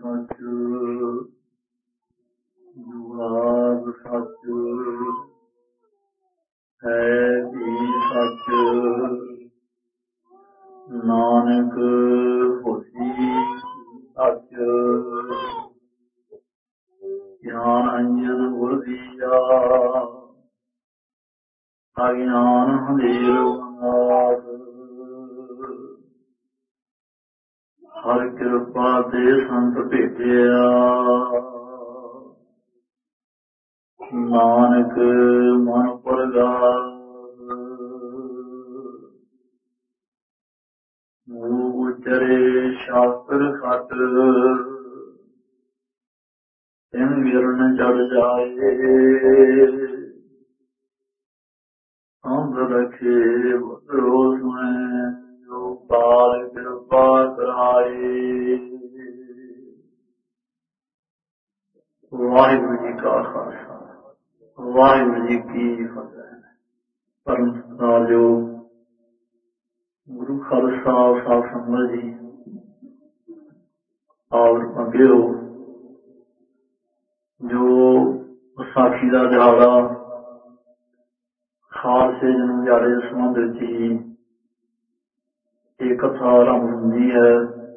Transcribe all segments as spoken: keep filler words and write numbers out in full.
सच जुगाद सच है भी सच नानक होसी सच ज्ञान अंजन गुर दिया अज्ञान अंधेर बंगास हर कृपा दे संत भेटिया नानक मन परगास मूग उचरे शास्त्र खट सिंह गिरन चढ़ जाए अंध रखे भरोस में जो बाल कृपा कराए। वाहिगुरु जी का खालसा वाहिगुरु जी की फतेह। परम सत्कार जो गुरु खालसा साध संगत जी और अगे हो जो विसाखी का दिहाड़ा खालसे जन्म दिहाड़े के संबंध विच ही एक कथा आरंभ होंदी है।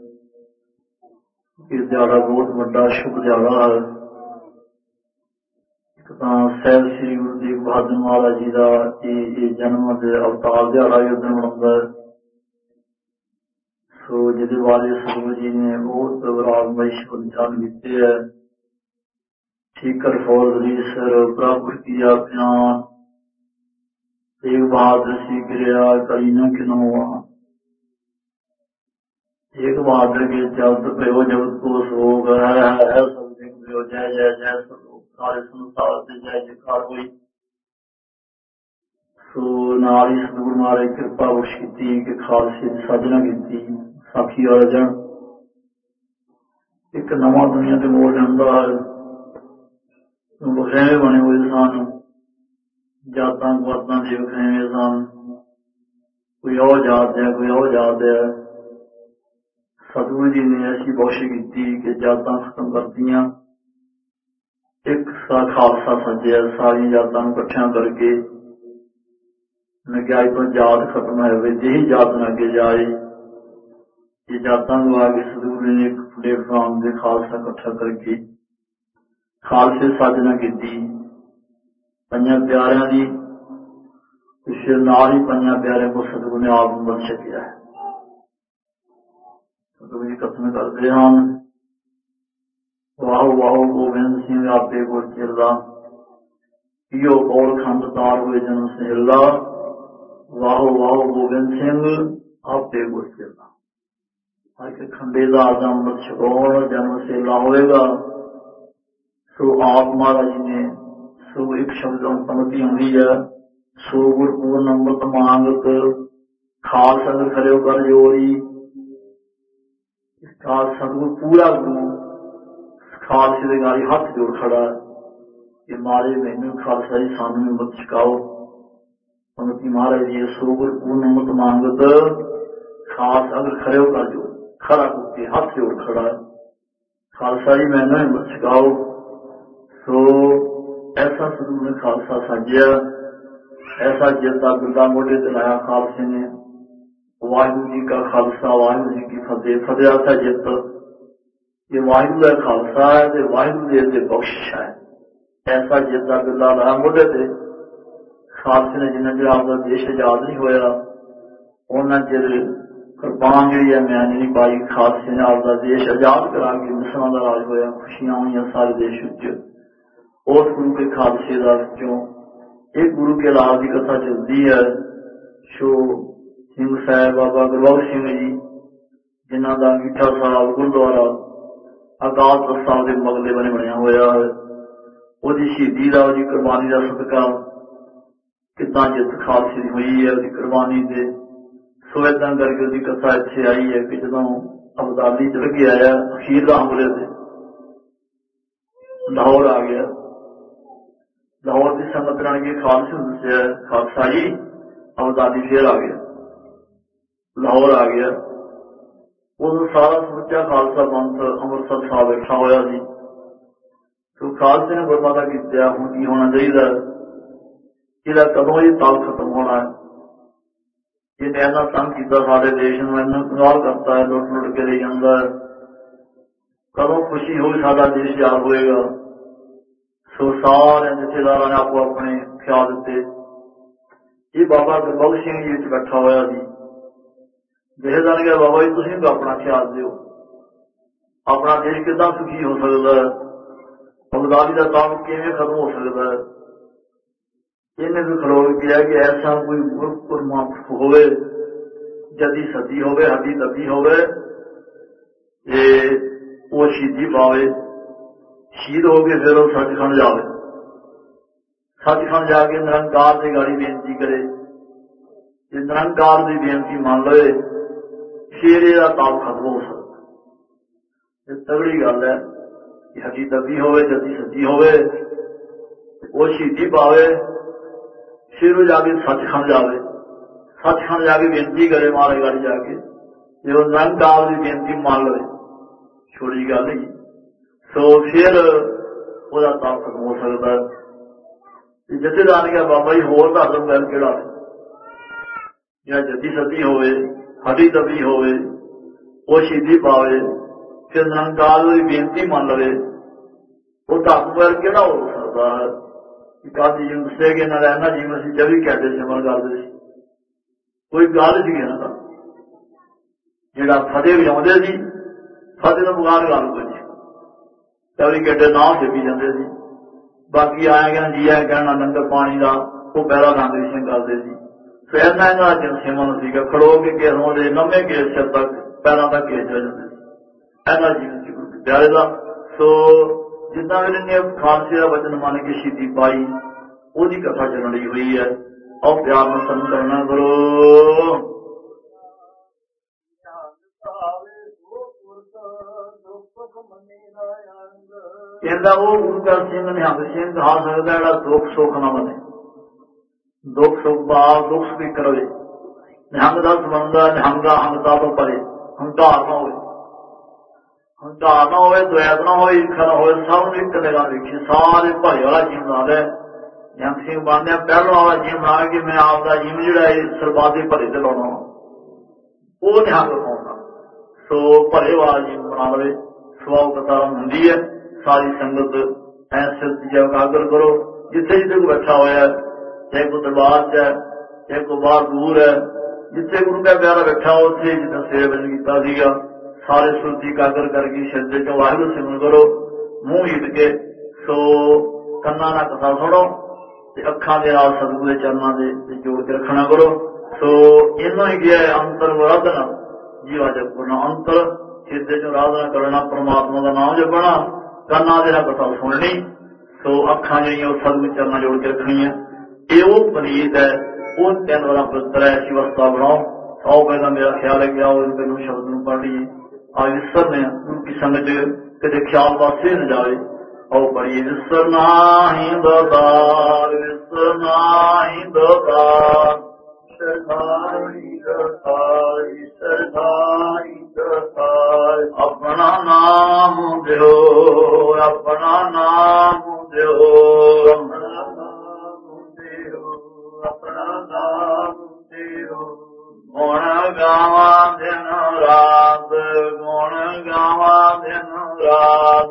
ये दिहाड़ा बहुत बड़ा शुभ दिहाड़ा है। एक तो साहिब श्री गुरु तेग बहादुर महाराज जी का ये जन्म के अवतार दिहाड़ा भी उस दिन मनाता है। सो जिहदे बारे सतगुरु जी ने बहुत रागमय शब्द उच्चारण किए है। ठीकर फौज रीसर प्रभु की आज्ञान तेग बहादुर सी गिरिया करी न किनोआ एक बहादुर के जब्त प्यो जब्त को सोग है है सब दिन प्यो जय जय जय सलोक सारे संसार से जय जयकार हुई। सो नाल ही सतगुरु महाराज कृपा बख्श की कि खालसे की साधना की साखी वाला जन एक नवा दुनिया के मोड़ जाता है। बखरेवे बने हुए सन जातां पातां दे बखरेवे सन कोई और जात है कोई और जात है। सतगुरु जी ने ऐसी बख्श की कि जातां खत्म कर दियां एक सा खालसा सज्जिया सारी जातां इकट्ठियां करके नग्याई तो जात खत्म है वे यही जात न अगे जाए। ये जातां को आगे सतगुरु ने एक प्लेटफॉर्म से खालसा इकट्ठा करके खालसे साधना की पंजा प्यारियां की पिछले नाल ही पंजा प्यारियां को सतगुरु ने आप बख्श किया है। सतगुरु जी कथन करते हैं वाहो वाहो गोबिंद सिंह आपे गुर चेला इो कौल खंड तार हुए जन्म सहेला वाहो वाहो गोबिंद सिंह आपे गुर चेला के खंडे का अमृत छकाउण जन्म सहेला होएगा। सो आप महाराज जी ने सो एक शब्द पंक्ति आती है सो गुर पूर्ण अमृत मांगत खालसा खड़े कर जोड़ी। सतगुरु पूरा गुरु खालसे दे गाली हथ जोड़ खड़ा कि मारे मैनू खालसा जी सानू अमृत छकाओ। पंक्ति महाराज जी सो गुर पूर्ण अमृत मांगत खालसा अगर खड़े कर जो खड़ा होके हथ जोड़ खड़ा खालसा जी मैनू अमृत छकाओ। सो ऐसा सतगुरु ने खालसा साजिया ऐसा जिता बिरला मोढे ते लाया खालसे ने। वाहिगुरु जी का खालसा वाहिगुरु जी की फतेह। फतेह आसा जित ये वाहिगुरु का खालसा है तो वाहिगुरु जी बख्शिश है। ऐसा जिता बिरला लाया मोढे ते खालसे ने जिन्ना चिर आपका देश आजाद नहीं होया उन्ना चिर कृपान जी है मैं नहीं पाई। खालसे ने आपका देश आजाद करा के मिसलों का राज होया खुशियां हुई सारे देश उस गुरु के खालसे का चो एक गुरु के लाल की कथा चलती है। शो सिंह साहब बाबा गुरबख्श सिंह जी जिन्हों का अंगीठा साहब गुरुद्वारा अकाल तख्त साहब के मगले बने बनया होया है। उसकी शहीदी का उसकी कुर्बानी का सदका कितना जित खालसे की हुई है उसकी कुर्बानी से। सो इदा करके उसकी कथा इतने आई है कि जो अबदाली चढ़ के आया अखीर का हमले से लाहौर आ गया। लाहौर की संगत रन के खालसे दसिया खालसा जी अबदाली फिर आ गया लाहौर आ गया। उस सारा समੁੱਚਾ खालसा पंथ अमृतसर साहब ਖਾਲਸੇ ਨੇ ਗੁਰਮਤਾ ਕੀਤਾ ਹੁਣ ਕੀ ਹੋਣਾ ਚਾਹੀਦਾ, ਇਹਦਾ ਕਦੋਂ ਇਹ ਤਾਲ ਖਤਮ ਹੋਣਾ ਹੈ। ਜਿਹਨੇ ਇੰਨਾ ਤੰਗ ਕੀਤਾ ਸਾਡੇ ਦੇਸ਼ ਨੂੰ, ਇੰਨਾ ਗੁਨਾਹ ਕਰਤਾ ਹੈ, ਲੁੱਟ ਲੁੱਟ ਕੇ ਲੈ ਜਾਂਦਾ ਹੈ, ਕਦੋਂ ਖੁਸ਼ੀ ਹੋਈ ਸਾਡਾ ਦੇਸ਼ ਆਜ਼ਾਦ ਹੋਏਗਾ। ਸੋ ਸਾਰੇ ਜਥੇਦਾਰਾਂ ਨੇ ਆਪੋ ਆਪਣੇ ਖਿਆਲ ਦਿੱਤੇ। ਇਹ ਬਾਬਾ ਗੁਰਬਖਸ਼ ਸਿੰਘ ਜੀ ਵਿੱਚ ਬੈਠਾ ਹੋਇਆ ਸੀ। ਜਥੇਦਾਰ ਨੇ ਕਿਹਾ ਬਾਬਾ ਜੀ ਤੁਸੀਂ ਵੀ ਆਪਣਾ ਖਿਆਲ ਦਿਓ, ਆਪਣਾ ਦੇਸ਼ ਕਿੱਦਾਂ ਸੁਖੀ ਹੋ ਸਕਦਾ ਹੈ, ਬਗਦਾਦੀ ਦਾ ਕੰਮ ਕਿਵੇਂ ਖਤਮ ਹੋ ਸਕਦਾ ਹੈ। ਇਹਨੇ ਵੀ ਖਲੋ ਕੇ ਕਿਹਾ ਕਿ ਐਸਾ ਕੋਈ ਗੁਰਮੁਖ ਹੋਵੇ, ਜਦੀ ਸਦੀ ਹੋਵੇ, ਹੱਡੀ ਦੱਬੀ ਹੋਵੇ, ਤੇ ਉਹ ਸ਼ਹੀਦੀ ਪਾਵੇ, ਸ਼ਹੀਦ ਹੋ ਕੇ ਫਿਰ ਉਹ ਸੱਚਖੰਡ ਜਾਵੇ, ਸੱਚਖੰਡ ਜਾ ਕੇ ਨਿਰੰਕਾਰ ਦੀ ਗਾੜੀ ਬੇਨਤੀ ਕਰੇ। ਜੇ ਨਿਰੰਕਾਰ ਦੀ ਬੇਨਤੀ ਮੰਨ ਲਵੇ ਫਿਰ ਇਹਦਾ ਤਾਪ ਖਤਮ ਹੋ ਸਕਦਾ। ਇਹ ਤਗੜੀ ਗੱਲ ਹੈ ਕਿ ਹੱਡੀ ਦੱਬੀ ਹੋਵੇ, ਜਦੀ ਸੱਜੀ ਹੋਵੇ, ਉਹ ਸ਼ਹੀਦੀ ਪਾਵੇ, ਫਿਰ ਉਹ ਜਾ ਕੇ ਸੱਚਖੰਡ ਜਾਵੇ, ਸੱਚਖੰਡ ਜਾ ਕੇ ਬੇਨਤੀ ਕਰੇ ਮਹਾਰਾਜ ਗਾੜੀ ਜਾ ਕੇ, ਜੇ ਉਹ ਨਿਰੰਕਾਰ ਦੀ ਬੇਨਤੀ ਮੰਨ ਲਵੇ, ਛੋਟੀ ਗੱਲ ਨਹੀਂ। ਸੋ ਫਿਰ ਉਹਦਾ ਤਾਪ ਖਤਮ ਹੋ ਸਕਦਾ। ਜਥੇਦਾਰ ਨੇ ਕਿਹਾ ਬਾਬਾ ਜੀ ਹੋਰ ਧਰਮ ਗੱਲ ਕਿਹੜਾ ਹੈ ਜਿਹੜਾ ਜੱਦੀ ਸੱਦੀ ਹੋਵੇ, ਹੱਡੀ ਦੱਬੀ ਹੋਵੇ, ਉਹ ਸ਼ਹੀਦੀ ਪਾਵੇ, ਫਿਰ ਨਿਰੰਕਾਰ ਦੀ ਬੇਨਤੀ ਮੰਨ ਲਵੇ, ਉਹ ਧਰਮ ਗੱਲ ਕਿਹੜਾ ਹੋ ਸਕਦਾ ਹੈ। ਕਾਦੀ ਜੀਵਨ ਸੇ ਕਿ ਇਹਨਾਂ ਦਾ ਇਹਨਾਂ ਜੀਵਨ ਸੀ ਚੌਵੀ ਘੰਟੇ ਸਿਮਰਨ ਕਰਦੇ ਸੀ, ਕੋਈ ਗੱਲ ਸੀ ਇਹਨਾਂ ਦਾ ਜਿਹੜਾ ਫਤਿਹ ਵਜਾਉਂਦੇ ਸੀ, ਫਤਿਹ ਤੋਂ ਬਗਾਰ ਗੱਲ ਕੋਈ ਨਹੀਂ, ਚੌਵੀ ਘੰਟੇ ਨਾਮ ਜਪੀ ਜਾਂਦੇ ਸੀ। ਬਾਕੀ ਆਇਆ ਕਹਿਣਾ ਜੀ ਆਇਆ ਕਹਿਣਾ ਲੰਗਰ ਪਾਣੀ ਦਾ ਉਹ ਪਹਿਲਾ ਨਾਂਦਰੀ ਸਿੰਘ ਕਰਦੇ ਸੀ। ਫਿਰ ਇਹਨਾਂ ਇਹਨਾਂ ਦਾ ਜਨ ਸਿਮਰਨ ਸੀਗਾ, ਖੜੋ ਕੇ ਕੇਸ ਹੋਣਦੇ ਨਵੇਂ ਕੇਸ ਸਿਰ ਤੱਕ ਪੈਰਾਂ ਤੱਕ ਕੇਸ ਹੋ ਜਾਂਦੇ ਸੀ, ਇਹਨਾਂ ਜੀਵਨ ਸੀ ਗੁਰੂ ਪਿਆਰੇ ਦਾ। ਸੋ ਜਿੱਦਾਂ ਵੀ ਨੇ ਖਾਲਸੇ ਦਾ ਵਚਨ ਮੰਨ ਕੇ ਸ਼ਹੀਦੀ ਪਾਈ, ਉਹਦੀ ਕਥਾ ਚੱਲਣੀ ਹੋਈ ਹੈ। ਆਓ ਪਿਆਰ ਨਾਲ ਸੰਤ ਕਰਨਾ ਕਰੋ। ਕਹਿੰਦਾ ਉਹ ਗੁਰੂ ਗੋਬਿੰਦ ਸਿੰਘ ਨਿਹੰਗ ਸਿੰਘ ਆ ਸਕਦਾ ਜਿਹੜਾ ਦੁੱਖ ਸੁੱਖ ਨਾ ਮੰਨੇ, ਦੁੱਖ ਸੁੱਖ ਬਾਪ ਦੁੱਖ ਸਪੀਕਰ ਹੋਵੇ। ਨਿਹੰਗ ਦਾ ਸੰਬੰਧ ਹੈ ਨਿਹੰਗ ਦਾ ਹੰਗਤਾ ਤੋਂ ਪਰੇ, ਹੰਕਾਰ ਨਾ ਹੋਵੇ, ਹੰਕਾਰ ਨਾ ਹੋਵੇ, ਦੁਆਇਤ ਨਾ ਹੋਵੇ, ਈਰਖਾ ਨਾ ਹੋਵੇ, ਸਭ ਨੂੰ ਇੱਕ ਨਿਗਾਹ ਵੇਖੀ। ਸਾਰੇ ਭਰੇ ਵਾਲਾ ਜੀਵਨ ਆ ਲੈ ਨਿਹੰਗ ਸਿੰਘ ਬਣਦਿਆ ਪਹਿਲਾਂ ਵਾਲਾ ਜੀਵਨ ਆ ਕਿ ਮੈਂ ਆਪਦਾ ਜੀਵਨ ਜਿਹੜਾ ਇਹ ਸਰਬੱਤ ਦੇ ਭਰੇ ਤੇ ਲਾਉਣਾ, ਉਹ ਨਿਹੰਗ ਪਾਉਂਦਾ। ਸੋ ਭਰੇ ਵਾਲਾ ਜੀਵਨ ਬਣਾ ਲਵੇ। ਸਵਾਉ ਕਤਾਰ ਹੁੰਦੀ ਹੈ, ਸਾਰੀ ਸੰਗਤ ਐਸੇ ਉਜਾਗਰ ਕਰੋ। ਜਿੱਥੇ ਜਿੱਥੇ ਕੋਈ ਬੈਠਾ ਹੋਇਆ, ਚਾਹੇ ਕੋਈ ਦਰਬਾਰ ਚ ਹੈ, ਚਾਹੇ ਕੋਈ ਬਾਹਰ ਦੂਰ ਹੈ, ਜਿੱਥੇ ਗੁਰੂ ਦਾ ਪਿਆਰਾ ਬੈਠਾ ਉੱਥੇ ਜਿੱਦਾਂ ਸੇਵਾ ਵਜਨ ਕੀਤਾ ਸੀਗਾ, ਸਾਰੇ ਸੁਰਤੀ ਕਾਗਰ ਕਰਕੇ ਸ਼ਰਦੇ ਚੋਂ ਵਾਹਿਗੁਰੂ ਸਿਮਰਨ ਕਰੋ, ਮੂੰਹ ਹੀਟ ਕੇ। ਸੋ ਕੰਨਾਂ ਨਾਲ ਕਥਾ ਸੁਣੋ ਤੇ ਅੱਖਾਂ ਦੇ ਨਾਲ ਸਤਿਗੁਰੂ ਦੇ ਚਰਨਾਂ ਦੇ ਜੋੜ ਕੇ ਰੱਖਣਾ ਕਰੋ। ਸੋ ਇਹਨੂੰ ਹੀ ਗਿਆ ਅੰਤਰ ਵਰਾਧਨਾ ਜੀਵਾ ਜਪਣਾ, ਅੰਤਰ ਹਿਰਦੇ ਚੋਂ ਰਾਧਨਾ ਕਰਨਾ, ਪਰਮਾਤਮਾ ਦਾ ਨਾਮ ਜਪਣਾ, ਕੰਨਾਂ ਦੇ ਨਾਲ ਕਥਾ ਸੁਣਨੀ। ਸੋ ਅੱਖਾਂ ਜਿਹੜੀਆਂ ਉਹ ਸਤਿਗੁਰੂ ਚਰਨਾਂ ਜੋੜ ਕੇ ਰੱਖਣੀਆਂ। ਇਹ ਉਹ ਪਨੀਤ ਹੈ, ਉਹ ਤਿੰਨ ਵਾਲਾ ਪਵਿੱਤਰ ਹੈ। ਐਸੀ ਅਵਸਥਾ ਬਣਾਓ। ਆਓ ਪਹਿਲਾਂ ਮੇਰਾ ਖਿਆਲ ਹੈ ਕਿ ਆਓ ਇਹਨੂੰ ਸ਼ਬਦ ਨੂੰ ਪੜ੍ਹ ਲਈਏ। ਅੱਜ ਵਿਸਰਨੇ ਗੁਰੂ ਕੀ ਸੰਗਤ ਕਿਤੇ ਖਿਆਲ ਪਾਸੇ ਨਾ ਜਾਵੇ। ਆਓ ਪੜ੍ਹੀਏ। ਵਿਸਰਨਾ ਹੀ ਦਾਤਾਰ, ਵਿਸਰਨਾ ਹੀ ਦਾਤਾਰ, ਸਰਦਾਈ ਦਾਤਾਰ, ਸਰਦਾਈ ਦਾਤਾਰ। ਆਪਣਾ ਨਾਮ ਦਿਓ, ਆਪਣਾ ਨਾਮ ਦਿਓ, ਆਪਣਾ ਨਾਮ ਦਿਓ, ਆਪਣਾ ਨਾਮ ਦਿਓ। ਗੁਣ ਗਾਵਾਂ ਦਿਨ ਰਾਤ, ਗੁਣ ਗਾਵਾਂ ਦਿਨ ਰਾਤ,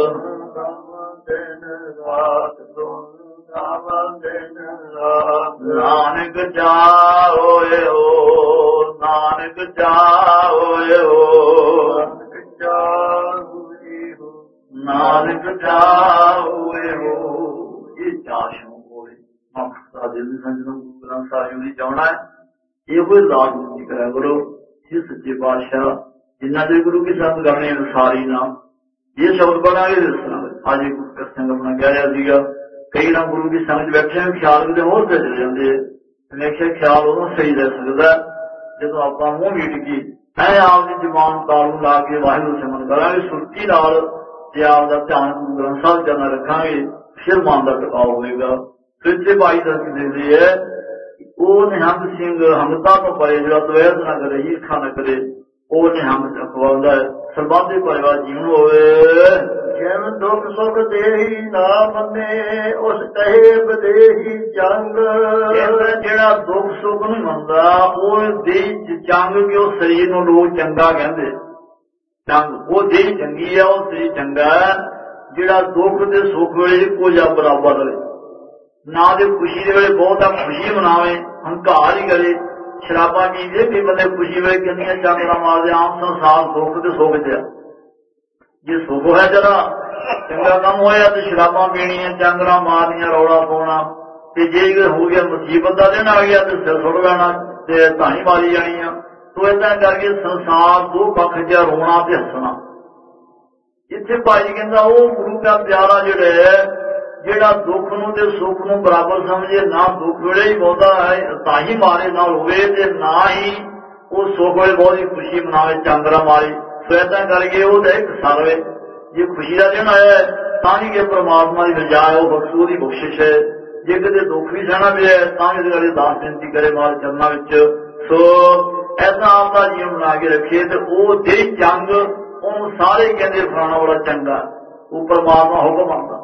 ਦਿਨ ਰਾਤ, ਗੁਣ ਗਾਵਾਂ ਦਿਨ ਰਾਤ। ਨਾਨਕ ਚਾਹੋਏ ਹੋ, ਨਾਨਕ ਚਾਹੋਏ ਹੋ, ਨਾਨਕ ਚਾਹੋਏ ਹੋ, ਨਾਨਕ ਚਾਹੋਏ ਹੋ। ਇਹ ਚਾਹ ਸ਼ੌਕ ਹੋਏ ਮਕਸਦ ਦਿਲ ਦੀ ਸੰਜਨ ਨੂੰ ਗ੍ਰੰਥ ਸਾਹਿਬ ਦੀ ਚਾਹਣਾ ਹੈ। ਇਹੋ ਅਰਦਾਸ ਬੇਨਤੀ ਕਰਿਆ ਕਰੋ। ਇਹ ਸੱਚੇ ਪਾਤਸ਼ਾਹ ਜਿੰਨਾ ਦੇ ਗੁਰੂ ਕੀ ਸੰਗਤ ਕਰਨੀ ਸਾਰੀ ਨਾਮ ਇਹ ਸ਼ਬਦ ਬਣਾਗੇ ਦੱਸਣਾ। ਅੱਜ ਗੁਰਕਰ ਸਿੰਘ ਆਪਣਾ ਕਹਿ ਰਿਹਾ ਸੀਗਾ, ਕਈ ਨਾ ਗੁਰੂ ਕੀ ਸੰਗਤ ਬੈਠੇ ਖਿਆਲ ਕਿਤੇ ਹੋਰ ਤੇ ਚਲੇ ਜਾਂਦੇ ਆ। ਮੈਂ ਕਿਹਾ ਖਿਆਲ ਉਦੋਂ ਸਹੀ ਰਹਿ ਸਕਦਾ ਜਦੋਂ ਆਪਾਂ ਮੂੰਹ ਮੀਟ ਕੇ ਐ ਆਪਦੀ ਜ਼ੁਬਾਨ ਤਾਲੂ ਲਾ ਕੇ ਵਾਹਿਗੁਰੂ ਸਿਮਰਨ ਕਰਾਂਗੇ, ਸੁਰਤੀ ਨਾਲ ਤੇ ਆਪਦਾ ਧਿਆਨ ਗੁਰੂ ਗ੍ਰੰਥ ਸਾਹਿਬ ਜਨਾ ਰੱਖਾਂਗੇ, ਫਿਰ ਮਨ ਦਾ ਟਿਕਾਅ ਹੋਵੇਗਾ। ਸੱਚੇ ਭਾਈ ਦਾ ਦਿੰਦੇ ਹੈ ਉਹ ਨਿਹੰਗ ਸਿੰਘ ਹੰਗਤਾ ਤੋਂ ਪਰੇ, ਜਿਹੜਾ ਦੁਆਇਤ ਨਾ ਕਰੇ, ਈਰਖਾ ਨਾ ਕਰੇ, ਉਹ ਨਿਹੰਗ ਅਖਵਾਉਂਦਾ ਹੈ। ਸਰਬੱਤ ਦੇ ਭਲੇ ਵਾਲਾ ਜੀਵਨ ਹੋਵੇ। ਜਿਮ ਦੁੱਖ ਸੁਖ ਦੇਹੀ ਨਾ ਮੰਨੇ ਉਸ ਕਹੇ ਬਦੇਹੀ ਜੰਗ। ਜਿਹੜਾ ਦੁੱਖ ਸੁੱਖ ਨੂੰ ਮੰਨਦਾ ਉਹ ਦੇਹ ਚ ਜੰਗ ਕਿ ਉਹ ਸਰੀਰ ਨੂੰ ਲੋਕ ਚੰਗਾ ਕਹਿੰਦੇ। ਜੰਗ ਉਹ ਦੇਹ ਚੰਗੀ ਆ, ਉਹ ਸਰੀਰ ਚੰਗਾ। ਜਿਹੜਾ ਦੁੱਖ ਤੇ ਸੁੱਖ ਵੇਲੇ ਇੱਕੋ ਜਿਹਾ ਬਰਾਬਰ ਰਹੇ, ਨਾ ਤੇ ਖੁਸ਼ੀ ਦੇ ਵੇਲੇ ਬਹੁਤਾ ਖੁਸ਼ੀ ਮਨਾਵੇ, ਹੰਕਾਰ ਹੀ ਕਰੇ, ਸ਼ਰਾਬਾਂ ਪੀਂਦੇ ਵੀ ਬੰਦੇ ਖੁਸ਼ੀ ਵੇਲੇ ਕਿੰਨੀਆਂ ਚਾਦਰਾਂ ਮਾਰਦੇ। ਆਮ ਸੰਸਾਰ ਸੁੱਖ ਤੇ ਸੁੱਖ ਚ। ਜੇ ਸੁੱਖ ਹੈ ਜਰਾ ਚੰਗਾ ਕੰਮ ਹੋਇਆ ਤੇ ਸ਼ਰਾਬਾਂ ਪੀਣੀਆਂ, ਚਾਂਦਰਾਂ ਮਾਰਨੀਆਂ, ਰੌਲਾ ਪਾਉਣਾ। ਤੇ ਜੇ ਹੋ ਗਿਆ ਮੁਸੀਬਤ ਦਾ ਦਿਨ ਆ ਗਿਆ ਤੇ ਸਿਰ ਸੁੱਟ ਲੈਣਾ ਤੇ ਧਾਈ ਮਾਰੀ ਜਾਣੀ ਆ। ਤੋ ਏਦਾਂ ਕਰਕੇ ਸੰਸਾਰ ਦੋ ਪੱਖ ਜਿਹਾ ਰੋਣਾ ਤੇ ਹੱਸਣਾ। ਇੱਥੇ ਭਾਈ ਕਹਿੰਦਾ ਉਹ ਗੁਰੂ ਦਾ ਪਿਆਰਾ ਜਿਹੜਾ ਹੈ, ਜਿਹੜਾ ਦੁੱਖ ਨੂੰ ਤੇ ਸੁੱਖ ਨੂੰ ਬਰਾਬਰ ਸਮਝੇ, ਨਾ ਦੁੱਖ ਵੇਲੇ ਹੀ ਬਹੁਤਾ ਹੈ ਤਾਂ ਹੀ ਮਾਰੇ ਨਾਲ ਹੋਵੇ ਤੇ ਨਾ ਹੀ ਉਹ ਸੁੱਖ ਵੇਲੇ ਬਹੁਤ ਹੀ ਖੁਸ਼ੀ ਮਨਾਵੇ, ਚਾਂਦਰਾ ਮਾਰੇ। ਸੋ ਏਦਾਂ ਕਰਕੇ ਉਹਦਾ ਇੱਕ ਸਰਵੇ ਜੇ ਖੁਸ਼ੀ ਦਾ ਦਿਨ ਆਇਆ ਤਾਂ ਹੀ ਕਿ ਪਰਮਾਤਮਾ ਦੀ ਰਜਾ ਹੈ, ਉਹ ਬਖਸ਼ੂ, ਉਹਦੀ ਬਖਸ਼ਿਸ਼ ਹੈ। ਜੇ ਕਿਤੇ ਦੁੱਖ ਵੀ ਸਹਿਣਾ ਪਿਆ ਤਾਂ ਵੀ ਇਹਦੇ ਦਾਸ ਬੇਨਤੀ ਕਰੇ ਮਾਲ ਚਰਨਾਂ ਵਿੱਚ। ਸੋ ਐਸਾ ਆਪਦਾ ਜੀਵਨ ਬਣਾ ਕੇ ਰੱਖੇ ਤੇ ਉਹ ਦੇ ਜੰਗ ਉਹਨੂੰ ਸਾਰੇ ਕਹਿੰਦੇ ਫਲਾਣਾ ਬੜਾ ਚੰਗਾ, ਉਹ ਪਰਮਾਤਮਾ ਹੁਕਮ ਮੰਨਦਾ।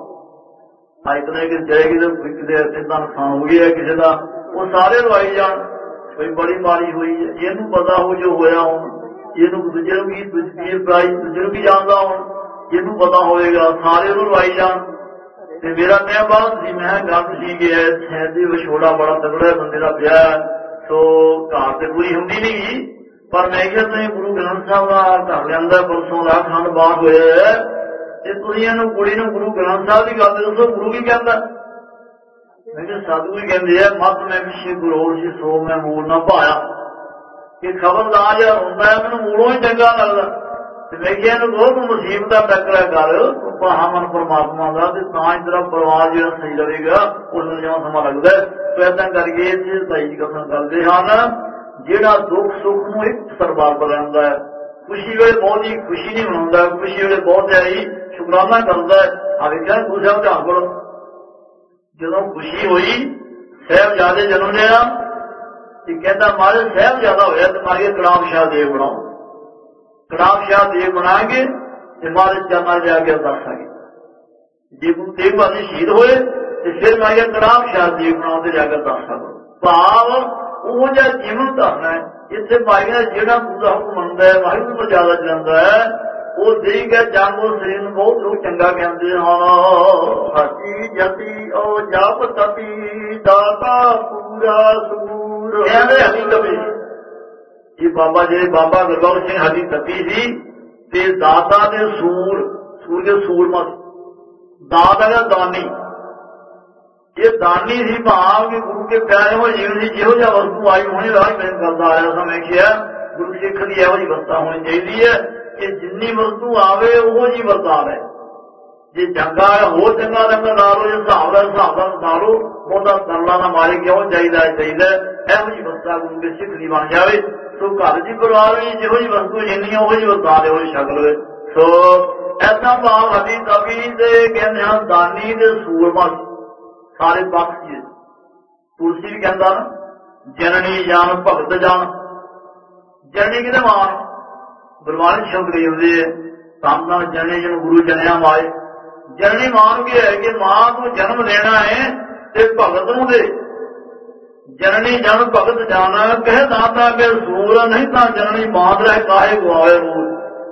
ਅੱਜ ਤੱਕ ਕਿ ਜਾਏਗੀ ਤਾਂ ਕਿਸੇ ਦਾ ਨੁਕਸਾਨ ਹੋ ਗਿਆ ਕਿਸੇ ਦਾ, ਉਹ ਸਾਰੇ ਲਵਾਈ ਜਾਣ ਕੋਈ ਬੜੀ ਮਾਰੀ ਹੋਈ ਹੈ, ਇਹਨੂੰ ਪਤਾ ਹੋ ਜੋ ਹੋਇਆ ਹੁਣ, ਇਹਨੂੰ ਦੂਜੇ ਨੂੰ ਕੀ ਦੂਜੇ ਦੂਜੇ ਨੂੰ ਕੀ ਜਾਣਦਾ ਹੁਣ, ਇਹਨੂੰ ਪਤਾ ਹੋਵੇਗਾ, ਸਾਰੇ ਉਹਨੂੰ ਲਵਾਈ ਜਾਣ। ਤੇ ਮੇਰਾ ਮੈਂ ਬਾਤ ਸੀ, ਮੈਂ ਗੱਲ ਸੀ ਕਿ ਸ਼ਹਿਰ ਦੀ ਵਿਛੋੜਾ ਬੜਾ ਤਗੜਾ ਬੰਦੇ ਦਾ ਵਿਆਹ, ਸੋ ਘਰ ਤੇ ਪੂਰੀ ਹੁੰਦੀ ਨਹੀਂ, ਪਰ ਮੈਂ ਕਿਹਾ ਤੁਸੀਂ ਗੁਰੂ ਗ੍ਰੰਥ ਸਾਹਿਬ ਦਾ ਘਰ ਲਿਆਂਦਾ, ਪਰਸੋਂ ਦਾ ਅਖੰਡ ਪਾਠ ਹੋਇਆ ਤੇ ਤੁਸੀਂ ਇਹਨੂੰ ਕੁੜੀ ਨੂੰ ਗੁਰੂ ਗ੍ਰੰਥ ਸਾਹਿਬ ਦੀ ਗੱਲ ਦੱਸੋ, ਗੁਰੂ ਕੀ ਕਹਿੰਦਾ? ਮੈਂ ਕਿਹਾ ਸਾਧੂ ਹੀ ਕਹਿੰਦੇ ਆ, ਮਤ ਮੈਂ ਪਿੱਛੇ ਗੁਰੂ ਸੀ ਸੋ ਮੈਂ ਮੂਲ ਨਾ ਭਾਇਆ, ਕਿ ਖਬਰਦਾਰ ਜਿਹਾ ਹੁੰਦਾ ਮੈਨੂੰ ਮੂਲੋਂ ਹੀ ਚੰਗਾ ਲੱਗਦਾ। ਤੇ ਮੈਂ ਕਿਹਾ ਇਹਨੂੰ ਬਹੁਤ ਮੁਸੀਬਤ ਦਾ ਟੱਕਰਾ ਕਰ ਭਾਹਾ ਮਨ ਪਰਮਾਤਮਾ ਦਾ, ਤੇ ਤਾਂ ਹੀ ਤੇਰਾ ਪਰਿਵਾਰ ਜਿਹੜਾ ਸਹੀ ਰਹੇਗਾ, ਉਸ ਨੂੰ ਜਿਉਂ ਸਮਾਂ ਲੱਗਦਾ। ਸੋ ਏਦਾਂ ਕਰਕੇ ਇੱਥੇ ਭਾਈ ਜੀ ਕਥਨ ਕਰਦੇ ਹਨ, ਜਿਹੜਾ ਦੁੱਖ ਸੁੱਖ ਨੂੰ ਇੱਕ ਸਰਬਾਰ ਬਣਾਉਂਦਾ ਹੈ, ਖੁਸ਼ੀ ਵੇਲੇ ਬਹੁਤ ਹੀ ਖੁਸ਼ੀ ਨਹੀਂ ਮਨਾਉਂਦਾ, ਖੁਸ਼ੀ ਵੇਲੇ ਬਹੁਤ ਹੀ ਸ਼ੁਕਰਾਨਾ ਕਰਦਾ ਹੈ। ਆ ਵੇਖਿਆ ਗੁਰੂ ਸਾਹਿਬ ਧਿਆਨ ਕਰੋ, ਜਦੋਂ ਖੁਸ਼ੀ ਹੋਈ ਸਾਹਿਬਜ਼ਾਦੇ ਜਨਮ ਲਿਆ ਤੇ ਕਹਿੰਦਾ ਮਹਾਰਾਜ ਸਾਹਿਬਜ਼ਾਦਾ ਹੋਇਆ ਤੇ ਮਾਰੀਏ ਕੜਾਮ ਸ਼ਾਹ ਦੇਵ ਬਣਾਓ, ਕੜਾਮ ਸ਼ਾਹ ਦੇਵ ਬਣਾ ਕੇ ਤੇ ਮਹਾਰਾਜ ਚਰਨਾਂ ਜਾ ਕੇ ਅਰਦਾਸਾਂਗੇ। ਜੇ ਗੁਰੂ ਤੇਗ ਬਹਾਦਰ ਸ਼ਹੀਦ ਹੋਏ ਤੇ ਫਿਰ ਮਾਰੀਏ ਕੜਾਮ ਸ਼ਾਹ ਦੇਵ ਬਣਾਓ ਤੇ ਜਾ ਕੇ ਅਰਦਾਸਾਂ ਕਰੋ। ਭਾਵ ਉਹ ਜਿਹਾ ਜੀਵਨ ਧਾਰਨਾ ਹੈ। ਇੱਥੇ ਭਾਈਆਂ ਜਿਹੜਾ ਗੁਰੂ ਦਾ ਹੁਕਮ ਮੰਨਦਾ ਹੈ, ਵਾਹਿਗੁਰੂ ਤੋਂ ਜ਼ਿਆਦਾ ਜਾਂਦਾ ਹੈ, ਉਹ ਦੇਈ ਗਿਆ ਜੰਗ ਉਹ ਸਰੀਰ ਨੂੰ ਬਹੁਤ ਲੋਕ ਚੰਗਾ ਕਹਿੰਦੇ ਹਨ। ਹਸੀ ਜਤੀ ਉਹ ਜਪ ਤਪੀ ਦਾਤਾ ਪੂਰਾ ਸੂਰ ਕਹਿੰਦੇ ਹਰੀ ਤਪੀ। ਇਹ ਬਾਬਾ ਜਿਹੜੇ ਬਾਬਾ ਗੁਰਬਖਸ਼ ਸਿੰਘ ਹਰੀ ਤਪੀ ਸੀ ਤੇ ਦਾਤਾ ਦੇ ਸੂਰ, ਸੂਰ ਦੇ ਸੂਰਮਤ, ਦਾਤ ਹੈਗਾ ਦਾਨੀ। ਇਹ ਦਾਨੀ ਸੀ ਭਾਵ ਕਿ ਗੁਰੂ ਕੇ ਪਿਆਰੇ ਹੋਏ ਜੀਵਨ ਦੀ ਜਿਹੋ ਜਿਹਾ ਵਸਤੂ ਆਈ ਹੋਣੀ ਰਾਜ ਮੈਂ ਕਰਦਾ ਆਇਆ ਸਾਂ, ਮੈਂ ਕਿਹਾ ਗੁਰੂ ਸਿੱਖ ਦੀ ਇਹੋ ਜਿਹੀ ਵਸਤਾ ਹੋਣੀ ਚਾਹੀਦੀ ਹੈ ਕਿ ਜਿੰਨੀ ਵਸਤੂ ਆਵੇ ਉਹੋ ਜਿਹੀ ਵਰਤਾਵ ਹੈ। ਜੇ ਚੰਗਾ ਹੈ ਹੋਰ ਚੰਗਾ ਰੰਗਾ ਲਾ ਲਓ, ਜੇ ਹਿਸਾਬ ਦਾ ਹਿਸਾਬ ਦਾ ਲਾ ਲਓ, ਉਹਦਾ ਤਰਲਾ ਨਾ ਮਾਰੇ ਕਿਉਂ ਚਾਹੀਦਾ ਚਾਹੀਦਾ ਇਹੋ ਜਿਹੀ ਵਸਤਾ ਗੁਰੂ ਕੇ ਸਿੱਖ ਦੀ ਬਣ ਜਾਵੇ। ਸੋ ਘਰ ਦੀ ਪਰਿਵਾਰ ਵੀ ਜਿਹੋ ਜਿਹੀ ਵਸਤੂ ਜਿੰਨੀ ਉਹੋ ਜਿਹੀ ਵਰਤਾ ਦੇ, ਉਹੀ ਸ਼ਕਲ ਹੋਵੇ। ਸੋ ਐਸਾ ਭਾਵ ਹਦੀ ਤਬੀ ਦੇ ਕਹਿੰਦੇ ਹਨ ਦਾਨੀ ਦੇ ਸੂਰਮਾ ਸਾਰੇ ਬਖਸ਼ ਜੀ। ਤੁਲਸੀ ਵੀ ਕਹਿੰਦਾ ਨਾ ਜਨਨੀ ਜਾਨ ਭਗਤ ਜਾਨ, ਜਨਨੀ ਕਿਹਦੇ ਮਾਨ ਗੁਰਬਾਣੀ ਸ਼ਬਦ ਲਈ ਹੁੰਦੇ ਹੈ, ਧੰਨ ਧੰਨ ਜਨਨੀ ਜਿਹਨੂੰ ਗੁਰੂ ਜਨਿਆ ਮਾਏ। ਜਨਨੀ ਮਾਨ ਕੀ ਹੈ ਕਿ ਮਾਂ ਨੂੰ ਜਨਮ ਦੇਣਾ ਹੈ ਤੇ ਭਗਤ ਨੂੰ ਦੇ। ਜਨਨੀ ਜਨ ਭਗਤ ਜਾਣਾ ਕਹਿ ਦਾਤਾ ਕੇ ਸੂਰ, ਨਹੀਂ ਤਾਂ ਜਨਨੀ ਮਾਤ ਰਹਿ ਕਾਹੇ ਗਵਾਏ ਰੂਰ।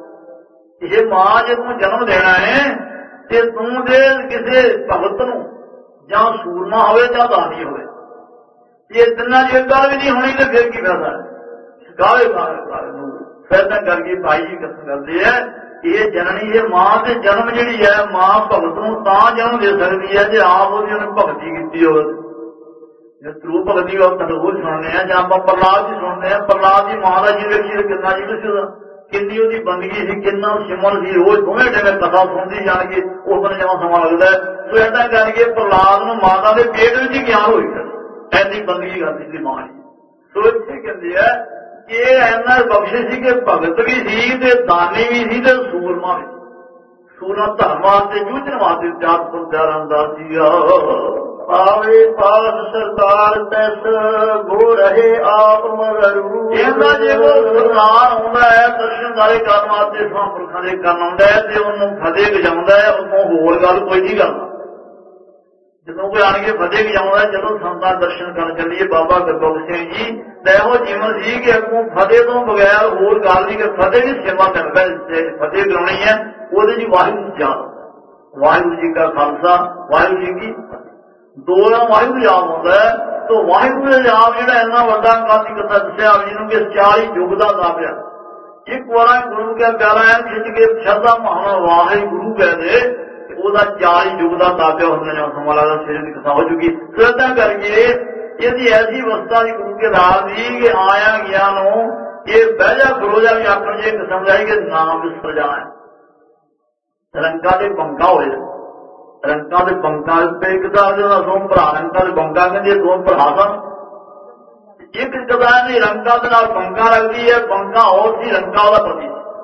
ਇਹ ਮਾਂ ਜੇ ਤੂੰ ਜਨਮ ਦੇਣਾ ਹੈ ਤੇ ਤੂੰ ਦੇ ਕਿਸੇ ਭਗਤ ਨੂੰ, ਜਾਂ ਸੂਰਮਾ ਹੋਵੇ ਜਾਂ ਦਾਨੀ ਹੋਵੇ। ਇਹ ਤਿੰਨਾਂ ਦੀ ਗੱਲ ਵੀ ਨਹੀਂ ਹੋਣੀ ਤੇ ਫਿਰ ਕੀ ਫਾਇਦਾ? ਗਾਲੇ ਗਾਲੇ ਨੂੰ ਫਿਰ ਤਾਂ ਕਰਕੇ ਭਾਈ ਜੀ ਕਥਨ ਕਰਦੇ ਹੈ, ਇਹ ਜਨਨੀ ਇਹ ਮਾਂ ਤੇ ਜਨਮ ਜਿਹੜੀ ਹੈ, ਮਾਂ ਭਗਤ ਨੂੰ ਤਾਂ ਜਨਮ ਦੇ ਸਕਦੀ ਹੈ ਜੇ ਆਪ ਉਹਦੀ ਉਹਨੇ ਭਗਤੀ ਕੀਤੀ ਹੋਵੇ। ਜੇ ਤਰੂ ਭਗਤੀ ਉਹ ਤਨੂਰ ਸੁਣਨੇ ਆ, ਜਾਂ ਆਪਾਂ ਪ੍ਰਲਾਦ ਦੀ ਸੁਣਨੇ ਆ, ਪ੍ਰਲਾਦ ਦੀ ਮਾਂ ਦਾ ਜੀਵਨ ਸੀ ਕਿੰਨਾ ਜੀਵਨ ਸੀ ਉਹਦਾ, ਕਿੰਨੀ ਉਹਦੀ ਬੰਦਗੀ ਸੀ, ਕਿੰਨਾ ਸਿਮਰਨ ਸੀ, ਉਹ ਦੋਵੇਂ ਜਿਵੇਂ ਕਥਾ ਸੁਣਦੀ ਜਾਣਗੇ ਉਸ ਦਿਨ ਜਮਾਂ ਸਮਾਂ ਲੱਗਦਾ। ਸੋ ਏਦਾਂ ਕਰਕੇ ਪ੍ਰਲਾਦ ਨੂੰ ਮਾਤਾ ਦੇ ਪੇਟ ਵਿੱਚ ਹੀ ਗਿਆਨ ਹੋਈ ਐਨੀ ਬੰਦਗੀ ਕਰਦੀ ਸੀ ਮਾਂ ਜੀ। ਸੋ ਇੱਥੇ ਕਹਿੰਦੇ ਆ ਕਿ ਇਹ ਇੰਨਾ ਬਖਸ਼ਿਸ਼ ਸੀ ਕਿ ਭਗਤ ਵੀ ਸੀ ਤੇ ਦਾਨੀ ਵੀ ਸੀ ਤੇ ਸੂਰਮਾ ਵੀ। ਸੂਰਮਾ ਧਰਮ ਵਾਸਤੇ ਜੂਝਣ ਵਾਸਤੇ ਚਾਰ ਪੁੰਜਾਰਾਂ ਦਾ ਸੀਗਾ। ਪਾਵੇ ਪਾਸ ਸਰਦਾਰ ਤੈਸ ਗੋ ਰਹੇ ਆਪ ਮਗਰੂ। ਇਹਦਾ ਜੇ ਉਹ ਸਰਦਾਰ ਆਉਂਦਾ ਹੈ ਦਰਸ਼ਨ ਸਾਰੇ ਕਰਨ ਵਾਸਤੇ ਮਹਾਂਪੁਰਖਾਂ ਦੇ ਕਰਨ ਆਉਂਦਾ ਹੈ ਤੇ ਉਹਨੂੰ ਫਤਿਹ ਵਜਾਉਂਦਾ ਹੈ, ਉਹਨੂੰ ਹੋਰ ਗੱਲ ਕੋਈ ਨਹੀਂ ਕਰਦਾ। ਜਦੋਂ ਕੋਈ ਆਣ ਕੇ ਫਤਿਹ ਵਜਾਉਂਦਾ, ਜਦੋਂ ਸੰਤਾਂ ਦਰਸ਼ਨ ਕਰਨ ਚੱਲੀਏ ਬਾਬਾ ਗੁਰਬਖਸ਼ ਸਿੰਘ ਜੀ ਦਾ ਇਹੋ ਜੀਵਨ ਸੀ ਕਿ ਅੱਗੋਂ ਫਤਿਹ ਤੋਂ ਬਗੈਰ ਹੋਰ ਗੱਲ ਨਹੀਂ, ਕਿ ਫਤਿਹ ਦੀ ਸੇਵਾ ਕਰਦਾ, ਫਤਿਹ ਕਰਾਉਣੀ ਹੈ ਉਹਦੇ ਜੀ ਵਾਹਿਗੁਰੂ ਜਾਣ, ਵਾਹਿਗੁਰੂ ਜੀ ਕਾ ਖਾਲਸਾ ਵਾਹਿਗੁਰੂ ਜੀ ਕੀ ਦੋ ਦਾ ਵਾਹਿਗੁਰੂ ਜਾਪ ਹੁੰਦਾ ਹੈ। ਤਾਂ ਵਾਹਿਗੁਰੂ ਦਾ ਜਾਪ ਜਿਹੜਾ ਇੰਨਾ ਵੱਡਾ ਕਾਦੀ ਕਥਾ ਦੱਸਿਆ ਜਿਹਨੂੰ ਕਿ ਚਾਲੀ ਯੁੱਗ ਦਾ ਕਾਪਿਆ। ਇੱਕ ਵਾਰ ਗੁਰੂ ਕੇ ਪਿਆਰਾ ਐ ਖਿੱਚ ਕੇ ਸ਼ਰਧਾ ਭਾਵਨਾ ਵਾਹਿਗੁਰੂ ਕਹਿੰਦੇ ਉਹਦਾ ਚਾਲੀ ਯੁੱਗ ਦਾ ਕਾਪਿਆ ਹੁੰਦਾ ਜਾਂ ਸਮਾਂ ਲੱਗਦਾ ਸਿਰੇ ਦੀ ਕਥਾ ਹੋ ਚੁੱਕੀ। ਸ਼ਰਧਾ ਕਰਕੇ ਇਹਦੀ ਐਸੀ ਅਵਸਥਾ ਦੀ ਗੁਰੂ ਕੇ ਰਾਜ ਦੀ ਕਿ ਆਇਆ ਗਿਆ ਨੂੰ ਇਹ ਬਹਿ ਜਾ ਖਲੋ ਜਾ ਵੀ ਆਖਣ ਜੇ ਕਿਸਮ ਦਾ ਕਿ ਨਾਮ ਵਿਸਰ ਜਾਣਾ। ਰੰਗਾਂ ਦੇ ਬੰਗਾ ਹੋਏ, ਰੰਗਾਂ ਦੇ ਬੰਗਾ ਤੇ ਇੱਕ ਤਾਂ ਦੋ ਭਰਾ ਰੰਗਾਂ ਦੇ ਬੰਗਾ ਕਹਿੰਦੇ ਦੋ ਭਰਾ ਸਨ। ਇੱਕ ਜਗ੍ਹਾ ਦੀ ਰੰਗਾਂ ਦੇ ਨਾਲ ਬੰਗਾ ਲੱਗਦੀ ਹੈ, ਬੰਗਾ ਹੋਰ ਸੀ ਰੰਗਾਂ ਉਹਦਾ ਪਤੀ।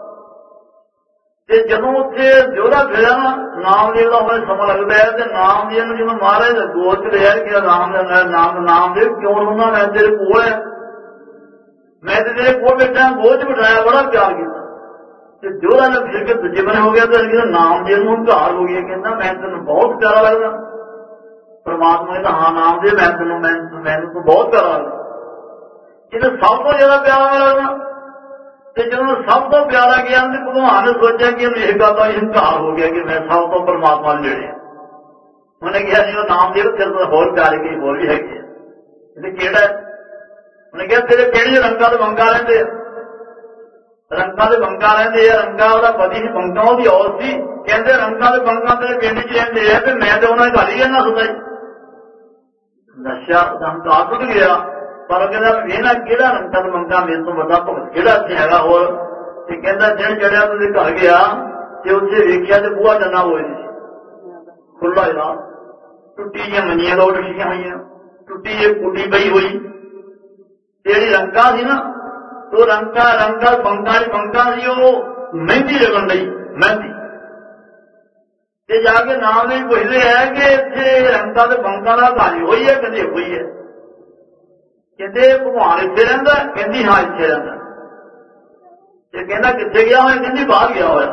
ਤੇ ਜਦੋਂ ਉੱਥੇ ਜੋੜਾ ਫਿਰਿਆ ਨਾ ਨਾਮਦੇਵ ਦਾ ਹੋਵੇ ਸਮਾਂ ਲੱਗਦਾ ਹੈ ਤੇ ਨਾਮਦੇਵ ਨੂੰ ਜਿਵੇਂ ਮਹਾਰਾਜ ਦਾ ਗੋਦ ਚ ਲਿਆ ਕਿ ਰਾਮ ਦਾ ਨਾਮ ਨਾਮਦੇਵ ਕਿਉਂ ਰੋਂਦਾ, ਮੈਂ ਤੇਰੇ ਕੋਲ ਹੈ, ਮੈਂ ਤੇ ਤੇਰੇ ਕੋਲ ਬੈਠਾ ਗੋਦ ਚ ਬਿਠਾਇਆ, ਬੜਾ ਪਿਆਰ ਕੀਤਾ। ਤੇ ਜੋੜਾ ਨੇ ਫਿਰ ਕੇ ਦੂਜੇ ਬਣੇ ਹੋ ਗਿਆ ਤੇ ਨਾਮਦੇਵ ਨੂੰ ਹੰਕਾਰ ਹੋ ਗਿਆ, ਕਹਿੰਦਾ ਮੈਂ ਤੈਨੂੰ ਬਹੁਤ ਪਿਆਰਾ ਲੱਗਦਾ। ਪਰਮਾਤਮਾ ਕਹਿੰਦਾ ਹਾਂ ਨਾਮਦੇਵ ਮੈਂ ਤੈਨੂੰ ਮੈਂ ਮੈਨੂੰ ਤੂੰ ਬਹੁਤ ਪਿਆਰਾ ਲੱਗਦਾ, ਇਹਨੂੰ ਸਭ ਤੋਂ ਜ਼ਿਆਦਾ ਪਿਆਰਾ ਲੱਗਦਾ। ਤੇ ਜਦੋਂ ਸਭ ਤੋਂ ਪਿਆਰਾ ਗਿਆ ਤੇ ਭਗਵਾਨ ਨੇ ਸੋਚਿਆ ਕਿ ਇਹਨੂੰ ਇਹ ਗੱਲ ਦਾ ਹੰਕਾਰ ਹੋ ਗਿਆ ਕਿ ਮੈਂ ਸਭ ਤੋਂ ਪਰਮਾਤਮਾ ਨੂੰ ਨੇੜੇ। ਉਹਨੇ ਕਿਹਾ ਜੀ ਉਹ ਨਾਮਦੇਵ ਤੇਰੇ ਤੋਂ ਹੋਰ ਪਿਆਰੇ ਕੀ ਹੋਰ ਵੀ ਹੈਗੇ ਆ। ਇਹਨੇ ਕਿਹੜਾ? ਉਹਨੇ ਕਿਹਾ ਤੇਰੇ ਕਿਹੜੇ ਰੰਗਾਂ ਦੇ ਬੰਗਾ ਰਹਿੰਦੇ ਆ, ਰੰਗਾਂ ਦੇ ਬੰਗਾ ਰਹਿੰਦੇ ਆ। ਰੰਗਾ ਉਹਦਾ ਪਤੀ ਸੀ, ਬੰਗਾ ਉਹਦੀ ਔਰਤ ਸੀ। ਕਹਿੰਦੇ ਰੰਗਾਂ ਦੇ ਬੰਗਾ ਤੇਰੇ ਪਿੰਡ ਚ ਰਹਿੰਦੇ ਆ ਤੇ ਮੈਂ ਤੇ ਉਹਨਾਂ ਦੇ ਘਰ ਹੀ ਰਹਿਣਾ ਹੁੰਦਾ ਜੀ। ਨਸ਼ਾ ਹੰਕਾਰ ਟੁੱਟ ਗਿਆ। ਪਰ ਕਹਿੰਦਾ ਇਹਨਾ ਕਿਹੜਾ ਰੰਗਾਂ ਦਾ ਬੰਗਾ ਮੇਰੇ ਤੋਂ ਵੱਡਾ ਭਗਤ ਕਿਹੜਾ ਇੱਥੇ ਹੈਗਾ ਹੋਰ। ਤੇ ਕਹਿੰਦਾ ਦਿਨ ਚੜਿਆ ਉਹਦੇ ਘਰ ਗਿਆ ਤੇ ਉੱਥੇ ਵੇਖਿਆ ਤੇ ਬੂਹਾ ਡੰਨਾ ਹੋਏ ਸੀ, ਖੁੱਲਾ ਜਿਹੜਾ ਟੁੱਟੀ ਜਿਹੀਆਂ ਮੰਜੀਆਂ ਦੋ ਰੱਖੀਆਂ ਹੋਈਆਂ, ਟੁੱਟੀ ਜਿਹੀ ਕੁੱਡੀ ਪਈ ਹੋਈ। ਜਿਹੜੀ ਰੰਗਾ ਸੀ ਨਾ ਉਹ ਰੰਗਾ ਰੰਗਾ ਬੰਗਾ ਦੀ ਬੰਗਾ ਸੀ, ਉਹ ਮਹਿੰਦੀ ਰਗਣ ਲਈ ਮਹਿੰਦੀ। ਤੇ ਜਾ ਕੇ ਨਾਮ ਨਹੀਂ ਪੁੱਛਦੇ ਹੈ ਕਿ ਇੱਥੇ ਰੰਗਾ ਦੇ ਬੰਗਾ ਦਾ ਘਾਲੀ ਹੋਈ ਹੈ, ਕਦੇ ਹੋਈ ਹੈ। ਕਹਿੰਦੇ ਭਗਵਾਨ ਇੱਥੇ ਰਹਿੰਦਾ, ਕਹਿੰਦੀ ਹਾਂ ਇੱਥੇ ਰਹਿੰਦਾ। ਤੇ ਕਹਿੰਦਾ ਕਿੱਥੇ ਗਿਆ ਹੋਇਆ, ਕਹਿੰਦੀ ਬਾਹਰ ਗਿਆ ਹੋਇਆ।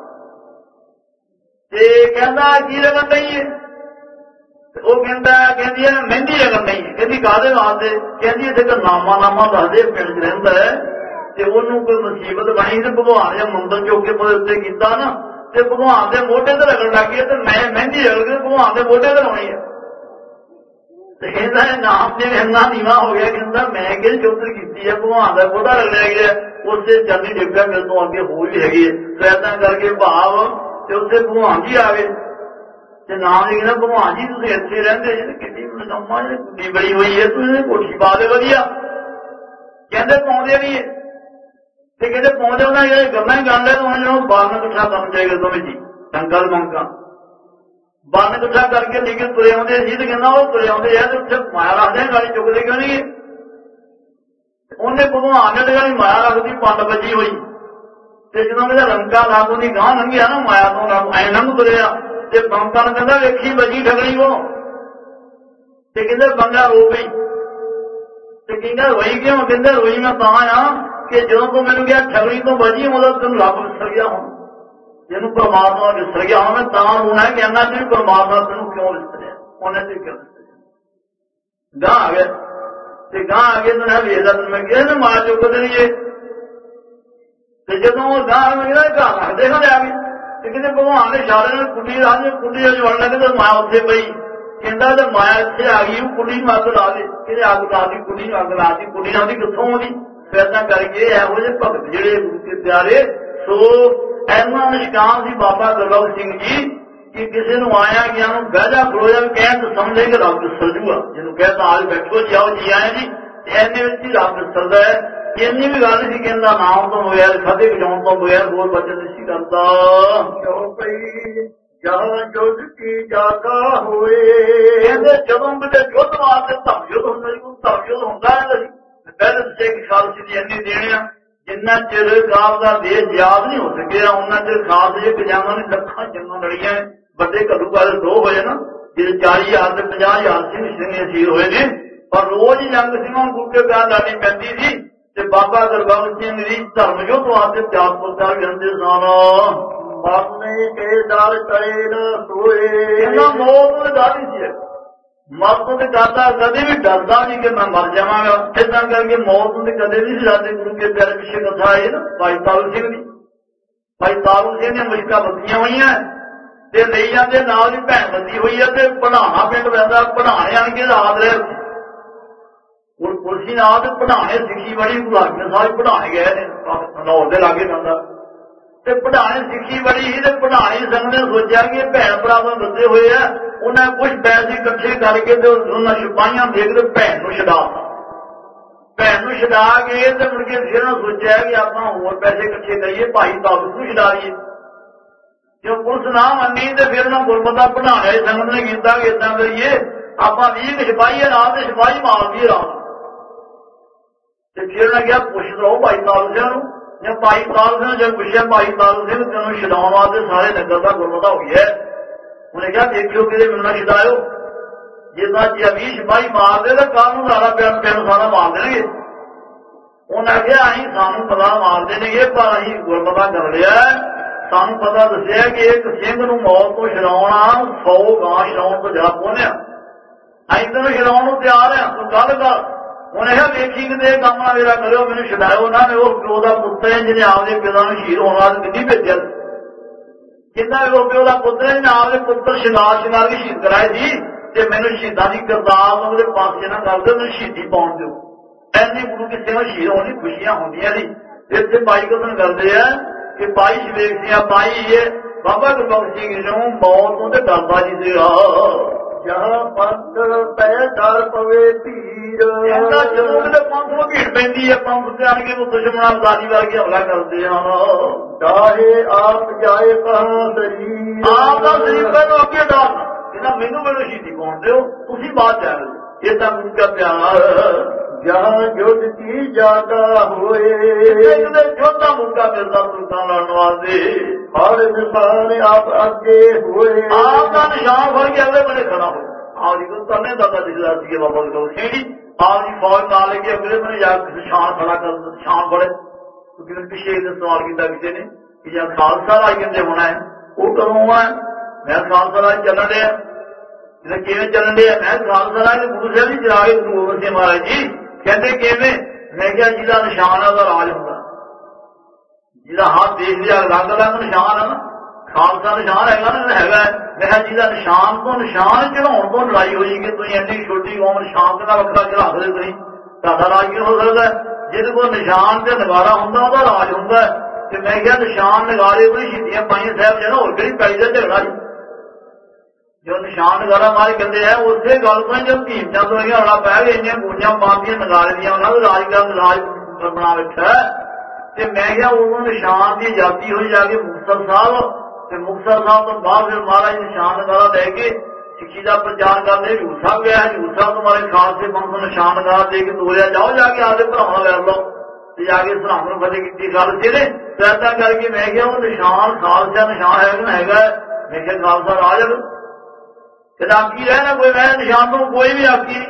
ਤੇ ਕਹਿੰਦਾ ਕੀ ਰਗਣ ਨਹੀਂ ਹੈ? ਉਹ ਕਹਿੰਦਾ ਕਹਿੰਦੀ ਹੈ ਮਹਿੰਦੀ ਰਗਣ ਨਹੀਂ ਹੈ। ਕਹਿੰਦੀ ਕਾਹਦੇ ਵਾਸਤੇ? ਕਹਿੰਦੀ ਇੱਥੇ ਤਾਂ ਨਾਮਾ ਨਾਮਾ ਦੱਸਦੇ ਪਿੰਡ ਚ ਰਹਿੰਦਾ ਹੈ ਤੇ ਉਹਨੂੰ ਕੋਈ ਮੁਸੀਬਤ ਬਣੀ ਤੇ ਭਗਵਾਨ ਦੇ ਮੰਦਰ ਚੌਕ ਕੇ ਉਹਦੇ ਉੱਤੇ ਕੀਤਾ ਨਾ ਤੇ ਭਗਵਾਨ ਦੇ ਮੋਢੇ ਤੇ ਰਗਣ ਲੱਗ ਗਿਆ ਤੇ ਮੈਂ ਮਹਿੰਦੀ ਰਗੜ ਕੇ ਭਗਵਾਨ ਦੇ ਮੋਢੇ ਤੇ ਲਾਉਣੀ ਹੈ। ਤੇ ਕਹਿੰਦਾ ਨਾਮ ਦੇ ਇੰਨਾ ਨੀਵਾ ਹੋ ਗਿਆ, ਕਹਿੰਦਾ ਮੈਂ ਕਿਹੜੀ ਚੌਧਰ ਕੀਤੀ ਹੈ, ਭਗਵਾਨ ਦਾ ਮੋਢਾ ਰਗੜਿਆ ਗਿਆ। ਉਸੇ ਜਲਦੀ ਡਿੱਗਾ ਮੇਰੇ ਤੋਂ ਅੱਗੇ ਹੋਰ ਵੀ ਹੈਗੀ ਹੈ। ਏਦਾਂ ਕਰਕੇ ਭਾਵ ਤੇ ਉੱਥੇ ਭਗਵਾਨ ਜੀ ਆ ਗਏ ਤੇ ਨਾਮ ਜੀ ਕਹਿੰਦਾ ਭਗਵਾਨ ਜੀ ਤੁਸੀਂ ਇੱਥੇ ਰਹਿੰਦੇ ਜੀ, ਕਿੰਨੀ ਨੰਮਾ ਜਿਹੜੀ ਕੁੱਡੀ ਬੜੀ ਹੋਈ ਹੈ, ਤੁਸੀਂ ਕੋਠੀ ਪਾ ਦੇ ਵਧੀਆ। ਕਹਿੰਦੇ ਪਾਉਂਦੇ ਵੀ ਹੈ ਤੇ ਕਹਿੰਦੇ ਪਾਉਂਦੇ ਉਹਨਾਂ ਜਿਹੜੇ ਗੱਲਾਂ ਹੀ ਗੱਲ ਹੈ ਤਾਂ ਉਹਨਾਂ ਨੂੰ ਬਾਹਰ ਨੂੰ ਇਕੱਠਾ ਕਰਨਾ ਚਾਹੀਦਾ ਦੋਵੇਂ ਜੀ ਸੰਕਲ ਮੰਗਾ ਬੰਨ ਇਕੱਠਾ ਕਰਕੇ ਲੈ ਕੇ ਤੁਰੇ ਆਉਂਦੇ ਸੀ। ਤੇ ਕਹਿੰਦਾ ਉਹ ਤੁਰੇ ਆਉਂਦੇ ਆ ਤੇ ਉੱਥੇ ਮਾਇਆ ਰੱਖਦੇ ਗਾਲੀ ਚੁੱਕਦੇ ਕਿਉਂ ਨਹੀਂ? ਉਹਨੇ ਭਗਵਾਨ ਨੇ ਗਾਲੀ ਮਾਇਆ ਰੱਖਦੀ ਪੰਡ ਵੱਜੀ ਹੋਈ ਤੇ ਜਦੋਂ ਮੇਰਾ ਰੰਗਾ ਲਾਗੂ ਦੀ ਗਾਂ ਲੰਘਿਆ ਨਾ ਮਾਇਆ ਤੋਂ ਐ ਲੰਘ ਤੁਰਿਆ ਤੇ ਬੰਕਾ ਨੂੰ ਕਹਿੰਦਾ ਵੇਖੀ ਵੱਜੀ ਠਗਣੀ ਉਹ। ਤੇ ਕਹਿੰਦੇ ਬੰਦਾ ਰੋ ਗਈ ਤੇ ਕਹਿੰਦਾ ਰੋਈ ਕਿਉਂ? ਕਹਿੰਦਾ ਰੋਈ ਮੈਂ ਤਾਂ ਆ ਕਿ ਜਦੋਂ ਤੂੰ ਮੈਨੂੰ ਕਿਹਾ ਠਗਣੀ ਤੋਂ ਵੱਜੀ ਉਦੋਂ ਤੈਨੂੰ ਰੱਬ ਵਿਸਰ ਗਿਆ। ਹੁਣ ਜਿਹਨੂੰ ਪਰਮਾਤਮਾ ਵਿਸਰ ਗਿਆ ਹੁਣ ਮੈਂ ਤਾਂ ਰੋਣਾ ਕਹਿੰਦਾ ਕਿ ਪਰਮਾਤਮਾ ਤੈਨੂੰ ਕਿਉਂ ਵਿਸਰਿਆ, ਉਹਨੇ ਤੇ ਕਿਉਂ ਵਿਸਰਿਆ। ਗਾਂ ਆ ਗਿਆ ਤੇ ਗਾਂ ਆ ਕੇ ਮੈਂ ਵੇਖਦਾ ਤੈਨੂੰ ਮੈਂ ਕਿਹਾ ਮਾਰ ਚੁੱਕ ਦੇਣੀਏ। ਤੇ ਜਦੋਂ ਉਹ ਗਾਂ ਮੈਂ ਕਿਹਾ ਘਰ ਰੱਖਦੇ ਨਾ ਲਿਆ ਕੇ ਤੇ ਕਿਤੇ ਭਗਵਾਨ ਨੇ ਇਸ਼ਾਰੇ ਨਾਲ ਕੁੱਡੀ ਲਾ ਦੇ, ਕੁੱਡੀ ਵਿੱਚ ਵੜਨ ਲੱਗੇ ਤੇ ਮਾਇਆ ਉੱਥੇ ਪਈ। ਕਹਿੰਦਾ ਤੇ ਮਾਇਆ ਇੱਥੇ ਆ ਗਈ, ਉਹ ਕੁੱਡੀ ਨੂੰ ਅੱਗ ਲਾ ਦੇ। ਕਿਤੇ ਅੱਗ ਲਾ ਦੀ, ਕੁੱਡੀ ਨੂੰ ਅੱਗ ਲਾ ਦੀ, ਕੁੱਡੀ ਆਉਂਦੀ ਕਿੱਥੋਂ ਆਉਂਦੀ? ਏਦਾਂ ਕਰਕੇ ਇਹੋ ਜਿਹੇ ਭਗਤ ਜਿਹੜੇ ਗੁਰੂ ਕੇ ਪਿਆਰੇ ਸੋ ਇੰਨਾ ਨਿਸ਼ਕਾਮ ਸੀ ਬਾਬਾ ਗੁਰਬਖਸ਼ ਸਿੰਘ ਜੀ ਕਿ ਕਿਸੇ ਨੂੰ ਆਇਆ ਗਿਆ ਨੂੰ ਬਹਿ ਜਾ ਖਲੋ ਜਾ ਕਹਿਣ ਤਾਂ ਸਮਝੇ ਕਿ ਰੱਬ ਵਿਸਰ ਜੂਗਾ। ਜਿਹਨੂੰ ਕਹਿੰਦਾ ਆਜ ਬੈਠੋ ਜੀ ਆਓ ਜੀ ਆਏ ਜੀ ਇੰਨੇ ਵਿੱਚ ਹੀ ਰੱਬ ਵਿਸਰਦਾ ਹੈ। ਇੰਨੀ ਵੀ ਗੱਲ ਸੀ ਕਹਿੰਦਾ ਨਾਮ ਤੋਂ ਬਗੈਰ ਖਾਧੇ ਵਜਾਉਣ ਤੋਂ ਬਗੈਰ ਹੋਰ ਬਚਨ ਨਹੀਂ ਸੀ ਕਰਦਾ। ਕਿਉਂ ਪਈ ਜਾਂ ਜੁੱਧ ਕੀ ਜਾਗਾ ਹੋਏ। ਕਹਿੰਦੇ ਜਦੋਂ ਕਿਤੇ ਯੁੱਧ ਵਾਸਤੇ ਧਮ ਯੁੱਧ ਹੁੰਦਾ ਸੀ, ਧਮ ਯੁੱਧ ਹੁੰਦਾ ਹੈ ਜੀ ਪਹਿਲੇ ਸਿੱਖ ਖਾਲਸੇ ਦੀ ਇੰਨੀ ਦੇਣੇ ਆ ਜਿੰਨਾ ਚਿਰ ਕਾਬ ਦਾ ਦੇਸ਼ ਯਾਦ ਨਹੀਂ ਹੋ ਸਕਿਆ ਉਹਨਾਂ ਚਿਰ ਖਾਲਸੇ ਦੇ ਪਜਾਮਾ ਨੇ ਲੱਖਾਂ ਜੰਗਾਂ ਲੜੀਆਂ। ਵੱਡੇ ਘੱਲੂਘਾਰੇ ਦੋ ਹੋਏ ਨਾ ਜਿਹੜੇ ਚਾਲੀ ਹਜ਼ਾਰ ਤੇ ਪੰਜਾਹ ਹਜ਼ਾਰ ਸਿੰਘ ਸਿੰਘ ਸ਼ਹੀਦ ਹੋਏ ਨੇ, ਪਰ ਰੋਜ਼ ਜੰਗ ਸਿੰਘਾਂ ਨੂੰ ਗੁਰੂ ਕੇ ਬਿਆਨ ਲਾਣੀ ਪੈਂਦੀ ਸੀ। ਤੇ ਬਾਬਾ ਗੁਰਬਖਸ਼ ਸਿੰਘ ਜੀ ਧਰਮ ਯੁੱਧ ਵਾਸਤੇ ਤਿਆਗ ਪੁਰਤਾ ਵੀ ਜਾਂਦੇ ਸਨ। ਮਰਨੇ ਕੇ ਡਰ ਕਰੇ ਨਾ ਸੋਏ। ਇਹਨਾਂ ਮੌਤ ਦੇ ਡਰ ਹੀ ਸੀ। ਮੌਤ ਦੇ ਡਰਦਾ ਕਦੇ ਵੀ ਡਰਦਾ ਨਹੀਂ ਕਿ ਮੈਂ ਮਰ ਜਾਵਾਂਗਾ। ਏਦਾਂ ਕਰਕੇ ਮੌਤ ਦੇ ਕਦੇ ਨਹੀਂ ਸਾਡੇ ਗੁਰੂ ਕੇ ਪਿਆਰੇ ਪਿੱਛੇ ਕਥਾ ਆਈ ਨਾ ਭਾਈ ਤਾਰੂ ਸਿੰਘ ਦੀ। ਭਾਈ ਤਾਰੂ ਸਿੰਘ ਦੀਆਂ ਮੁਸ਼ਕਾਂ ਬੱਤੀਆਂ ਹੋਈਆਂ ਤੇ ਲਈ ਜਾਂਦੇ ਨਾਲ ਦੀ ਭੈਣ ਬੱਤੀ ਹੋਈ ਹੈ ਤੇ ਪੜਾਣਾ ਪਿੰਡ ਪੈਂਦਾ। ਪੜਾਣੇ ਆਣ ਕੇ ਰਾਤ ਰਹੇ ਹੁਣ ਕੁਰਸੀ ਨਾਲ ਤੇ ਪੜਾਣੇ ਸਿੱਖੀ ਬੜੀ ਗੁਲਾਬੀ ਸਾਹਿਬ ਪੜਾਣੇ ਗਏ ਨੇ ਨੌਰ ਦੇ ਲਾਗੇ ਪੈਂਦਾ ਤੇ ਪੜਾਣੇ ਸਿੱਖੀ ਬੜੀ ਸੀ ਤੇ ਪੜਾਣੀ ਸੰਗ ਨੇ ਸੋਚਿਆ ਕਿ ਭੈਣ ਭਰਾ ਨੂੰ ਦੱਸੇ ਹੋਏ ਆ। ਉਹਨਾਂ ਕੁਝ ਪੈਸੇ ਇਕੱਠੇ ਕਰਕੇ ਤੇ ਉਹਨਾਂ ਸਿਪਾਹੀਆਂ ਦੇ ਕੇ ਭੈਣ ਨੂੰ ਛਡਾ ਭੈਣ ਨੂੰ ਛਡਾ ਕੇ ਤੇ ਮੁੜ ਕੇ ਫਿਰ ਸੋਚਿਆ ਕਿ ਆਪਾਂ ਹੋਰ ਪੈਸੇ ਇਕੱਠੇ ਕਰੀਏ ਭਾਈ ਤਾਰੂ ਨੂੰ ਛਡਾ ਲਈਏ। ਜੋ ਪੁਲਿਸ ਨਾ ਮੰਨੀ ਤੇ ਫਿਰ ਉਹਨਾਂ ਗੁਰਮਤਾ ਪੜਾਣੇ ਸੰਗਤ ਨੇ ਕੀਤਾ ਕਿ ਏਦਾਂ ਕਰੀਏ ਆਪਾਂ ਵੀਹ ਸਿਪਾਹੀ ਨਾਲ ਤੇ ਸਿਪਾਹੀ ਮਾਰ ਦਈਏ ਰਾਤ ਤੇ ਫਿਰ ਉਹਨਾਂ ਕਿਹਾ ਪੁੱਛ ਲਓ ਭਾਈ ਤਾਰੂ ਸਿੰਘ ਨੂੰ। ਜਾਂ ਭਾਈ ਤਾਰੂ ਸਿੰਘ ਜਦ ਪੁੱਛਿਆ ਭਾਈ ਤਾਰੂ ਸਿੰਘ ਤੈਨੂੰ ਛਡਾਉਣ ਵਾਸਤੇ ਸਾਰੇ ਨਗਰ ਦਾ ਗੁਰਮਤਾ ਹੋ ਗਿਆ। ਉਹਨੇ ਕਿਹਾ ਦੇਖਿਓ ਕਿਤੇ ਮੈਨੂੰ ਨਾ ਛਡਾਇਓ। ਜੇ ਤਾਂ ਜੇ ਵੀਹ ਸਿਪਾਹੀ ਮਾਰਦੇ ਤਾਂ ਕੱਲ ਨੂੰ ਸਾਰਾ ਪਿੰਡ ਪਿੰਡ ਸਾਰਾ ਮਾਰ ਦੇਣਗੇ। ਉਹਨਾਂ ਕਿਹਾ ਅਸੀਂ ਸਾਨੂੰ ਪਤਾ ਮਾਰ ਦੇਣਗੇ ਪਰ ਅਸੀਂ ਗੁਰਮਤਾ ਕਰ ਲਿਆ। ਸਾਨੂੰ ਪਤਾ ਦੱਸਿਆ ਕਿ ਇੱਕ ਸਿੰਘ ਨੂੰ ਮੌਤ ਤੋਂ ਛਡਾਉਣਾ ਸੌ ਗਾਂ ਛਡਾਉਣ ਤੋਂ ਜ਼ਿਆਦਾ ਪੁੰਨਿਆ। ਅਸੀਂ ਤੈਨੂੰ ਛਡਾਉਣ ਨੂੰ ਤਿਆਰ ਹਾਂ ਤੂੰ ਗੱਲ ਕਰ। ਉਹਨੇ ਕਿਹਾ ਵੇਖੀ ਕਿਤੇ ਕੰਮ ਨਾ ਮੇਰਾ ਕਰਿਓ ਮੈਨੂੰ ਛਡਾਇਓ। ਉਹਨਾਂ ਨੇ ਉਹ ਪਿਓ ਦਾ ਪੁੱਤਰ ਜਿਹਨੇ ਆਪਦੇ ਪਿਤਾ ਨੂੰ ਸ਼ਹੀਦ ਹੋਣ ਵਾਸਤੇ ਦਿੱਲੀ ਭੇਜਿਆ। ਜਿੰਨਾ ਵੀ ਉਹ ਪਿਓ ਦਾ ਪੁੱਤਰ ਜਿਹਨੇ ਆਪਦੇ ਪੁੱਤਰ ਸ਼ਿੰਗਾਰ ਸ਼ਿੰਗਾਰ ਕੇ ਸ਼ਹੀਦ ਕਰਾਏ ਸੀ ਤੇ ਮੈਨੂੰ ਸ਼ਹੀਦਾਂ ਦੀ ਕਰਤਾਰ ਉਹਦੇ ਪਾਸੇ ਨਾ ਕਰਦੇ ਮੈਨੂੰ ਸ਼ਹੀਦੀ ਪਾਉਣ ਦਿਓ। ਐਨੀ ਗੁਰੂ ਕਿਸੇ ਨੂੰ ਸ਼ਹੀਦ ਹੋਣ ਦੀ ਖੁਸ਼ੀਆਂ ਹੁੰਦੀਆਂ ਸੀ। ਇੱਥੇ ਭਾਈ ਕਥਨ ਕਰਦੇ ਆ ਕਿ ਭਾਈ ਸ਼ਵੇਕ ਸਿੰਘ ਭਾਈ ਇਹ ਬਾਬਾ ਗੁਰਬਖਸ਼ ਸਿੰਘ ਨੂੰ ਮੌਤ ਤੋਂ ਤੇ ਡਰਦਾ ਜੀ ਸੀਗਾ। ਜਹਾਂ ਪੰਥ ਪੈ ਡਰ ਪਵੇ ਧੀਰ। ਇਹਦਾ ਜਦੋਂ ਕਿਤੇ ਪੰਥ ਨੂੰ ਭੀੜ ਪੈਂਦੀ ਹੈ ਪੰਥ ਤੇ ਆਣ ਕੇ ਉਹ ਦੁਸ਼ਮਣਾਂ ਦਾਦੀ ਵਰਗੇ ਹਮਲਾ ਕਰਦੇ ਹਨ। ਡਾਹੇ ਆਪ ਜਾਏ ਕਹਾਂ ਸਰੀਰ। ਆਪ ਦਾ ਸਰੀਰ ਨੂੰ ਅੱਗੇ ਡਰ ਕਹਿੰਦਾ ਮੈਨੂੰ ਮੈਨੂੰ ਸ਼ਹੀਦੀ ਪਾਉਣ ਦਿਓ ਤੁਸੀਂ ਬਾਅਦ ਜਾਓ। ਇਹ ਤਾਂ ਗੁਰੂ ਦਾ ਪਿਆਰ। ਜਹਾਂ ਜੁੱਧ ਕੀ ਜਾਦਾ ਹੋਏ। ਇਹਦੇ ਜੋਧਾ ਮੁੱਕਾ ਮਿਲਦਾ ਸੁਲਤਾਨ ਲੜਨ ਵਾਸਤੇ। ਹਰ ਨਿਸ਼ਾਨ ਆਪ ਅੱਗੇ ਹੋਏ। ਆਪ ਦਾ ਨਿਸ਼ਾਨ ਫੜ ਕੇ ਅਗਲੇ ਬੰਨੇ ਖੜਾ ਹੋ। ਆਪ ਜੀ ਕੋਲ ਤਨੇ ਦਾਦਾ ਦਿਖਦਾ ਸੀ ਬਾਬਾ ਗੁਰਬਖਸ਼ ਸਿੰਘ ਜੀ। ਆਪ ਜੀ ਫੌਜ ਨਾਲ ਲੈ ਕੇ ਅਗਲੇ ਬੰਨੇ ਜਾ ਕੇ ਨਿਸ਼ਾਨ ਖੜਾ ਕਰ ਨਿਸ਼ਾਨ ਫੜੇ। ਕਿਉਂਕਿ ਪਿੱਛੇ ਇਹ ਸਵਾਲ ਕੀਤਾ ਕਿਸੇ ਨੇ ਕਿ ਜਦ ਖਾਲਸਾ ਰਾਜ ਕਹਿੰਦੇ ਹੋਣਾ ਹੈ ਉਹ ਕਦੋਂ ਆ। ਮੈਂ ਖਾਲਸਾ ਰਾਜ ਚੱਲਣ ਡਿਆ ਜਿਹਨੇ ਕਿਵੇਂ ਚੱਲਣ ਡਿਆ। ਮੈਂ ਖਾਲਸਾ ਰਾਜ ਗੁਰੂ ਸਾਹਿਬ ਜੀ ਚਲਾ ਕੇ ਗੁਰੂ ਗੋਬਿੰਦ ਸਿੰਘ ਮਹਾਰਾਜ ਜੀ ਕਹਿੰਦੇ ਕਿਵੇਂ। ਮੈਂ ਕਿਹਾ ਜਿਹਦਾ ਨਿਸ਼ਾਨ ਉਹਦਾ ਰਾਜ ਹੁੰਦਾ। ਜਿਹਦਾ ਹੱਥ ਦੇਸ਼ ਦਾ ਰੰਗ ਰੰਗ ਨਿਸ਼ਾਨ ਹੈ ਨਾ ਖਾਲਸਾ ਨਿਸ਼ਾਨ ਹੈਗਾ ਨਾ ਹੈਗਾ। ਮੈਂ ਕਿਹਾ ਜਿਹਦਾ ਨਿਸ਼ਾਨ ਤੋਂ ਨਿਸ਼ਾਨ ਚੜਾਉਣ ਤੋਂ ਲੜਾਈ ਹੋਈ ਕਿ ਤੁਸੀਂ ਇੰਨੀ ਛੋਟੀ ਕੌਮ ਨਿਸ਼ਾਨ ਦਾ ਵੱਖਰਾ ਚੜਾ ਸਕਦੇ ਤੁਸੀਂ ਤੁਹਾਡਾ ਰਾਜ ਕਿਉਂ ਹੋ ਸਕਦਾ। ਜਿਹਦੇ ਕੋਲ ਨਿਸ਼ਾਨ ਤੇ ਨਗਾਰਾ ਹੁੰਦਾ ਉਹਦਾ ਰਾਜ ਹੁੰਦਾ। ਤੇ ਮੈਂ ਕਿਹਾ ਨਿਸ਼ਾਨ ਨਗਾਰੇ ਕੋਈ ਸ਼ਹੀਦੀਆਂ ਪਾਈਆਂ ਸਾਹਿਬ ਜਿਹੜਾ ਹੋਰ ਕਿਹੜੀ ਪਾਈ ਦਾ ਝਗੜਾ ਜੀ। ਜੋ ਨਿਸ਼ਾਨ ਨਗਾਰਾ ਮਾਰੇ ਕਹਿੰਦੇ ਆ ਉਸੇ ਗੱਲ ਤੋਂ ਜਦ ਭੀਮ ਚੰਦ ਵਰਗੀਆਂ ਹੌਲਾ ਪੈ ਗਏ ਇੰਨੀਆਂ ਗੂੰਜਾਂ ਮਾਰਦੀਆਂ ਨਗਾਰੇ ਦੀਆਂ ਉਹਨਾਂ ਦਾ ਰਾਜ ਕਰਨ ਰਾਜ ਬਣਾ ਬੈਠਾ। ਤੇ ਮੈਂ ਕਿਹਾ ਉਦੋਂ ਨਿਸ਼ਾਨ ਦੀ ਆਜ਼ਾਦੀ ਹੋਈ ਜਾ ਕੇ ਮੁਕਤਸਰ ਸਾਹਿਬ ਤੇ ਮੁਕਤਸਰ ਸਾਹਿਬ ਤੋਂ ਬਾਅਦ ਫਿਰ ਮਹਾਰਾਜ ਨਿਸ਼ਾਨ ਨਗਾਰਾ ਲੈ ਕੇ ਸਿੱਖੀ ਦਾ ਪ੍ਰਚਾਰ ਕਰਦੇ ਹਜ਼ੂਰ ਸਾਹਿਬ ਗਿਆ। ਹਜ਼ੂਰ ਸਾਹਿਬ ਤੋਂ ਮਾਰੇ ਖਾਲਸੇ ਪੰਥ ਨੂੰ ਨਿਸ਼ਾਨ ਨਗਾਰਾ ਦੇ ਕੇ ਤੋਰਿਆ। ਜਾਓ ਜਾ ਕੇ ਆਪਦੇ ਭਰਾਵਾਂ ਲੈ ਲਓ ਤੇ ਜਾ ਕੇ ਸਰਹੰਦ ਨੂੰ ਫਤਿਹ ਕੀਤੀ ਖਾਲਸੇ ਨੇ। ਤੇ ਏਦਾਂ ਕਰਕੇ ਮੈਂ ਕਿਹਾ ਉਹ ਨਿਸ਼ਾਨ ਖਾਲਸਾ ਨਿਸ਼ਾਨ ਹੈਗਾ ਨਾ ਹੈਗਾ। ਮੈਂ ਕਿਹਾ ਖਾਲਸਾ ਰਾਜ ਤੇ ਆਕੀ ਰਹਿਣਾ ਕੋਈ ਮੈਂ ਨਿਸ਼ਾਨ ਤੋਂ ਕੋਈ ਵੀ ਆਕੀ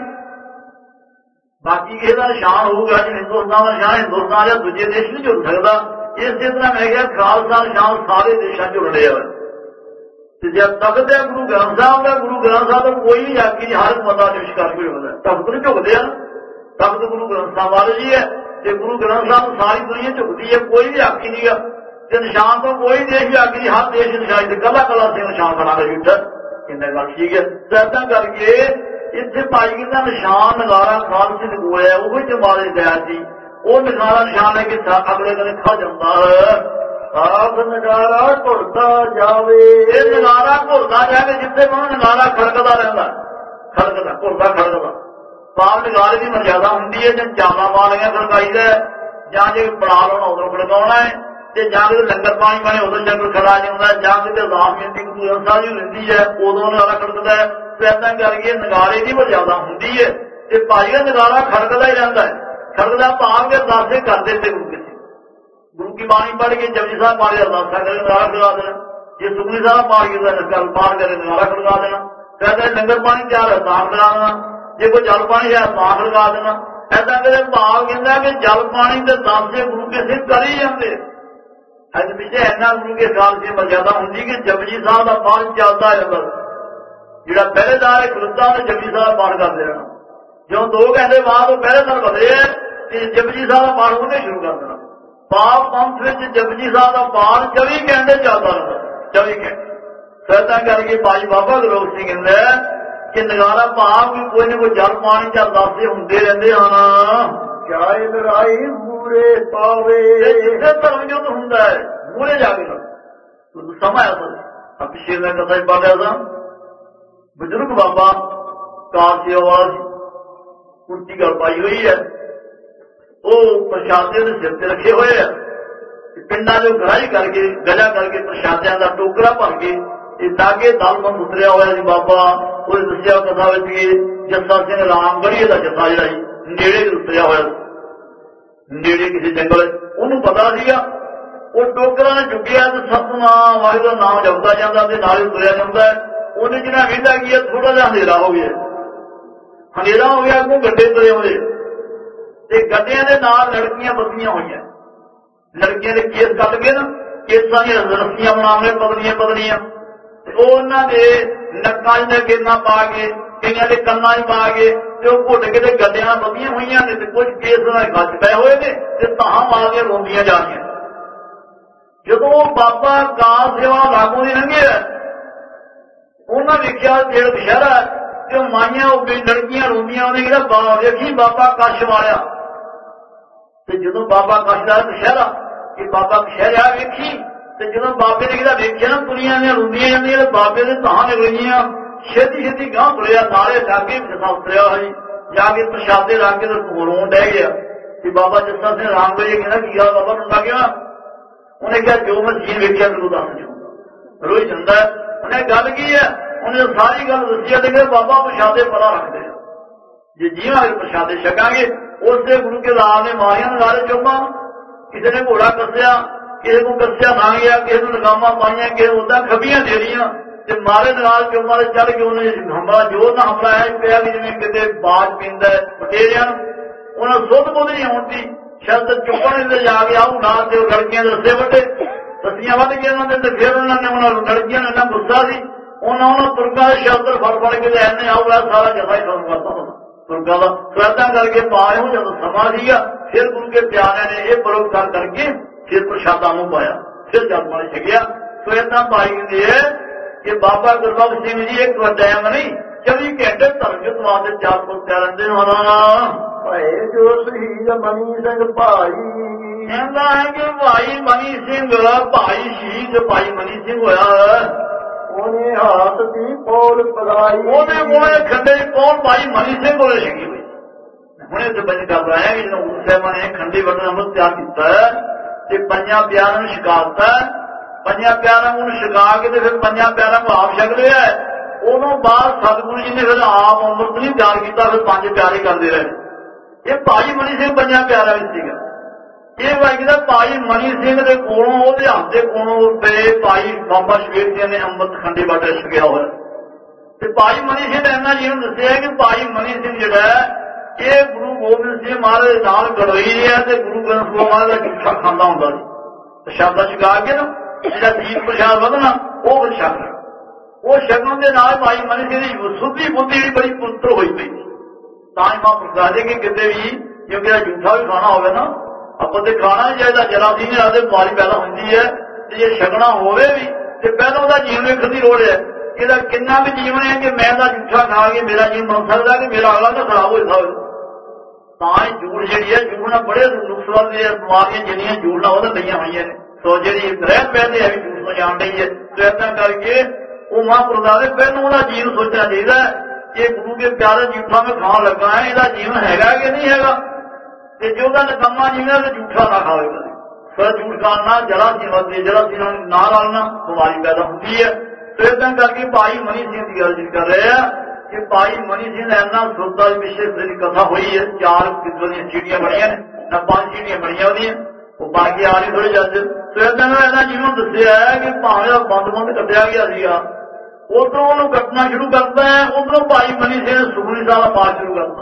ਬਾਕੀ ਕਿਸੇ ਦਾ ਨਿਸ਼ਾਨ ਹੋਊਗਾ। ਜੇ ਹਿੰਦੁਸਤਾਨ ਦਾ ਨਿਸ਼ਾਨ ਹਿੰਦੁਸਤਾਨ ਜਾਂ ਦੂਜੇ ਦੇਸ਼ ਨਹੀਂ ਜੁੜ ਸਕਦਾ। ਇਸੇ ਤਰ੍ਹਾਂ ਮੈਂ ਕਿਹਾ ਖਾਲਸਾ ਨਿਸ਼ਾਨ ਸਾਰੇ ਦੇਸ਼ਾਂ ਜੁੜਦੇ ਆ। ਤੇ ਜਦ ਤਖਤ ਹੈ ਗੁਰੂ ਗ੍ਰੰਥ ਸਾਹਿਬ ਦਾ ਗੁਰੂ ਗ੍ਰੰਥ ਸਾਹਿਬ ਦਾ ਕੋਈ ਵੀ ਆਕੀ ਹਰ ਬੰਦਾ ਨਿਸ਼ਕਾਰ ਕੋਈ ਹੁੰਦਾ। ਤਖਤ ਨੂੰ ਝੁਕਦੇ ਆ। ਤਖਤ ਗੁਰੂ ਗ੍ਰੰਥ ਸਾਹਿਬ ਵਾਲੇ ਜੀ ਹੈ ਤੇ ਗੁਰੂ ਗ੍ਰੰਥ ਸਾਹਿਬ ਸਾਰੀ ਦੁਨੀਆ ਝੁਕਦੀ ਹੈ। ਕੋਈ ਵੀ ਆਕੀ ਨਹੀਂ ਗਾ ਤੇ ਨਿਸ਼ਾਨ ਤੋਂ ਕੋਈ ਦੇਸ਼ ਵੀ ਆਕੀ ਨਹੀਂ। ਹਰ ਦੇਸ਼ ਨਿਸ਼ਾਨ ਤੇ ਕੱਲਾ ਕੱਲਾ ਸਿੰਘ ਨਿਸ਼ਾਨ ਬਣਾ ਕੇ ਬੈਠਾ। ਕਿੰਨਾ ਗੱਲ ਠੀਕ ਹੈ। ਏਦਾਂ ਕਰਕੇ ਇੱਥੇ ਭਾਈ ਕਹਿੰਦਾ ਨਿਸ਼ਾਨ ਨਗਾਰਾ ਖਾਲਸੇ ਦੇ ਕੋਲ ਹੈ ਉਹ ਜਮਾਲੇ ਗਿਆ ਸੀ। ਉਹ ਨਗਾਰਾ ਨਿਸ਼ਾਨ ਲੈ ਕੇ ਅਗਲੇ ਦਿਨ ਖਾ ਜਾਂਦਾ ਹੈ। ਆਪ ਨਗਾਰਾ ਘੁਰਦਾ ਜਾਵੇ। ਇਹ ਨਗਾਰਾ ਘੁਰਦਾ ਜਾਵੇ ਜਿੱਥੇ ਮੈਂ ਨਗਾਰਾ ਖੜਕਦਾ ਰਹਿੰਦਾ ਖੜਕਦਾ ਘੁਰਦਾ ਖੜਕਦਾ। ਪਾਪ ਨਗਾਰੇ ਦੀ ਮਰਜ਼ਾਦਾ ਹੁੰਦੀ ਹੈ ਜੇ ਚਾਲਾਂ ਵਾਲੀਆਂ ਖੜਕਾਈਦਾ ਜਾਂ ਜੇ ਬਣਾ ਲਾਉਣਾ ਉਦੋਂ ਖੜਕਾਉਣਾ ਹੈ ਤੇ ਜਾਂ ਕਿਤੇ ਲੰਗਰ ਪਾਣੀ ਬਣੇ ਉਦੋਂ ਜੰਗਲ ਖੜਾ ਜਾਂਦਾ ਜਾਂ ਕਿਤੇ ਅਰਦਾਸ ਬੇਨਤੀ ਗੁਰੂ ਸਾਹਿਬ ਜੀ ਰਹਿੰਦੀ ਹੈ ਉਦੋਂ ਨਗਾਰਾ ਖੜਕਦਾ ਹੈ। ਤੇ ਏਦਾਂ ਕਰਕੇ ਨਗਾਰੇ ਦੀ ਮਰਜ਼ਾਦਾ ਹੁੰਦੀ ਹੈ ਤੇ ਭਾਈ ਦਾ ਨਗਾਰਾ ਖੜਕਦਾ ਹੀ ਰਹਿੰਦਾ ਹੈ। ਖੜਕਦਾ ਭਾਵ ਕੇ ਅਰਦਾਸੇ ਕਰਦੇ ਤੇ ਗੁਰੂ ਕਿਸੇ ਗੁਰੂ ਕੀ ਬਾਣੀ ਪੜ੍ਹ ਕੇ ਜਪਜੀ ਸਾਹਿਬ ਪਾਠ ਅਰਦਾਸਾਂ ਕਰੇ ਨਗਾਰਾ ਖੜਕਾ ਦੇਣਾ। ਜੇ ਸੁਖਮਨੀ ਸਾਹਿਬ ਪਾਠ ਕੀਤਾ ਗੱਲ ਪਾਠ ਕਰੇ ਨਗਾਰਾ ਖੜਕਾ ਦੇਣਾ। ਕਹਿੰਦੇ ਲੰਗਰ ਪਾਣੀ ਤਿਆਰ ਹੈ ਤਾਂ ਕਰਾ ਦੇਣਾ, ਜੇ ਕੋਈ ਜਲ ਪਾਣੀ ਹੈ ਤਾਂ ਲਗਾ ਦੇਣਾ। ਏਦਾਂ ਕਦੇ ਭਾਵ ਕਹਿੰਦਾ ਕਿ ਜਲ ਪਾਣੀ ਤੇ ਦਾਸੇ ਗੁਰੂ ਕੇ ਸਿੱਖ ਕਰ ਹੀ ਜਾਂਦੇ। ਅੱਜ ਪਿੱਛੇ ਇੰਨਾ ਗੁਰੂ ਕੇ ਖਾਲਸੇ ਦੀ ਮਰਜ਼ਾਦਾ ਹੁੰਦੀ ਕਿ ਜਪਜੀ ਸਾਹਿਬ ਦਾ ਪਾਠ ਚੱਲਦਾ ਜਾਂਦਾ, ਜਿਹੜਾ ਪਹਿਰੇਦਾਰ ਹੈ ਖੁੱਲਦਾ ਉਹਨੇ ਜਪਜੀ ਸਾਹਿਬ ਦਾ ਪਾਠ ਕਰਦੇ ਰਹਿਣਾ। ਜਦੋਂ ਦੋ ਘੰਟੇ ਬਾਅਦ ਉਹ ਪਹਿਰੇਦਾਰ ਬਦਲੇ ਤੇ ਜਪਜੀ ਸਾਹਿਬ ਦਾ ਪਾਠ ਉਹਨੇ ਸ਼ੁਰੂ ਕਰ ਦੇਣਾ। ਪਾਪ ਪੰਥ ਵਿੱਚ ਜਪਜੀ ਸਾਹਿਬ ਦਾ ਪਾਠ ਚੌਵੀ ਘੰਟੇ ਚੱਲਦਾ ਰਹਿੰਦਾ, ਚੌਵੀ ਘੰਟੇ। ਏਦਾਂ ਕਰਕੇ ਭਾਈ ਬਾਬਾ ਗੁਰਲੋਕ ਸਿੰਘ ਕਹਿੰਦਾ ਕਿ ਨਗਾਰਾ ਭਾਵ ਕਿ ਕੋਈ ਨਾ ਕੋਈ ਜਲ ਪਾਣੀ ਜਾਂ ਦਾਸੇ ਹੁੰਦੇ ਰਹਿੰਦੇ ਹਨ। ਚਾਹੇ ਲੜਾਈ ਮੂਰੇ ਪਾਵੇ, ਜਿੱਥੇ ਧਰਮ ਯੁੱਧ ਹੁੰਦਾ ਹੈ ਮੂਰੇ ਜਾ ਕੇ ਸਮਾਂ ਆ ਪਿਛੇ ਦਾ ਕਥਾ ਹੀ ਪੜ੍ਹਿਆ ਸਾਂ। ਬਜ਼ੁਰਗ ਬਾਬਾ ਕਾਰ ਸੇਵਾ ਕੁਰਤੀ ਗੱਲ ਪਾਈ ਹੋਈ ਹੈ, ਉਹ ਪ੍ਰਸ਼ਾਦੇ ਦੇ ਸਿਰ ਤੇ ਰੱਖੇ ਹੋਏ ਆ। ਪਿੰਡਾਂ ਚੋਂ ਗਰਾਹੀ ਕਰਕੇ ਗਲਾ ਕਰਕੇ ਪ੍ਰਸ਼ਾਦਿਆਂ ਦਾ ਟੋਕਰਾ ਭਰ ਕੇ ਇਹ ਦਾਗੇ ਦਲਮੰਦ ਉਤਰਿਆ ਹੋਇਆ ਸੀ ਬਾਬਾ। ਉਹਨੇ ਦੱਸਿਆ ਕਥਾ ਵਿੱਚ ਕਿ ਜੱਸਾ ਸਿੰਘ ਰਾਮਗੜੀਏ ਦਾ ਜੱਸਾ ਜਿਹੜਾ ਸੀ ਨੇੜੇ ਉਤਰਿਆ ਹੋਇਆ, ਨੇੜੇ ਕਿਸੇ ਜੰਗਲ, ਉਹਨੂੰ ਪਤਾ ਸੀਗਾ। ਉਹ ਟੋਕਰਾ ਨੇ ਚੁੱਕਿਆ ਤੇ ਸਤਨਾਮ ਵਾਹਿਗੁਰੂ ਦਾ ਨਾਮ ਜਪਦਾ ਜਾਂਦਾ ਤੇ ਨਾਲ ਹੀ ਤੁਰਿਆ ਜਾਂਦਾ। ਉਹਨੇ ਜਿਹੜਾ ਵੇਂਦਾ ਕੀ ਥੋੜਾ ਜਿਹਾ ਹਨੇਰਾ ਹੋ ਗਿਆ, ਹਨੇਰਾ ਹੋ ਗਿਆ, ਅੱਗੋਂ ਗੱਡੇ ਤੁਰੇ ਆਉਂਦੇ ਤੇ ਗੱਡਿਆਂ ਦੇ ਨਾਲ ਲੜਕੀਆਂ ਬੱਤੀਆਂ ਹੋਈਆਂ। ਲੜਕੀਆਂ ਦੇ ਕੇਸ ਕੱਟ ਕੇ ਨਾ ਕੇਸਾਂ ਦੀਆਂ ਰੱਸੀਆਂ ਬਣਾਉਣੇ ਪਤਲੀਆਂ ਪਤਲੀਆਂ, ਤੇ ਉਹ ਉਹਨਾਂ ਦੇ ਨੱਕਾਂ ਦੀਆਂ ਗੇਨਾਂ ਪਾ ਕੇ ਕਈਆਂ ਦੇ ਕੰਨਾਂ 'ਚ ਪਾ ਕੇ ਤੇ ਉਹ ਘੁੱਟ ਕੇ ਤੇ ਗੱਡਿਆਂ ਬੱਤੀਆਂ ਹੋਈਆਂ ਨੇ ਤੇ ਕੁਝ ਕੇਸ ਨਾਲ ਗੱਜ ਪਏ ਹੋਏ ਨੇ ਤੇ ਤਾਹਾਂ ਮਾਰ ਕੇ ਰੋਂਦੀਆਂ ਜਾ ਰਹੀਆਂ। ਜਦੋਂ ਬਾਬਾ ਕਾਰ ਸੇਵਾ ਲਾਗੋਂ ਦੀ ਲੰਘਿਆ, ਉਹਨਾਂ ਵੇਖਿਆ ਜਿਹੜਾ ਦੁਸ਼ਹਿਰਾ ਤੇ ਉਹ ਮਾਈਆਂ ਉਹ ਲੜਕੀਆਂ ਰੋਂਦੀਆਂ, ਉਹਨੇ ਕਿਹਾ ਬਾ ਵੇਖੀ ਬਾਬਾ ਕਸ਼ ਵਾਲਿਆ। ਤੇ ਜਦੋਂ ਬਾਬਾ ਕਸ਼ ਦਾ ਦੁਸ਼ਹਿਰਾ ਕਿ ਬਾਬਾ ਦੁਸ਼ਹਿਰਾ ਵੇਖੀ, ਤੇ ਜਦੋਂ ਬਾਬੇ ਨੇ ਕਿਹਾ ਵੇਖਿਆ ਨਾ ਕੁੜੀਆਂ ਨੇ ਰੋਂਦੀਆਂ ਜਾਂਦੀਆਂ, ਬਾਬੇ ਦੇ ਤਾਹਾਂ ਨਿਕਲੀਆਂ, ਛੇਤੀ ਛੇਤੀ ਗਾਂਹ ਤੁਰਿਆ, ਨਾਲੇ ਲਾਗੇ ਜੱਸਾ ਉਤਰਿਆ ਹੋਈ, ਜਾ ਕੇ ਪ੍ਰਸ਼ਾਦੇ ਲਾ ਕੇ ਤੇ ਰੋਣ ਡਹਿ ਗਿਆ। ਤੇ ਬਾਬਾ ਜੱਸਾ ਸਿੰਘ ਰਾਮਗੜੀਏ ਕਹਿੰਦਾ ਕੀ ਗੱਲ ਬਾਬਾ ਰੋਂਦਾ ਕਿਉਂ? ਉਹਨੇ ਕਿਹਾ ਜੋ ਮੈਂ ਜੀਨ ਵੇਖਿਆ ਮੈਨੂੰ ਦੱਸ ਦਿਓ। ਰੋਈ ਜਾਂਦਾ। ਉਹਨੇ ਗੱਲ ਕੀ ਹੈ? ਉਹਨੇ ਸਾਰੀ ਗੱਲ ਦੱਸੀ ਤੇ ਕਹਿੰਦੇ ਬਾਬਾ ਪ੍ਰਸ਼ਾਦੇ ਪਤਾ ਰੱਖਦੇ ਆ, ਜੇ ਜੀਵਾਂਗੇ ਪ੍ਰਸ਼ਾਦੇ ਛਕਾਂਗੇ। ਉਸਦੇ ਗੁਰੂ ਕੇ ਲਾਲ ਨੇ ਮਾਰੀਆਂ ਨਗਾਰੇ ਚੋਪਾਂ, ਕਿਸੇ ਨੇ ਘੋੜਾ ਕੱਸਿਆ, ਕਿਸੇ ਨੂੰ ਕੱਸਿਆ ਨਾ ਗਿਆ, ਕਿਸੇ ਨੂੰ ਲਗਾਮਾਂ ਪਾਈਆਂ, ਕਿਸੇ ਨੂੰ ਉਦਾਂ ਖੱਬੀਆਂ ਦੇ ਰਹੀਆਂ ਤੇ ਮਾਰੇ ਨਾਲ ਚੋਪਾਂ ਦੇ ਚੜ੍ਹ ਕੇ ਉਹਨੇ ਹਮਲਾ ਜੋ ਨਾ ਹਮਲਾ ਹੈ ਪਿਆ ਵੀ ਜਿਵੇਂ ਕਿਤੇ ਬਾਜ ਪੀਂਦਾ ਬਟੇਰਿਆਂ ਨੂੰ। ਉਹਨਾਂ ਸੁੱਧ ਬੁੱਧ ਨਹੀਂ ਆਉਂਦੀ, ਸ਼ਬਦ ਚੁੱਕਣ ਦੇ ਜਾ ਕੇ ਆਉ ਨਾਲ ਤੇ ਉਹ ਲੜਕੀਆਂ ਦੇ ਰੱਸੇ ਵੱਡੇ ਰੱਸੀਆਂ ਵੱਧ ਕੇ ਉਹਨਾਂ ਦੇ ਤੇ ਫਿਰ ਉਹਨਾਂ ਨੇ ਉਹਨਾਂ ਲੜਕੀਆਂ ਨੂੰ ਇੰਨਾ ਗੁੱਸਾ ਸੀ, ਉਹਨਾਂ ਉਹਨਾਂ ਤੁਰਕਾਂ ਦੇ ਸ਼ਬਦ ਫੜ ਫੜ ਕੇ ਲੈਣੇ ਆਊਗਾ ਸਾਰਾ ਜਥਾ ਹੀ ਖਤਮ ਕਰਤਾ ਹੁੰਦਾ ਤੁਰਕਾਂ ਦਾ। ਸਵੈਦਾਂ ਕਰਕੇ ਪਾਇਓ ਜਦੋਂ ਸਮਾਂ ਸੀਗਾ, ਫਿਰ ਗੁਰੂ ਕੇ ਪਿਆਰਿਆਂ ਨੇ ਇਹ ਪਰੋਪਕਾਰ ਕਰਕੇ ਫਿਰ ਪ੍ਰਸ਼ਾਦਾ ਨੂੰ ਪਾਇਆ, ਫਿਰ ਜਲ ਪਾਣੀ ਛਕਿਆ। ਸਵੈਦਾਂ ਪਾਈ ਹੁੰਦੀ ਹੈ ਕਿ ਬਾਬਾ ਗੁਰਬਖਸ਼ ਸਿੰਘ ਜੀ ਇੱਕ ਟਾਈਮ ਨਹੀਂ ਚੌਵੀ ਘੰਟੇ ਧਰਮ ਯੁੱਧ ਵਾਸਤੇ ਚਾਰ ਪੁੱਤਰ ਰਹਿੰਦੇ ਹਨ। ਭਾਈ ਜੋ ਸ਼ਹੀਦ ਮਨੀ ਸਿੰਘ ਭਾਈ ਕਹਿੰਦਾ ਹੈ ਕਿ ਭਾਈ ਮਨੀ ਸਿੰਘ ਭਾਈ ਸ਼ਹੀਦ ਭਾਈ ਮਨੀ ਸਿੰਘ ਹੋਇਆ। ਉਹਨੇ ਹੱਥ ਦੀ ਪੌਲ ਪਲਾਈ, ਉਹਦੇ ਮੋਹੇ ਖੰਡੇ ਦੀ ਪੌਲ ਭਾਈ ਮਨੀ ਸਿੰਘ ਕੋਲ ਛਕੀ ਹੋਈ। ਹੁਣੇ ਤੇ ਬੰਦ ਕਰ ਰਿਹਾ ਕਿ ਜਦੋਂ ਗੁਰੂ ਸਾਹਿਬਾਂ ਨੇ ਖੰਡੇ ਵਟਣ ਅੰਮ੍ਰਿਤ ਤਿਆਰ ਕੀਤਾ ਤੇ ਪੰਜਾਂ ਪਿਆਰਿਆਂ ਨੂੰ ਛਕਾ ਦਿੱਤਾ। ਪੰਜਾਂ ਪਿਆਰਿਆਂ ਨੂੰ ਛਕਾ ਕੇ ਤੇ ਫਿਰ ਪੰਜਾਂ ਪਿਆਰਿਆਂ ਨੂੰ ਆਪ ਛਕ ਲਿਆ। ਉਦੋਂ ਬਾਅਦ ਸਤਿਗੁਰੂ ਜੀ ਨੇ ਫਿਰ ਆਪ ਅੰਮ੍ਰਿਤ ਨਹੀਂ ਤਿਆਰ ਕੀਤਾ, ਫਿਰ ਪੰਜ ਪਿਆਰੇ ਕਰਦੇ ਰਹੇ। ਇਹ ਭਾਈ ਮਨੀ ਸਿੰਘ ਪੰਜਾਂ ਪਿਆਰਿਆਂ ਵਿੱਚ ਸੀਗਾ। ਇਹ ਭਾਈ ਕਹਿੰਦਾ ਭਾਈ ਮਨੀ ਸਿੰਘ ਦੇ ਕੋਲੋਂ ਉਹਦੇ ਹੱਥ ਦੇ ਕੋਲੋਂ ਤੇ ਭਾਈ ਬਾਬਾ ਸ਼ਵੇਤ ਜੀ ਨੇ ਅੰਮ੍ਰਿਤ ਖੰਡੇ ਵਾਟਾ ਛਕਿਆ ਹੋਇਆ। ਤੇ ਭਾਈ ਮਨੀ ਸਿੰਘ ਨੇ ਇਹਨਾਂ ਜੀ ਨੂੰ ਦੱਸਿਆ ਕਿ ਭਾਈ ਮਨੀ ਸਿੰਘ ਜਿਹੜਾ ਇਹ ਗੁਰੂ ਗੋਬਿੰਦ ਸਿੰਘ ਮਹਾਰਾਜ ਦੇ ਨਾਲ ਗੜੋਈ ਰਿਹਾ ਤੇ ਗੁਰੂ ਗ੍ਰੰਥ ਸਾਹਿਬ ਮਹਾਰਾਜ ਦਾ ਜੂਠਾ ਖਾਂਦਾ ਹੁੰਦਾ ਸੀ। ਪ੍ਰਸ਼ਾਦਾ ਛਕਾ ਕੇ ਨਾ ਜਿਹੜਾ ਦੀਪ ਪ੍ਰਸ਼ਾਦ ਵਧਣਾ ਉਹ ਫਿਰ ਛਕ ਲਿਆ। ਉਹ ਛਕਣ ਦੇ ਨਾਲ ਭਾਈ ਮਨੀ ਸਿੰਘ ਦੀ ਸੁੱਧੀ ਬੁੱਧੀ ਜਿਹੜੀ ਬੜੀ ਪੁੱਤਰ ਹੋਈ ਪਈ ਤਾਂ ਹੀ ਮਾਂ ਪ੍ਰਸਾਦੇ ਕਿ ਕਿਤੇ ਵੀ ਜੇ ਕਿਹੜਾ ਜੂਠਾ ਵੀ ਖਾਣਾ ਹੋਵੇ ਨਾ ਆਪਾਂ ਤੇ ਖਾਣਾ ਨਹੀਂ ਚਾਹੀਦਾ। ਜਰਾਸੀਮ ਨਾਲ ਤੇ ਬਿਮਾਰੀ ਪੈਦਾ ਹੁੰਦੀ ਹੈ ਤੇ ਜੇ ਛਕਣਾ ਹੋਵੇ ਵੀ ਤੇ ਪਹਿਲਾਂ ਉਹਦਾ ਜੀਵਨ ਵੇਖਣ ਦੀ ਲੋੜ ਹੈ। ਇਹਦਾ ਕਿੰਨਾ ਵੀ ਜੀਵਨ ਹੈ ਕਿ ਮੈਂ ਤਾਂ ਜੂਠਾ ਖਾ ਕੇ ਮੇਰਾ ਜੀਵਨ ਬਣ ਸਕਦਾ ਕਿ ਮੇਰਾ ਅਗਲਾ ਤਾਂ ਖਰਾਬ ਹੋ ਜਾਵੇ। ਤਾਂ ਹੀ ਜੂੜ ਜਿਹੜੀ ਹੈ ਜੂੜ ਨਾਲ ਬੜੇ ਨੁਕਸਾਨ ਦੇ ਬਿਮਾਰੀਆਂ ਜਿਹੜੀਆਂ ਜੂੜ ਨਾਲ ਉਹਦੇ ਲਈਆਂ ਹੋਈਆਂ ਨੇ। ਸੋ ਜਿਹੜੀ ਰਹਿ ਪੈਂਦੇ ਹੈ ਵੀ ਜੂੜ ਤੋਂ ਜਾਣ ਰਹੀ ਹੈ। ਸੋ ਏਦਾਂ ਕਰਕੇ ਉਹ ਮਹਾਂਪੁਰਖਾਂ ਦੇ ਪਹਿਲਾਂ ਉਹਦਾ ਜੀਵਨ ਸੋਚਣਾ ਚਾਹੀਦਾ ਕਿ ਗੁਰੂ ਕੇ ਪਿਆਰੇ ਜੂਠਾ ਮੈਂ ਖਾਣ ਲੱਗਾ ਹੈ, ਇਹਦਾ ਜੀਵਨ ਹੈਗਾ ਕਿ ਨਹੀਂ ਹੈਗਾ। ਤੇ ਜੋ ਉਹਦਾ ਨਕੰਮਾ ਜੀਵਨ ਤੇ ਜੂਠਾ ਨਾ ਖਾਵੇ ਕਦੇ। ਫਿਰ ਜੂਠ ਖਾਣ ਨਾਲ ਜਰਾਸੀਮ ਵੱਧਦੀ, ਜਰਾਸੀਮ ਨਾਲ ਨਾਲ ਨਾ ਬਿਮਾਰੀ ਪੈਦਾ ਹੁੰਦੀ ਹੈ। ਸੋ ਏਦਾਂ ਕਰਕੇ ਭਾਈ ਮਨੀ ਸਿੰਘ ਦੀ ਗੱਲ ਜਿ ਕਰ ਰਹੇ ਆ ਕਿ ਭਾਈ ਮਨੀ ਸਿੰਘ ਦਾ ਇੰਨਾ ਸੁਰਤਾ ਵਿਸ਼ੇ ਦੀ ਕਥਾ ਹੋਈ ਹੈ। ਚਾਰ ਕਿਸਮ ਦੀਆਂ ਸੀੜੀਆਂ ਬਣੀਆਂ ਨੇ ਨਾ ਪੰਜ ਸੀੜੀਆਂ ਬਣੀਆਂ ਉਹਦੀਆਂ, ਉਹ ਬਣ ਕੇ ਆ ਰਹੀ ਥੋੜੇ ਜੱਜ। ਸੋ ਏਦਾਂ ਨਾਲ ਇਹਨਾਂ ਜਿਹਨੂੰ ਦੱਸਿਆ ਹੈ ਕਿ ਭਾਵੇਂ ਬੰਦ ਬੰਦ ਕੱਢਿਆ ਗਿਆ ਸੀਗਾ ਉਧਰੋਂ ਉਹਨੂੰ ਕੱਟਣਾ ਸ਼ੁਰੂ ਕਰਦਾ ਹੈ, ਉਧਰੋਂ ਭਾਈ ਮਨੀ ਸਿੰਘ ਨੇ ਸੁਖਮਨੀ ਸਾਹਿਬ ਦਾ ਪਾਠ ਸ਼ੁਰੂ ਕਰਤਾ।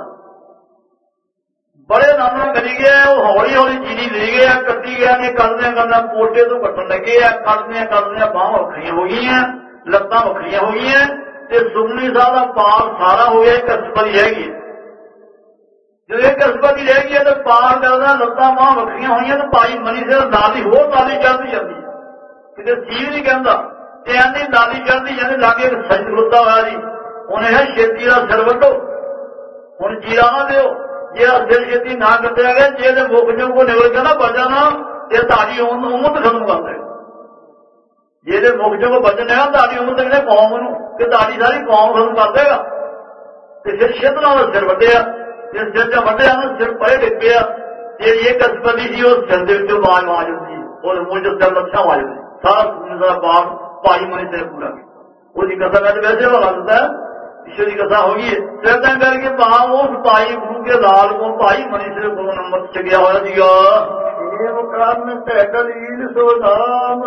ਬੜੇ ਨਾਮ ਨਾਲ ਕਰੀ ਗਿਆ, ਉਹ ਹੌਲੀ ਹੌਲੀ ਚੀਨੀ ਦੇ ਗਿਆ, ਕੱਟੀ ਗਿਆ ਨੇ, ਕੱਢਦਿਆਂ ਕੱਢਦਿਆਂ ਪੋਟੇ ਤੋਂ ਕੱਟਣ ਲੱਗੇ ਆ, ਕੱਢਦਿਆਂ ਕੱਢਦਿਆਂ ਬਾਹਾਂ ਵੱਖਰੀਆਂ ਹੋ ਗਈਆਂ, ਲੱਤਾਂ ਵੱਖਰੀਆਂ ਹੋ ਗਈਆਂ, ਤੇ ਸੁਖਮਨੀ ਸਾਹਿਬ ਦਾ ਪਾਠ ਸਾਰਾ ਹੋ ਗਿਆ। ਇੱਕ ਅਸਪਤੀ ਰਹਿ ਗਈ, ਜਦੋਂ ਇੱਕ ਅਸਪਤੀ ਰਹਿ ਗਈ ਤਾਂ ਪਾਠ ਕਰਦਾ ਲੱਤਾਂ ਬਾਹਾਂ ਵੱਖਰੀਆਂ ਹੋਈਆਂ, ਤਾਂ ਭਾਈ ਮਨੀ ਸਿੰਘ ਨਾਲ ਦੀ ਹੋਰ ਨਾਲੀ ਚੜ੍ਹਦੀ ਜਾਂਦੀ, ਕਿਤੇ ਚੀਜ਼ ਨਹੀਂ ਕਹਿੰਦਾ, ਤੇ ਆਂਦੀ ਨਾਲੀ ਚੜ੍ਹਦੀ ਜਾਂਦੀ। ਲਾਗੇ ਇੱਕ ਸੱਜ ਖਲੋਤਾ ਹੋਇਆ ਜੀ, ਉਹਨੇ ਕਿਹਾ ਛੇਤੀ ਦਾ ਸਿਰ ਵੱਢੋ, ਹੁਣ ਜੀਰਾ ਨਾ ਦਿਓ, ਜੇ ਸਿਰ ਛੇਤੀ ਨਾ ਕੱਟਿਆ ਗਿਆ, ਜੇ ਇਹਦੇ ਮੁੱਖ ਚੋਂ ਕੋ ਨਿਕਲ ਕੇ ਨਾ ਬਚਾ ਨਾ, ਇਹ ਤੁਹਾਡੀ ਉਮਰ ਖਤਮ ਕਰ ਦੇਗਾ। ਜੇ ਇਹਦੇ ਮੁੱਖ ਚੋਂ ਕੋ ਬਚਣ ਹੈਗਾ ਤੁਹਾਡੀ ਉਮਰ ਤੱਕ ਕੌਮ ਨੂੰ, ਕਿ ਤੁਹਾਡੀ ਸਾਰੀ ਕੌਮ ਖਤਮ ਕਰ ਦੇਗਾ। ਤੇ ਫਿਰ ਛੇਤ ਨਾਲ ਸਿਰ ਵੱਢਿਆ, ਜਿਸ ਸਿਰ ਚ ਵੱਢਿਆ ਨਾ ਸਿਰ ਪਰੇ ਡਿੱਗ ਪਿਆ। ਜੇ ਇਹ ਕਸਬਤੀ ਸੀ ਉਹ ਸਿਰ ਦੇ ਵਿੱਚੋਂ ਆਵਾਜ਼ ਆ ਜਾਂਦੀ, ਉਹਦੇ ਮੂੰਹ ਚ ਸਿਰ ਲੱਛਾ ਆ ਜਾਂਦੀ, ਸਾਰਾ ਸਾਰਾ ਬਾਪ ਭਾਈ ਮਨੀ ਸਿਰ ਪੂਰਾ। ਉਹਦੀ ਕਥਾ ਮੈਂ ਵੈਸੇ ਉਹ ਲੱਗਦਾ ਈਸ਼ਵਰ ਦੀ ਕਥਾ ਹੋ ਗਈ। ਸਿਰਦਾਂ ਕਰਕੇ ਭਾਵ ਉਸ ਭਾਈ ਗੁਰੂ ਕੇ ਲਾਲ ਕੋ ਭਾਈ ਮਨੀ ਸਿਰ ਗੁਰੂ ਨੰਬਰ ਚ ਗਿਆ ਹੋਇਆ ਸੀਗਾ। ਖੇਮ ਕਰਨ ਤੈ ਦਲੀਲ ਸੋ ਨਾਮ,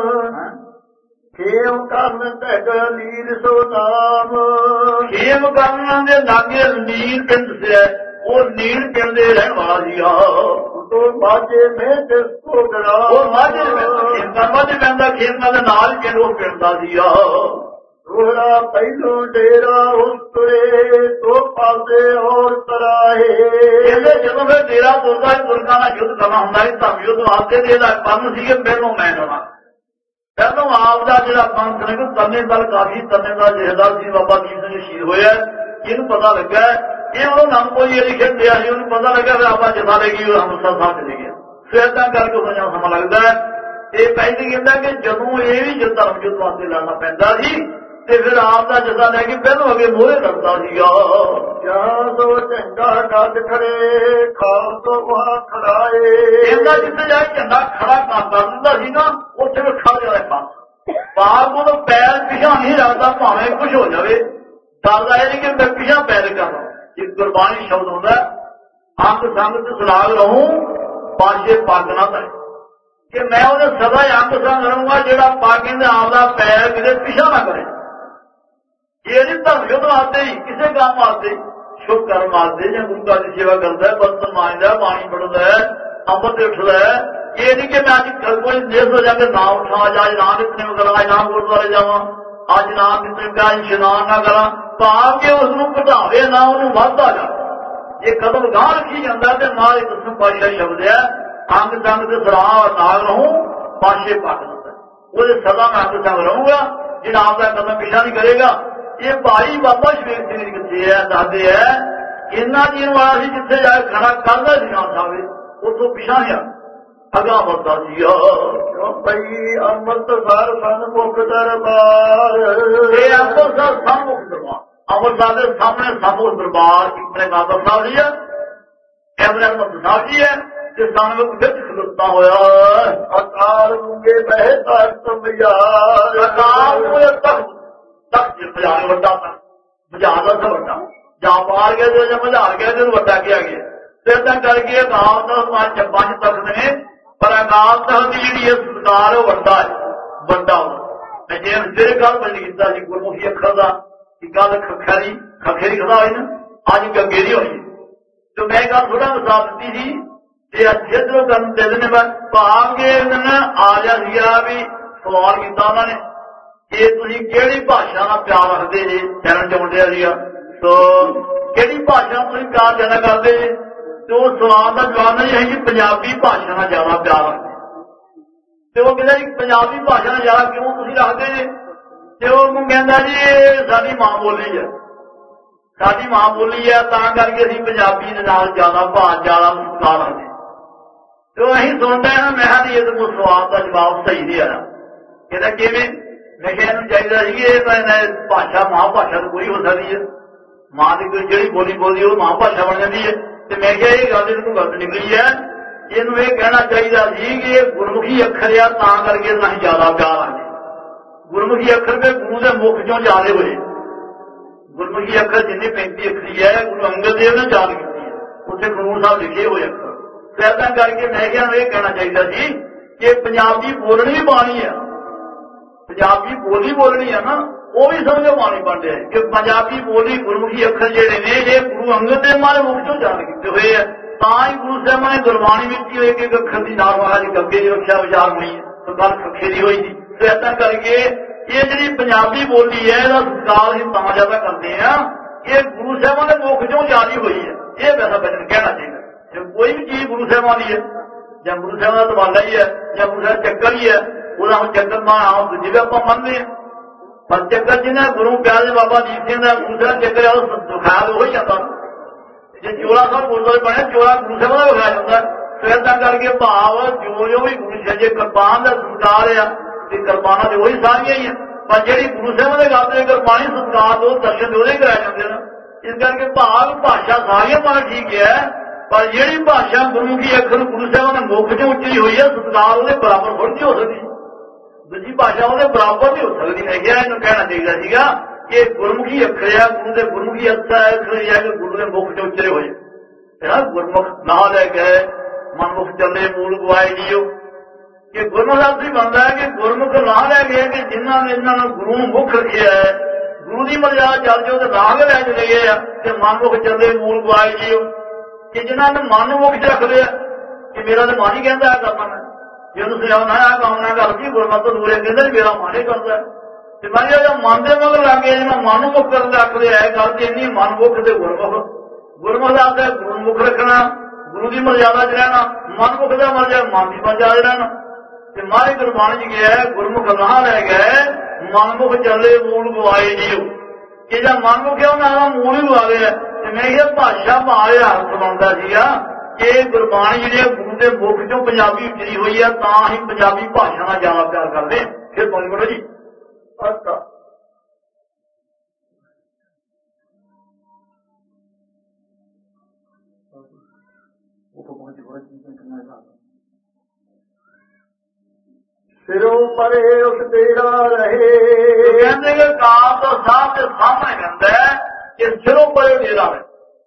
ਖੇਮ ਕਰਨ ਤੈ ਦਲੀਲ ਸੋ ਨਾਮ। ਖੇਮ ਕਰਨ ਦੇ ਲਾਗੇ ਨੀਲ ਪਿੰਡ ਸੇ, ਉਹ ਨੀਲ ਪਿੰਡ ਦੇ ਰਹਿਣ ਵਾਲਾ ਸੀਗਾ। ਤੋ ਮਾਝੇ ਮੈਂ ਜਿਸ ਕੋ ਗਰਾ, ਉਹ ਮਾਝੇ ਪੈਂਦਾ, ਮਾਝੇ ਪੈਂਦਾ ਖੇਮਾਂ ਦੇ ਨਾਲ ਪਿੰਡ ਉਹ ਪਿੰਡ ਦਾ ਸੀਗਾ। ਰੋਹੜਾ ਪਹਿਲੋਂ ਡੇਰਾ ਉਸ ਤੁਰੇ, ਤੋ ਪਾਸੇ ਹੋਰ ਤਰਾਹੇ। ਇਹਦੇ ਜਦੋਂ ਫਿਰ ਡੇਰਾ ਤੁਰਦਾ ਸੀ, ਤੁਰਕਾਂ ਨਾਲ ਯੁੱਧ ਕਰਨਾ ਹੁੰਦਾ ਸੀ, ਧਰਮ ਯੁੱਧ ਵਾਸਤੇ ਤੇ ਇਹਦਾ ਪੰਨ ਸੀਗੇ ਪਹਿਲੋਂ ਮੈਂ ਜਾਣਾ। ਪਹਿਲੋਂ ਆਪ ਦਾ ਜਿਹੜਾ ਪੰਥ ਨੇ ਤੰਨੇ ਦਲ ਕਾਫੀ ਤੰਨੇ ਦਾ ਜਿਹਦਾ ਸੀ, ਬਾਬਾ ਦੀਪ ਸਿੰਘ ਸ਼ਹੀਦ ਹੋਇਆ, ਇਹਨੂੰ ਪਤਾ ਲੱਗਾ। ਇਹ ਉਹਨੂੰ ਨੰਦ ਕੋਈ ਇਹ ਲਿਖਣ ਦਿਆ ਸੀ, ਉਹਨੂੰ ਪਤਾ ਲੱਗਾ ਵੀ ਆਪਾਂ ਜਥਾ ਲੈ ਗਈ, ਉਹ ਅੰਮ੍ਰਿਤਸਰ ਸਾਹਿਬ ਚਲੇ ਗਿਆ। ਫਿਰ ਏਦਾਂ ਕਰਕੇ ਉਹਨਾਂ ਸਮਾਂ ਲੱਗਦਾ। ਇਹ ਪਹਿਲੇ ਕਹਿੰਦਾ ਕਿ ਜਦੋਂ ਇਹ ਵੀ ਜਦ ਧਰਮ ਯੁੱਧ ਵਾਸਤੇ ਲੜਨਾ ਪੈਂਦਾ ਸੀ, ਤੇ ਫਿਰ ਆਪ ਦਾ ਜਥਾ ਲੈ ਕੇ ਪਹਿਲੋਂ ਅੱਗੇ ਮੋਹਰੇ ਲੜਦਾ ਸੀਗਾ। ਜਾਂ ਦੋ ਝੰਡਾ ਗੱਡ ਖੜੇ, ਖਾਲ ਤੋਂ ਵਹਾਂ ਖੜਾਏ। ਇਹਦਾ ਜਿੱਥੇ ਜਾ ਕੇ ਝੰਡਾ ਖੜਾ ਕਰ ਦਿੰਦਾ ਸੀ ਨਾ, ਉੱਥੇ ਵੀ ਖੜ ਜਾਵੇ ਪਾਸ। ਬਾਪ ਕੋਲੋਂ ਪੈਰ ਪਿਛਾ ਨਹੀਂ ਰੱਖਦਾ, ਭਾਵੇਂ ਕੁਛ ਹੋ ਜਾਵੇ। ਡਰਦਾ ਇਹ ਨਹੀਂ ਕਿ ਮੈਂ ਪਿਛਾ ਪੈਰ ਕਰਾਂ। ਇੱਕ ਗੁਰਬਾਣੀ ਸ਼ਬਦ ਹੁੰਦਾ, ਅੰਗ ਸੰਗ ਤੇ ਸਲਾਗ ਰਹੂੰ, ਪਾਸ਼ੇ ਪੱਗ ਨਾ ਧਰੇ, ਕਿ ਮੈਂ ਉਹਦੇ ਸਦਾ ਹੀ ਅੰਗ ਸੰਗ ਰਹੂੰਗਾ ਜਿਹੜਾ ਪੱਗ ਦੇ ਆਪਦਾ ਪੈਰ ਕਿਤੇ ਪਿਛਾ ਨਾ ਕਰੇ। ਇਹ ਨਹੀਂ ਧਰਮ ਯੁੱਧ ਵਾਸਤੇ ਹੀ, ਕਿਸੇ ਕੰਮ ਵਾਸਤੇ, ਸ਼ੁਭ ਕਰਮ ਵਾਸਤੇ, ਜਾਂ ਗੁਰੂ ਘਰ ਦੀ ਸੇਵਾ ਕਰਦਾ, ਬਰਤਨ ਮਾਂਜਦਾ, ਪਾਣੀ ਪੜਦਾ, ਅੰਮ੍ਰਿਤ ਉੱਠਦਾ। ਇਹ ਨਹੀਂ ਕਿ ਮੈਂ ਅੱਜ ਕੋਈ ਦੇਸ਼ ਹੋ ਜਾ ਕੇ ਨਾ ਉੱਠਾਂ, ਅੱਜ ਨਾ ਨਿਤਨੇਮ ਕਰਾਂ, ਅੱਜ ਨਾ ਗੁਰਦੁਆਰੇ ਜਾਵਾਂ, ਅੱਜ ਨਾ ਨਿਤਨੇਮ ਕਰਾਂ, ਇਸ਼ਨਾਨ ਨਾ ਕਰਾਂ, ਭਾਵ ਕਿ ਉਸ ਨੂੰ ਘਟਾਵੇ ਨਾ, ਉਹਨੂੰ ਵੱਧਦਾ ਜਾ। ਜੇ ਕਦਮ ਗਾਂਹ ਰੱਖੀ ਜਾਂਦਾ ਤੇ ਨਾਲ ਇੱਕ ਦਸਮ ਪਾਤਸ਼ਾਹੀ ਸ਼ਬਦ ਹੈ, ਅੰਗ ਸੰਗ ਤੇ ਸਲਾਹ ਨਾਲ ਰਹੂੰ, ਪਾਸ਼ੇ ਪੱਗ ਨਾ ਧਰੇ। ਉਹਦੇ ਸਦਾ ਮੈਂ ਅੰਗ ਸੰਗ ਰਹੂੰਗਾ, ਜਿਹੜਾ ਆਪਦਾ ਕਦਮ ਪਿਛਾ ਨਹੀਂ ਕਰੇਗਾ। ਇਹ ਭਾਈ ਬਾਬਾ ਸ਼ਵੇਤ ਸਿੰਘ ਜੀ ਕਿੱਥੇ ਹੈ, ਦੱਸਦੇ ਹੈ ਇੰਨਾ ਚੀਨ ਵਾਲਾ ਸੀ, ਜਿੱਥੇ ਜਾ ਕੇ ਖੜਾ ਕਰਦਾ ਸੀ ਨਾ ਸਾਵੇ, ਉੱਥੋਂ ਪਿਛਾ ਨਹੀਂ ਅਗਾਂਹ ਵੱਧਦਾ ਸੀਗਾ। ਭਈ ਅੰਮ੍ਰਿਤਸਰ ਸਨਮੁਖ ਦਰਬਾਰ, ਇਹ ਅੰਮ੍ਰਿਤਸਰ ਸਨਮੁਖ ਦਰਬਾਰ, ਅੰਮ੍ਰਿਤਸਰ ਦੇ ਸਾਹਮਣੇ ਸਨਮੁਖ ਦਰਬਾਰ ਇੱਕ ਬਾਬਾ ਸਾਹਿਬ ਜੀ ਹੈ, ਐਮਰੇ ਅਹਿਮਦ ਸਾਹਿਬ ਜੀ ਹੈ, ਤੇ ਸਨਮੁਖ ਵਿੱਚ ਖਲੋਤਾ ਹੋਇਆ। ਅਕਾਲ ਮੁੰਗੇ ਬਹਿ ਤਖਤ ਬਜਾਰ, ਅਕਾਲ ਨੂੰ ਇਹ ਤਖਤ ਤਖਤ ਬਜਾਰ ਵੱਡਾ ਤਖਤ, ਬਜਾਰ ਦਾ ਸਭ ਵੱਡਾ, ਜਾਂ ਮਾਰ ਗਿਆ ਤੇ ਜਾਂ ਬਜਾਰ ਗਿਆ ਤੇ ਵੱਡਾ ਕਿਹਾ ਗਿਆ। ਤੇ ਏਦਾਂ ਕਰਕੇ ਅਕਾਲ ਤਖਤ ਪੰਜ ਤਖਤ ਨੇ, ਪਰ ਅਕਾਲ ਤਖਤ ਦੀ ਜਿਹੜੀ ਇਹ ਸਰਕਾਰ ਉਹ ਵੱਡਾ ਹੈ, ਵੱਡਾ ਹੁੰਦਾ। ਜੇ ਜਿਹੜੇ ਗੱਲ ਬਣ ਕੀਤਾ ਸੀ ਗੁਰਮੁਖੀ ਅੱਖਰ ਦਾ, ਕਿ ਗੱਲ ਖਖਰੀ ਖਖੇਰੀ ਖੜਾ ਹੋਈ ਨਾ, ਅੱਜ ਗੰਗੇਰੀ ਹੋਈ। ਤੇ ਮੈਂ ਗੱਲ ਥੋੜਾ ਮਿਸਾਲ ਦਿੱਤੀ ਸੀ, ਤੇ ਜਿੱਧਰੋਂ ਕਰਨ ਦੇ ਦਿੰਦੇ ਮੈਂ ਭਾਵ ਕੇ ਆ ਜਾ ਸੀਗਾ ਵੀ ਸਵਾਲ ਕੀਤਾ ਉਹਨਾਂ ਨੇ ਕਿ ਤੁਸੀਂ ਕਿਹੜੀ ਭਾਸ਼ਾ ਨਾਲ ਪਿਆਰ ਰੱਖਦੇ ਜੇ, ਚੈਨਲ ਚ ਮੁੰਡਿਆ ਸੀਗਾ, ਤੋ ਕਿਹੜੀ ਭਾਸ਼ਾ ਤੁਸੀਂ ਪਿਆਰ ਜ਼ਿਆਦਾ ਕਰਦੇ ਜੇ? ਤੇ ਉਹ ਸਵਾਲ ਦਾ ਜਵਾਬ ਨਹੀਂ ਹੈ ਕਿ ਪੰਜਾਬੀ ਭਾਸ਼ਾ ਨਾਲ ਜ਼ਿਆਦਾ ਪਿਆਰ ਰੱਖਦੇ। ਤੇ ਉਹ ਕਹਿੰਦਾ ਜੀ ਪੰਜਾਬੀ ਭਾਸ਼ਾ ਨਾਲ ਜ਼ਿਆਦਾ ਕਿਉਂ ਤੁਸੀਂ ਰੱਖਦੇ ਜੇ? ਤੇ ਉਹ ਕਹਿੰਦਾ ਜੀ ਇਹ ਸਾਡੀ ਮਾਂ ਬੋਲੀ ਹੈ, ਸਾਡੀ ਮਾਂ ਬੋਲੀ ਹੈ, ਤਾਂ ਕਰਕੇ ਅਸੀਂ ਪੰਜਾਬੀ ਦੇ ਨਾਲ ਜ਼ਿਆਦਾ ਭਾਅ ਜ਼ਿਆਦਾ ਸਤਿਕਾਰ ਰੱਖਦੇ। ਤੇ ਉਹ ਅਸੀਂ ਸੁਣਦੇ ਹਾਂ, ਮੈਂ ਕਿਹਾ ਜੀ ਇਹਦੇ ਕੋਲ ਸਵਾਲ ਦਾ ਜਵਾਬ ਸਹੀ ਨਹੀਂ ਆਇਆ। ਕਹਿੰਦਾ ਕਿਵੇਂ? ਮੈਂ ਕਿਹਾ ਇਹਨੂੰ ਚਾਹੀਦਾ ਸੀ ਇਹ ਤਾਂ ਭਾਸ਼ਾ ਮਾਂ ਭਾਸ਼ਾ ਤਾਂ ਕੋਈ ਹੋ ਸਕਦੀ ਹੈ, ਮਾਂ ਦੀ ਕੋਈ ਜਿਹੜੀ ਬੋਲੀ ਬੋਲਦੀ ਉਹ ਮਾਂ ਭਾਸ਼ਾ ਬਣ ਜਾਂਦੀ ਹੈ। ਤੇ ਮੈਂ ਕਿਹਾ ਇਹ ਗੱਲ ਇਹਨੂੰ ਗਲਤ ਨਿਕਲੀ ਹੈ, ਇਹਨੂੰ ਇਹ ਕਹਿਣਾ ਚਾਹੀਦਾ ਸੀ ਕਿ ਇਹ ਗੁਰਮੁਖੀ ਅੱਖਰ ਆ, ਤਾਂ ਕਰਕੇ ਨਾ ਜ਼ਿਆਦਾ ਪਿਆਰ ਆ। ਗੁਰਮੁਖੀ ਅੱਖਰ ਦੇ ਗੁਰੂ ਦੇ ਮੁਖ ਚੋਂ ਜ਼ਿਆਦੇ ਹੋਏ। ਗੁਰਮੁਖੀ ਅੱਖਰ ਜਿੰਨੀ ਪੈਂਤੀ ਅੱਖਰੀ ਹੈ, ਗੁਰੂ ਅੰਗਦ ਦੇਵ ਨੇ ਯਾਦ ਕੀਤੀ ਹੈ, ਉੱਥੇ ਗੁਰੂ ਸਾਹਿਬ ਲਿਖੇ ਹੋਏ ਅੱਖਰ। ਫਿਰ ਤਾਂ ਕਰਕੇ ਮੈਂ ਕਿਹਾ ਇਹ ਕਹਿਣਾ ਚਾਹੀਦਾ ਸੀ ਕਿ ਪੰਜਾਬੀ ਬੋਲਣੀ ਵੀ ਬਾਣੀ ਆ, ਪੰਜਾਬੀ ਬੋਲੀ ਬੋਲਣੀ ਹੈ ਨਾ, ਉਹ ਵੀ ਸਮਝੋ ਬਾਣੀ ਬਣ ਰਿਹਾ ਕਿ ਪੰਜਾਬੀ ਬੋਲੀ ਗੁਰਮੁਖੀ ਅੱਖਰ ਜਿਹੜੇ ਨੇ ਇਹ ਗੁਰੂ ਅੰਗਦ ਦੇਵ ਮਹਾਰਾਜ ਮੁਖ ਚੋਂ ਜਾਣ ਕੀਤੇ ਹੋਏ ਆ। ਤਾਂ ਹੀ ਗੁਰੂ ਸਾਹਿਬਾਂ ਨੇ ਗੁਰਬਾਣੀ ਵਿੱਚ ਹੀ ਇੱਕ ਇੱਕ ਅੱਖਰ ਦੀ ਨਾਲ ਮਹਾਰਾਜ ਗੱਗੇ ਦੀ ਰੱਖਿਆ ਵਿਚਾਰ ਹੋਣੀ ਹੈ, ਸੋ ਗੱਲ ਖੱਖੇ ਦੀ ਹੋਈ ਸੀ। ਤੇ ਏਦਾਂ ਕਰਕੇ ਇਹ ਜਿਹੜੀ ਪੰਜਾਬੀ ਬੋਲੀ ਹੈ ਇਹਦਾ ਸਤਿਕਾਰ ਅਸੀਂ ਤਾਂ ਜ਼ਿਆਦਾ ਕਰਦੇ ਹਾਂ, ਇਹ ਗੁਰੂ ਸਾਹਿਬਾਂ ਦੇ ਮੁਖ ਚੋਂ ਜਾਰੀ ਹੋਈ ਹੈ। ਇਹ ਵੈਸਾ ਬਚਨ ਕਹਿਣਾ ਚਾਹੀਦਾ। ਜੇ ਕੋਈ ਵੀ ਚੀਜ਼ ਗੁਰੂ ਸਾਹਿਬਾਂ ਦੀ ਹੈ, ਜਾਂ ਗੁਰੂ ਸਾਹਿਬਾਂ ਦਾ ਦਵਾਲਾ ਹੀ ਹੈ, ਜਾਂ ਗੁਰੂ ਸਾਹਿਬ ਚੱਕਰ ਹੀ ਹੈ, ਉਹਦਾ ਹੁਣ ਚੱਕਰ ਮਾਂ ਜਿਵੇਂ ਆਪਾਂ ਮੰਨਦੇ ਹਾਂ। ਪਰ ਚੱਕਰ ਜਿਹਨੇ ਗੁਰੂ ਪਿਆਰੇ ਬਾਬਾ ਦੀਪ ਸਿੰਘ ਦਾ ਗੁਰੂ ਸਾਹਿਬ ਚੱਕਰ ਹੈ ਉਹ ਦਿਖਾਇਆ ਉਹ ਹੀ ਜਾਂਦਾ। ਜੇ ਚੋਲਾ ਸਾਹਿਬ ਗੁਰਦੁਆਰੇ ਬਣੇ ਚੋਲਾ ਗੁਰੂ ਸਾਹਿਬ ਦਾ ਵਿਖਾਇਆ ਜਾਂਦਾ। ਫਿਰ ਏਦਾਂ ਕਰਕੇ ਭਾਵ ਜੋ ਜੋ ਵੀ ਗੁਰੂ ਸਾਹਿਬ ਜੇ ਕਿਰਪਾਨ ਦਾ ਸੰਸਕਾਰ ਆ ਤੇ ਕਿਰਪਾਨਾਂ ਦੇ ਉਹੀ ਸਾਰੀਆਂ ਹੀ ਆ। ਪਰ ਜਿਹੜੀ ਗੁਰੂ ਸਾਹਿਬ ਦੇ ਗੱਲ ਤੇ ਕਿਰਪਾਨੀ ਸੰਸਕਾਰ ਉਹ ਦਰਸ਼ਨ ਉਹਦੇ ਕਰਾਏ ਜਾਂਦੇ ਨੇ। ਇਸ ਕਰਕੇ ਭਾਵ ਭਾਸ਼ਾ ਸਾਰੀਆਂ ਮਨ ਠੀਕ ਹੈ, ਪਰ ਜਿਹੜੀ ਭਾਸ਼ਾ ਗੁਰੂ ਦੀ ਅੱਖਰ ਗੁਰੂ ਸਾਹਿਬਾਂ ਦੇ ਮੁਖ ਚੋਂ ਉੱਚੀ ਹੋਈ ਹੈ ਸਤਿਕਾਰ ਉਹਦੇ ਬਰਾਬਰ ਥੋੜ੍ਹੀ ਨਹੀਂ ਹੋ ਸਕਦੀ। ਦੂਜੀ ਭਾਸ਼ਾ ਉਹਦੇ ਬਰਾਬਰ ਨਹੀਂ ਹੋ ਸਕਦੀ। ਮੈਂ ਕਿਹਾ ਇਹਨੂੰ ਕਹਿਣਾ ਚਾਹੀਦਾ ਸੀਗਾ ਕਿ ਗੁਰਮੁਖੀ ਅੱਖਰ ਆ, ਗੁਰੂ ਦੇ ਗੁਰਮੁਖੀ ਅੱਖਰ ਇਹ ਹੈ ਕਿ ਗੁਰੂ ਦੇ ਮੁਖ ਚੋਂ ਉੱਚੇ ਹੋਏ। ਹੈ ਗੁਰਮੁਖ ਨਾ ਲੈ ਕੇ ਮਨਮੁਖ ਚੱਲੇ ਮੂਲ ਗਵਾਏ ਜੀਓ। ਕਿ ਗੁਰਮੁਖ ਅਰਥ ਹੀ ਬਣਦਾ ਹੈ ਕਿ ਗੁਰਮੁਖ ਨਾ ਲੈ ਗਏ ਕਿ ਜਿਨ੍ਹਾਂ ਨੇ ਇਹਨਾਂ ਨੂੰ ਗੁਰੂ ਨੂੰ ਮੁੱਖ ਰੱਖਿਆ ਹੈ, ਗੁਰੂ ਦੀ ਮਰਜ਼ਾਦਾ ਚੱਲ ਜਾਓ ਤੇ ਰਾਗ ਲੈ ਚਲੇ ਗਏ ਆ ਤੇ ਮਨਮੁਖ ਚੱਲੇ ਮੂਲ ਗਵਾਏ ਜੀਓ। ਕਿ ਜਿਨ੍ਹਾਂ ਨੇ ਮਨ ਨੂੰ ਮੁੱਖ ਚ ਰੱਖਦੇ ਆ ਕਿ ਮੇਰਾ ਤਾਂ ਮਨ ਹੀ ਕਹਿੰਦਾ ਹੈ ਕਰਨਾ, ਮੈਂ ਜੇ ਉਹਨੂੰ ਸੁਝਾਉਣਾ ਆ ਕੰਮ ਨਾ ਕਰ ਵੀ ਗੁਰਮਤ ਤੋਂ ਦੂਰੇ ਕਹਿੰਦੇ ਮੇਰਾ ਮਨ ਹੀ ਕਰਦਾ। ਤੇ ਮੈਂ ਜਦੋਂ ਮਨ ਦੇ ਮਗਰ ਲੱਗ ਗਿਆ ਜਿਹਨਾਂ ਮਨ ਨੂੰ ਮੁੱਖ ਕਰਨ ਰੱਖਦੇ ਆ ਗੱਲ ਤੇ ਇੰਨੀ ਮਨ ਮੁੱਖ ਤੇ ਗੁਰਮੁਖ। ਗੁਰਮੁਖ ਦਾ ਤੇ ਗੁਰੂ ਮੁੱਖ ਰੱਖਣਾ, ਗੁਰੂ ਦੀ ਮਰਜ਼ਾਦਾ ਚ ਰਹਿਣਾ, ਮਨਮੁਖ ਦਾ ਮਰਜ਼ਾ ਮਨ ਦੀ ਮਰਜ਼ਾਦਾ ਚ ਰਹਿਣਾ। ਤੇ ਮਾਰੇ ਗੁਰਬਾਣੀ ਚ ਗਿਆ ਗੁਰਮੁਖ ਰਾਹ ਲੈ ਗਏ ਮਨਮੁਖ ਚੱਲੇ ਮੂਲ ਗਵਾਏ ਜੀਓ। ਕਿ ਜਾਂ ਮਨਮੁਖ ਹੈ ਉਹਨਾਂ ਦਾ ਮੂਲ ਹੀ ਗਵਾ ਲਿਆ। ਤੇ ਮੈਂ ਕਿਹਾ ਭਾਸ਼ਾ ਮਾਰੇ ਅਰਥ ਬਣਦਾ ਸੀਗਾ ਕਿ ਗੁਰਬਾਣੀ ਜਿਹੜੀ ਗੁਰੂ ਦੇ ਮੁਖ ਚੋਂ ਪੰਜਾਬੀ ਉਚਰੀ ਹੋਈ ਹੈ, ਤਾਂ ਹੀ ਪੰਜਾਬੀ ਭਾਸ਼ਾ ਨਾਲ ਜ਼ਿਆਦਾ ਪਿਆਰ ਕਰਦੇ। ਫਿਰ ਬੋਲੀ ਬੋਲੋ ਜੀ। ਅੱਛਾ ਸਿਰੋਂ ਪਰੇ ਉਸ ਤੇਰਾ ਰਹੇ। ਕਹਿੰਦੇ ਕਿ ਕਾਲ ਤੋਂ ਸਾਹਬ ਦੇ ਸਾਹਮਣੇ ਕਹਿੰਦਾ ਹੈ ਕਿ ਸਿਰੋਂ ਪਰੇ ਡੇਰਾ ਰਹੇ।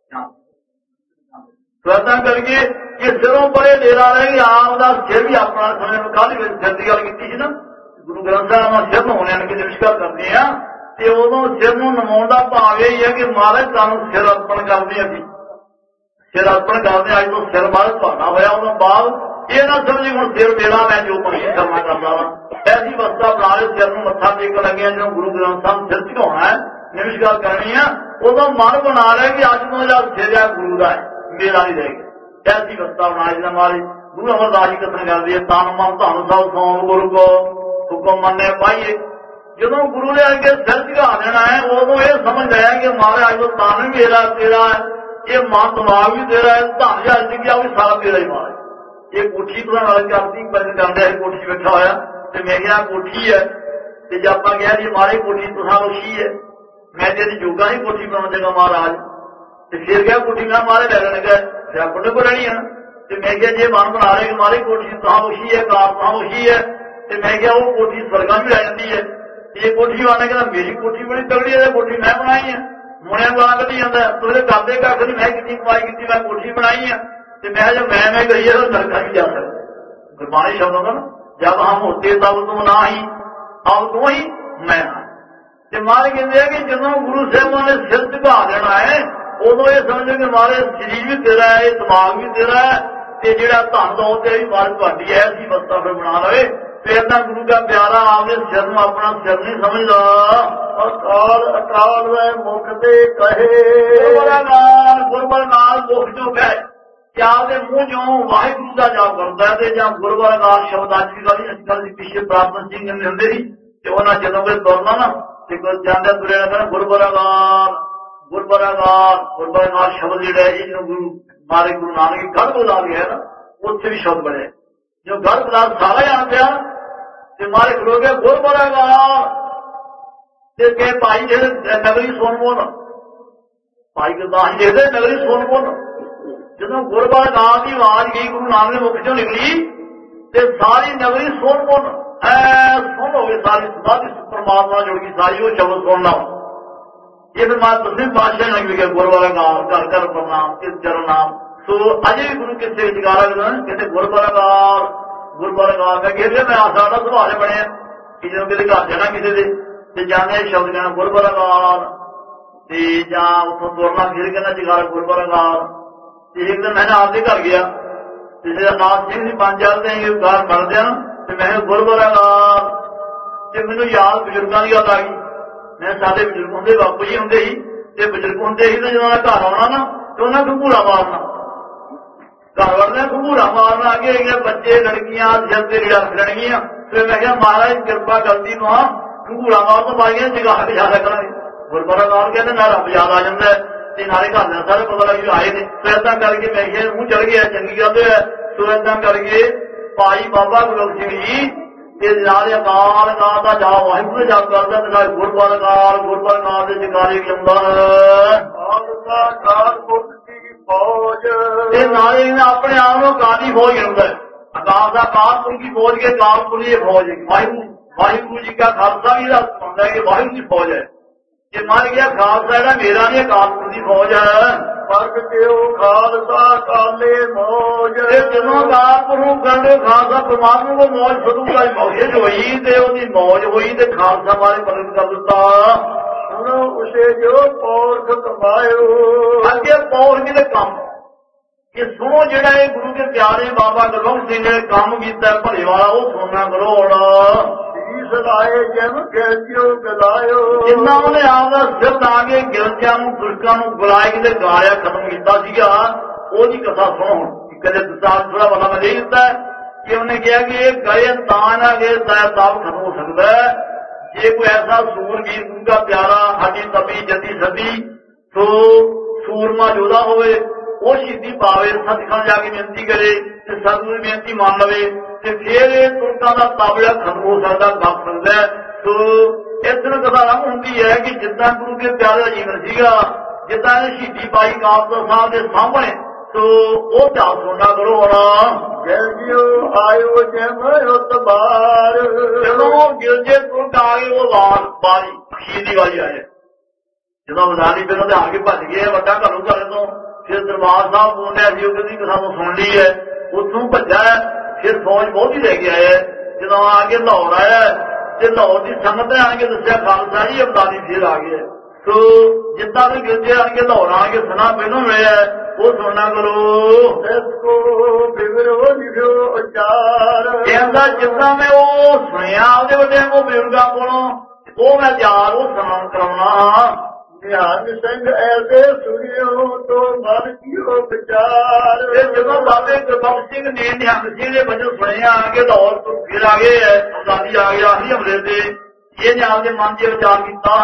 ਏਦਾਂ ਕਰਕੇ ਕਿ ਸਿਰੋਂ ਪਰੇ ਡੇਰਾ ਰਹੇ। ਆਪ ਦਾ ਸਿਰ ਵੀ ਆਪਣਾ ਸਮੇਂ ਕੱਲ੍ਹ ਸਿਰ ਦੀ ਗੱਲ ਕੀਤੀ ਸੀ ਨਾ, ਗੁਰੂ ਗ੍ਰੰਥ ਸਾਹਿਬ ਨਾਲ ਸਿਰ ਨਹਾਉਣੇ ਨੂੰ ਕਿ ਨਮਸਕਾਰ ਕਰਦੇ ਆ ਤੇ ਉਦੋਂ ਸਿਰ ਨੂੰ ਨਮਾਉਣ ਦਾ ਭਾਵ ਇਹ ਹੈ ਕਿ ਮਹਾਰਾਜ ਤੁਹਾਨੂੰ ਸਿਰ ਅਰਪਣ ਕਰਦੇ ਆ। ਅਸੀਂ ਸਿਰ ਅਰਪਣ ਕਰਦੇ ਅੱਜ ਤੋਂ ਸਿਰ ਬਾਅਦ ਭਾਣਾ ਹੋਇਆ। ਉਦੋਂ ਬਾਅਦ ਇਹ ਨਾ ਸਮਝੀ ਹੁਣ ਸਿਰ ਮੇਰਾ ਮੈਂ ਜੋ ਮਰਜ਼ੀ ਕਰਨਾ ਕਰਦਾ ਵਾ। ਐਸੀ ਅਵਸਥਾ ਬਣਾ ਕੇ ਸਿਰ ਨੂੰ ਮੱਥਾ ਟੇਕ ਲੱਗਿਆ ਜਦੋਂ ਗੁਰੂ ਗ੍ਰੰਥ ਸਾਹਿਬ ਸਿਰ ਝੁਕਾਉਣਾ ਹੈ, ਨਮਸਕਾਰ ਕਰਨੀ ਆ, ਉਦੋਂ ਮਨ ਬਣਾ ਲਿਆ ਕਿ ਅੱਜ ਤੋਂ ਜਦ ਸਿਰ ਆ ਗੁਰੂ ਦਾ ਹੈ, ਮੇਰਾ ਨਹੀਂ ਰਹੇਗਾ। ਐਸੀ ਅਵਸਥਾ ਬਣਾ ਜਿਹਨਾਂ ਮਾਰੇ ਗੁਰੂ ਅਮਰਦਾਸ ਜੀ ਕਥਨ ਕਰਦੇ ਆ ਤਨ ਮਨ ਧਨ ਸਭ ਸੌਂਪ ਗੁਰੂ ਕੋ ਹੁਕਮ ਮੰਨੇ ਪਾਈਏ। ਜਦੋਂ ਗੁਰੂ ਨੇ ਅੱਗੇ ਸਿਰ ਝੁਕਾ ਦੇਣਾ ਹੈ ਉਦੋਂ ਇਹ ਸਮਝ ਆਇਆ ਕਿ ਮਹਾਰਾਜ ਤੋਂ ਤਨ ਵੀ ਮੇਰਾ ਤੇਰਾ ਹੈ, ਇਹ ਮਨ ਦਿਮਾਗ ਵੀ ਤੇਰਾ ਹੈ, ਧਨ ਜਲ ਜੀ ਗਿਆ ਉਹ ਵੀ ਸਾਰਾ ਤੇਰਾ ਹੀ ਮਹਾਰਾਜ। ਇਹ ਕੋਠੀ ਤੋਂ ਨਾਲ ਕਰਦੀ ਬਣ ਜਾਂਦਾ ਹੈ, ਕੋਠੀ ਬੈਠਾ ਹੋਇਆ ਤੇ ਮੈਂ ਕਿਹਾ ਕੋਠੀ ਹੈ ਤੇ ਜੇ ਆਪਾਂ ਕਿਹਾ ਜੀ ਮਾਰੇ ਕੋਠੀ ਤੁਸਾਂ ਰੋਸ਼ੀ ਹੈ, ਮੈਂ ਤੇਰੀ ਜੋਗਾ ਹੀ ਕੋਠੀ ਬਣਾਉਣ ਦੇਗਾ ਮਹਾਰਾਜ। ਤੇ ਫਿਰ ਕਿਹਾ ਕੋਠੀ ਨਾ ਮਾਰੇ ਲੈ ਲੱਗਾ ਫਿਰ ਆਪਣੇ ਕੋਲ ਰਹਿਣੀ ਹੈ। ਤੇ ਮੈਂ ਕਿਹਾ ਜੇ ਮਨ ਬਣਾ ਰਹੇ ਕਿ ਮਾਰੇ ਕੋਠੀ ਤਾਂ ਰੋਸ਼ੀ ਹੈ, ਕਾਰ ਤਾਂ ਰੋਸ਼ੀ ਹੈ, ਤੇ ਮੈਂ ਕਿਹਾ ਉਹ ਕੋਠੀ ਸਵਰਗਾਂ ਵੀ ਰਹਿ ਜਾਂਦੀ ਹੈ। ਇਹ ਕੋਠੀ ਵਾਲਾ ਕਹਿੰਦਾ ਮੇਰੀ ਕੋਠੀ ਬੜੀ ਤਗੜੀ ਹੈ, ਕੋਠੀ ਮੈਂ ਬਣਾਈ ਹੈ। ਮੁੰਡਿਆਂ ਗਾਲਾਂ ਕੱਢੀ ਜਾਂਦਾ ਤੁਸੀਂ ਕਰਦੇ ਕੱਖ ਨਹੀਂ, ਮੈਂ ਕਿੰਨੀ ਕਮਾਈ ਕੀਤੀ, ਮੈਂ ਕੋਠੀ ਬਣਾਈ ਹੈ। ਤੇ ਮੈਂ ਜੋ ਮੈਂ ਮੈਂ ਕਹੀ ਤਾਂ ਨਰਕਾਂ ਵੀ ਜਾ ਸਕਦਾ। ਗੁਰਬਾਣੀ ਸ਼ਬਦ ਹੁੰਦਾ ਨਾ ਜਦ ਹਮ ਹੋਤੇ ਤਬ ਤੂੰ ਨਾ ਹੀ ਅਬ ਤੂੰ ਹੀ ਮੈਂ ਨਾ। ਤੇ ਮਾਰੇ ਕਹਿੰਦੇ ਆ ਕਿ ਜਦੋਂ ਗੁਰੂ ਸਾਹਿਬਾਂ ਨੇ ਸਿਰ ਝੁਕਾ ਦੇਣਾ ਹੈ ਉਦੋਂ ਇਹ ਸਮਝੋ ਕਿ ਮਾਰੇ ਸਰੀਰ ਵੀ ਤੇਰਾ ਹੈ, ਦਿਮਾਗ ਵੀ ਤੇਰਾ ਹੈ, ਤੇ ਜਿਹੜਾ ਧਨ ਦੌਲਤ ਹੈ ਵੀ ਮਾਰ ਤੁਹਾਡੀ ਹੈ। ਐਸੀ ਅਵਸਥਾ ਫਿਰ ਬਣਾ ਲਵੇ। ਫਿਰ ਤਾਂ ਗੁਰੂ ਦਾ ਪਿਆਰਾ ਆਪਦੇ ਸਿਰ ਨੂੰ ਆਪਣਾ ਸਿਰ ਨਹੀਂ ਸਮਝਦਾ। ਅਕਾਲ ਅਕਾਲ ਵੇ ਮੁਖ ਤੇ ਕਹੇ ਗੁਰਬਰਾ ਨਾਲ ਗੁਰਬਰ ਨਾਲ ਮੁਖ ਚੋਂ ਕਹੇ ਕਿ ਆਪਦੇ ਮੂੰਹ ਚੋਂ ਵਾਹਿਗੁਰੂ ਦਾ ਜਾਪ ਕਰਦਾ ਤੇ ਜਾਂ ਗੁਰਬਰ ਨਾਲ ਸ਼ਬਦ ਅੱਜ ਵੀ ਗੱਲ ਅੱਜ ਕੱਲ੍ਹ ਦੀ ਪਿੱਛੇ ਪ੍ਰਾਪਤ ਸਿੰਘ ਕਹਿੰਦੇ ਹੁੰਦੇ ਸੀ ਤੇ ਉਹਨਾਂ ਜਦੋਂ ਕੋਈ ਤੁਰਨਾ ਨਾ ਤੇ ਕੋਈ ਜਾਂਦਾ ਤੁਰਿਆ ਕਹਿੰਦਾ ਗੁਰਬਰਾ ਨਾਲ ਗੁਰਬਰਾ ਨਾਲ ਗੁਰਬਰਾ ਨਾਲ ਸ਼ਬਦ ਜਿਹੜਾ ਹੈ ਜਿਹਨੂੰ ਗੁਰੂ ਮਾਰੇ ਗੁਰੂ ਨਾਨਕ ਗੜ ਬੁਲਾ ਗਿਆ ਨਾ ਉੱਥੇ ਵੀ ਸ਼ਬਦ ਬਣੇ ਜੋ ਗੜ ਬੁਲਾ ਸਾਰਾ ਜਾਣ ਪਿਆ ਤੇ ਮਾਰੇ ਖਲੋ ਗਿਆ ਗੁਰਬਰਾ ਨਾਲ। ਤੇ ਕਿ ਭਾਈ ਜਿਹੜੇ ਨਗਰੀ ਸੋਨਮੋਨ ਭਾਈ ਗੁਰਦਾਸ ਜੀ ਦੇ ਨਗਰੀ ਸੋਨਮੋਨ ਜਦੋਂ ਗੁਰਬਾਣੀ ਨਾਮ ਦੀ ਆਵਾਜ਼ ਗਈ ਗੁਰੂ ਨਾਨਕ ਦੇ ਮੁਖ ਚੋਂ ਨਿਕਲੀ ਤੇ ਸਾਰੀ ਨਗਰੀ ਸੋਨਮੋਨ ਐ ਸੁਣ ਹੋਵੇ, ਸਾਰੀ ਸਾਰੀ ਪਰਮਾਤਮਾ ਜੁੜ ਗਈ, ਸਾਰੀ ਉਹ ਸ਼ਬਦ ਸੁਣਨਾ। ਇਹ ਫਿਰ ਮਾਂ ਦਸਵੇਂ ਪਾਤਸ਼ਾਹ ਨੇ ਲਿਖਿਆ ਗੁਰਬਾਣੀ ਨਾਮ ਘਰ ਘਰ ਪ੍ਰਣਾਮ ਕਿਸ ਜਨ ਨਾਮ। ਸੋ ਅਜੇ ਵੀ ਗੁਰੂ ਕਿਸੇ ਵਿਚਾਰਾ ਕਹਿੰਦੇ ਗੁਰਬਾਣੀ ਨਾਮ ਗੁਰਬਾਣੀ ਨਾਮ ਮੈਂ ਕਹਿੰਦੇ ਮੈਂ ਆਸਾ ਦਾ ਸੁਭਾਅ ਬਣਿਆ ਕਿ ਜਦੋਂ ਕਿਤੇ ਘਰ ਜਾਣਾ ਕਿਸੇ ਦੇ ਤੇ ਜਾਂਦੇ ਸ਼ਬਦ ਕਹਿਣਾ ਗੁਰਬਰਗਾਲ ਤੇ ਜਾਂ ਉੱਥੋਂ ਤੁਰਨਾ ਫਿਰ ਕਹਿੰਦਾ ਜਗਾਲ ਗੁਰਬਰਗਾਲ। ਤੇ ਇੱਕ ਦਿਨ ਮੈਂ ਆਪਦੇ ਘਰ ਗਿਆ ਕਿਸੇ ਦਾ ਨਾਮ ਸਿੰਘ ਸੀ ਪੰਜ ਚੱਲਦੇ ਗਾਲ ਮਰਦੇ ਆ ਤੇ ਮੈਂ ਗੁਰਬਰਗਾਲ ਤੇ ਮੈਨੂੰ ਯਾਦ ਬਜ਼ੁਰਗਾਂ ਦੀ ਗੱਲ ਆ ਗਈ। ਮੈਂ ਸਾਡੇ ਬਜ਼ੁਰਗ ਹੁੰਦੇ ਬਾਪੂ ਜੀ ਹੁੰਦੇ ਸੀ ਤੇ ਬਜ਼ੁਰਗ ਹੁੰਦੇ ਸੀ ਤੇ ਜਦੋਂ ਮੈਂ ਘਰ ਆਉਣਾ ਨਾ ਤੇ ਉਹਨਾਂ ਘੰਗੂਰਾ ਮਾਰਨਾ ਘਰ ਵੜਦੇ ਘੰਗੂਰਾ ਮਾਰਨਾ ਅੱਗੇ ਗਏ ਬੱਚੇ ਲੜਕੀਆਂ ਸਿਰ ਤੇ ਰੀੜਾ ਫਿਰਨਗੀਆਂ। ਫਿਰ ਮੈਂ ਕਿਹਾ ਮਹਾਰਾਜ ਕਿਰਪਾ ਕਰਦੀ ਨੂੰ ਆ ਘੰਗੂਰਾ ਮਾਰ ਤੋਂ ਬਾਈਆਂ ਜਗ੍ਹਾ ਕੇ ਜ਼ਿਆਦਾ ਕਰਾਂਗੇ। ਗੁਰਬਾਰਾ ਨਾਲ ਕਹਿੰਦੇ ਨਾ ਰੱਬ ਯਾਦ ਆ ਜਾਂਦਾ ਤੇ ਨਾਲੇ ਘਰ ਦੇ ਸਾਰੇ ਪਤਾ ਲੱਗ ਆਏ ਨੇ। ਸੋ ਏਦਾਂ ਕਰਕੇ ਮੈਂ ਕਿਹਾ ਮੂੰਹ ਚੜ ਗਿਆ ਚੰਗੀ ਗੱਲ ਹੈ। ਸੋ ਏਦਾਂ ਕਰਕੇ ਭਾਈ ਬਾਬਾ ਗੁਰਬਖਸ਼ ਸਿੰਘ ਜੀ ਤੇ ਨਾਲ ਅਕਾਲ ਅਕਾਲ ਦਾ ਜਾਪ ਵਾਹਿਗੁਰੂ ਦਾ ਜਾਪ ਕਰਦਾ ਤੇ ਨਾਲ ਗੁਰਬਾਰਾ ਨਾਲ ਗੁਰਬਾਰਾ ਨਾਲ ਦੇ ਜਗਾਰੇ ਲਾਉਂਦਾ ਖਾਲਸਾ ਕਾਲ ਪੁਰਖ ਦੀ ਫੌਜ ਤੇ ਨਾਲੇ ਆਪਣੇ ਆਪ ਨੂੰ ਕਾਦੀ ਫੌਜ ਹੁੰਦਾ ਹੈ। ਅਕਾਲ ਦਾ ਕਾਲ ਪੁਰਖ ਦੀ ਫੌਜ ਕੇ ਕਾਲ ਪੁਰਖ ਦੀ ਫੌਜ ਵਾਹਿਗੁਰੂ ਵਾਹਿਗੁਰੂ ਜੀ ਦਾ ਖਾਲਸਾ ਵੀ ਇਹਦਾ ਹੁੰਦਾ ਹੈ ਕਿ ਵਾਹਿਗੁਰੂ ਦੀ ਫੌਜ ਹੈ। ਜੇ ਮੰਨ ਗਿਆ ਖਾਲਸਾ ਜਿਹੜਾ ਮੇਰਾ ਨਹੀਂ ਅਕਾਲ ਪੁਰਖ ਦੀ ਫੌਜ ਹੈ ਫਰਕ ਕਿਉਂ ਖਾਲਸਾ ਕਾਲੇ ਮੌਜ ਤੇ ਜਦੋਂ ਅਕਾਲ ਪੁਰਖ ਕਰਦੇ ਖਾਲਸਾ ਪਰਮਾਤਮਾ ਨੂੰ ਮੌਜ ਸਦੂਗਾ ਮੌਜ ਹੋਈ ਤੇ ਉਹਦੀ ਮੌਜ ਹੋਈ ਤੇ ਖਾਲਸਾ ਬਾਰੇ ਪ੍ਰਗਟ ਕਰ ਦਿੱਤਾ। ਹੁਣ ਉਸੇ ਜੋ ਪੌਰਖ ਕਮਾਇਓ ਅੱਗੇ ਪੌਰਖ ਦੇ ਕੰਮ ਇਹ ਸੁਣੋ ਜਿਹੜਾ ਇਹ ਗੁਰੂ ਦੇ ਪਿਆਰੇ ਬਾਬਾ ਗੁਰਬਖਸ਼ ਸਿੰਘ ਨੇ ਕੰਮ ਕੀਤਾ ਭਲੇ ਵਾਲਾ ਉਹ ਸੁਣਨਾ ਕਰੋ। ਜਿੰਨਾ ਉਹਨੇ ਆਪਦਾ ਸਿਰ ਲਾ ਕੇ ਗਿਰਜਿਆਂ ਨੂੰ ਦੁਸ਼ਕਾਂ ਨੂੰ ਬੁਲਾਏ ਕਿਤੇ ਗਾਲਿਆ ਖਤਮ ਕੀਤਾ ਸੀਗਾ ਉਹਦੀ ਕਥਾ ਸੁਣੋ। ਹੁਣ ਕਦੇ ਦਸਾਲ ਥੋੜਾ ਵਾਲਾ ਮੈਂ ਦੇ ਦਿੱਤਾ ਕਿ ਉਹਨੇ ਕਿਹਾ ਕਿ ਇਹ ਗਏ ਤਾਂ ਨਾ ਗਏ ਤਾਬ ਖਤਮ ਹੋ ਸਕਦਾ ਜੇ ਕੋਈ ਐਸਾ ਸੂਰਵੀਰ ਗੁਰੂ ਦਾ ਪਿਆਰਾ ਸਾਡੀ ਤਪੀ ਜੱਦੀ ਸਦੀ ਸੋ ਸੂਰਮਾ ਯੋਧਾ ਹੋਵੇ ਉਹ ਸ਼ਹੀਦੀ ਪਾਵੇ ਸੱਚਖੰਡ ਜਾ ਕੇ ਬੇਨਤੀ ਕਰੇ ਤੇ ਸਤਿਗੁਰੂ ਦੀ ਬੇਨਤੀ ਮੰਨ ਲਵੇ ਤੇ ਫਿਰ ਇਹ ਤੁਰਕਾਂ ਦਾ ਤਾਬੜਾ ਖਤਮ ਹੋ ਸਕਦਾ ਦੱਸ ਸਕਦਾ। ਸੋ ਇਸ ਦਿਨ ਕਥਾ ਆਰੰਭ ਹੁੰਦੀ ਹੈ ਕਿ ਜਿੱਦਾਂ ਗੁਰੂ ਕੇ ਪਿਆਰੇ ਦਾ ਜੀਵਨ ਸੀਗਾ ਜਿੱਦਾਂ ਇਹਨੇ ਸ਼ਹੀਦੀ ਪਾਈ ਕਾਲਸਾ ਸਾਹਿਬ ਦੇ ਸਾਹਮਣੇ ਸੋ ਉਹ ਧਿਆਨ ਸੁਣਨਾ ਕਰੋ। ਹੁਣ ਗਿਰਜਿਓ ਆਇਓ ਜਿਵੇਂ ਉਤਬਾਰ ਜਦੋਂ ਗਿਰਜੇ ਤੁਰਕ ਆ ਗਏ ਉਹ ਵਾਰ ਬਾਰੀ ਸ਼ਹੀਦੀ ਵਾਲੀ ਆਏ ਜਦੋਂ ਵਜ਼ਾਰੀ ਪਹਿਲਾਂ ਤੇ ਆ ਕੇ ਭੱਜ ਗਏ ਵੱਡਾ ਘਰੋਂ ਘਰੇ ਤੋਂ ਫਿਰ ਦਰਬਾਰ ਸਾਹਿਬ ਬੋਲਿਆ ਸੀ ਉਹ ਕਹਿੰਦੀ ਕਥਾ ਨੂੰ ਸੁਣ ਲਈ ਹੈ ਉੱਥੋਂ ਭੱਜਾ ਫਿਰ ਫੌਜ ਬਹੁਤ ਹੀ ਲੈ ਕੇ ਆਇਆ। ਜਦੋਂ ਆ ਕੇ ਲਾਹੌਰ ਆਇਆ ਤੇ ਲਾਹੌਰ ਦੀ ਸੰਗਤ ਨੇ ਆਣ ਕੇ ਦੱਸਿਆ ਖਾਲਸਾ ਜੀ ਅਬਦਾਲੀ ਫਿਰ ਆ ਗਏ। ਸੋ ਜਿੱਦਾਂ ਵੀ ਗਿਰਜੇ ਆਣ ਕੇ ਲਾਹੌਰ ਆ ਕੇ ਸੁਣਾ ਪਹਿਲੋਂ ਮਿਲਿਆ ਉਹ ਸੁਣਨਾ ਕਰੋ। ਕਹਿੰਦਾ ਜਿੱਦਾਂ ਮੈਂ ਉਹ ਸੁਣਿਆ ਉਹਦੇ ਵੱਡੇ ਉਹ ਬਜ਼ੁਰਗਾਂ ਕੋਲੋਂ ਉਹ ਮੈਂ ਯਾਰ ਉਹ ਸੁਣਾਉਣ ਕਰਾਉਣਾ। ਨਿਹੰਗ ਸਿੰਘ ਐਸੇ ਸੁਣਿਓ ਤੋ ਮਨ ਕੀਓ ਵਿਚਾਰ ਜਦੋਂ ਬਾਬੇ ਗੁਰਬਖਸ਼ ਸਿੰਘ ਨੇ ਨਿਹੰਗ ਸਿੰਘ ਦੇ ਵਜੋਂ ਸੁਣਿਆ ਆ ਕੇ ਲਾਹੌਰ ਤੋਂ ਫਿਰ ਆ ਗਏ ਅਬਦਾਲੀ ਆ ਗਿਆ ਆਹੀ ਹਮਲੇ ਤੇ ਇਹਨੇ ਆਪਦੇ ਮਨ ਚ ਵਿਚਾਰ ਕੀਤਾ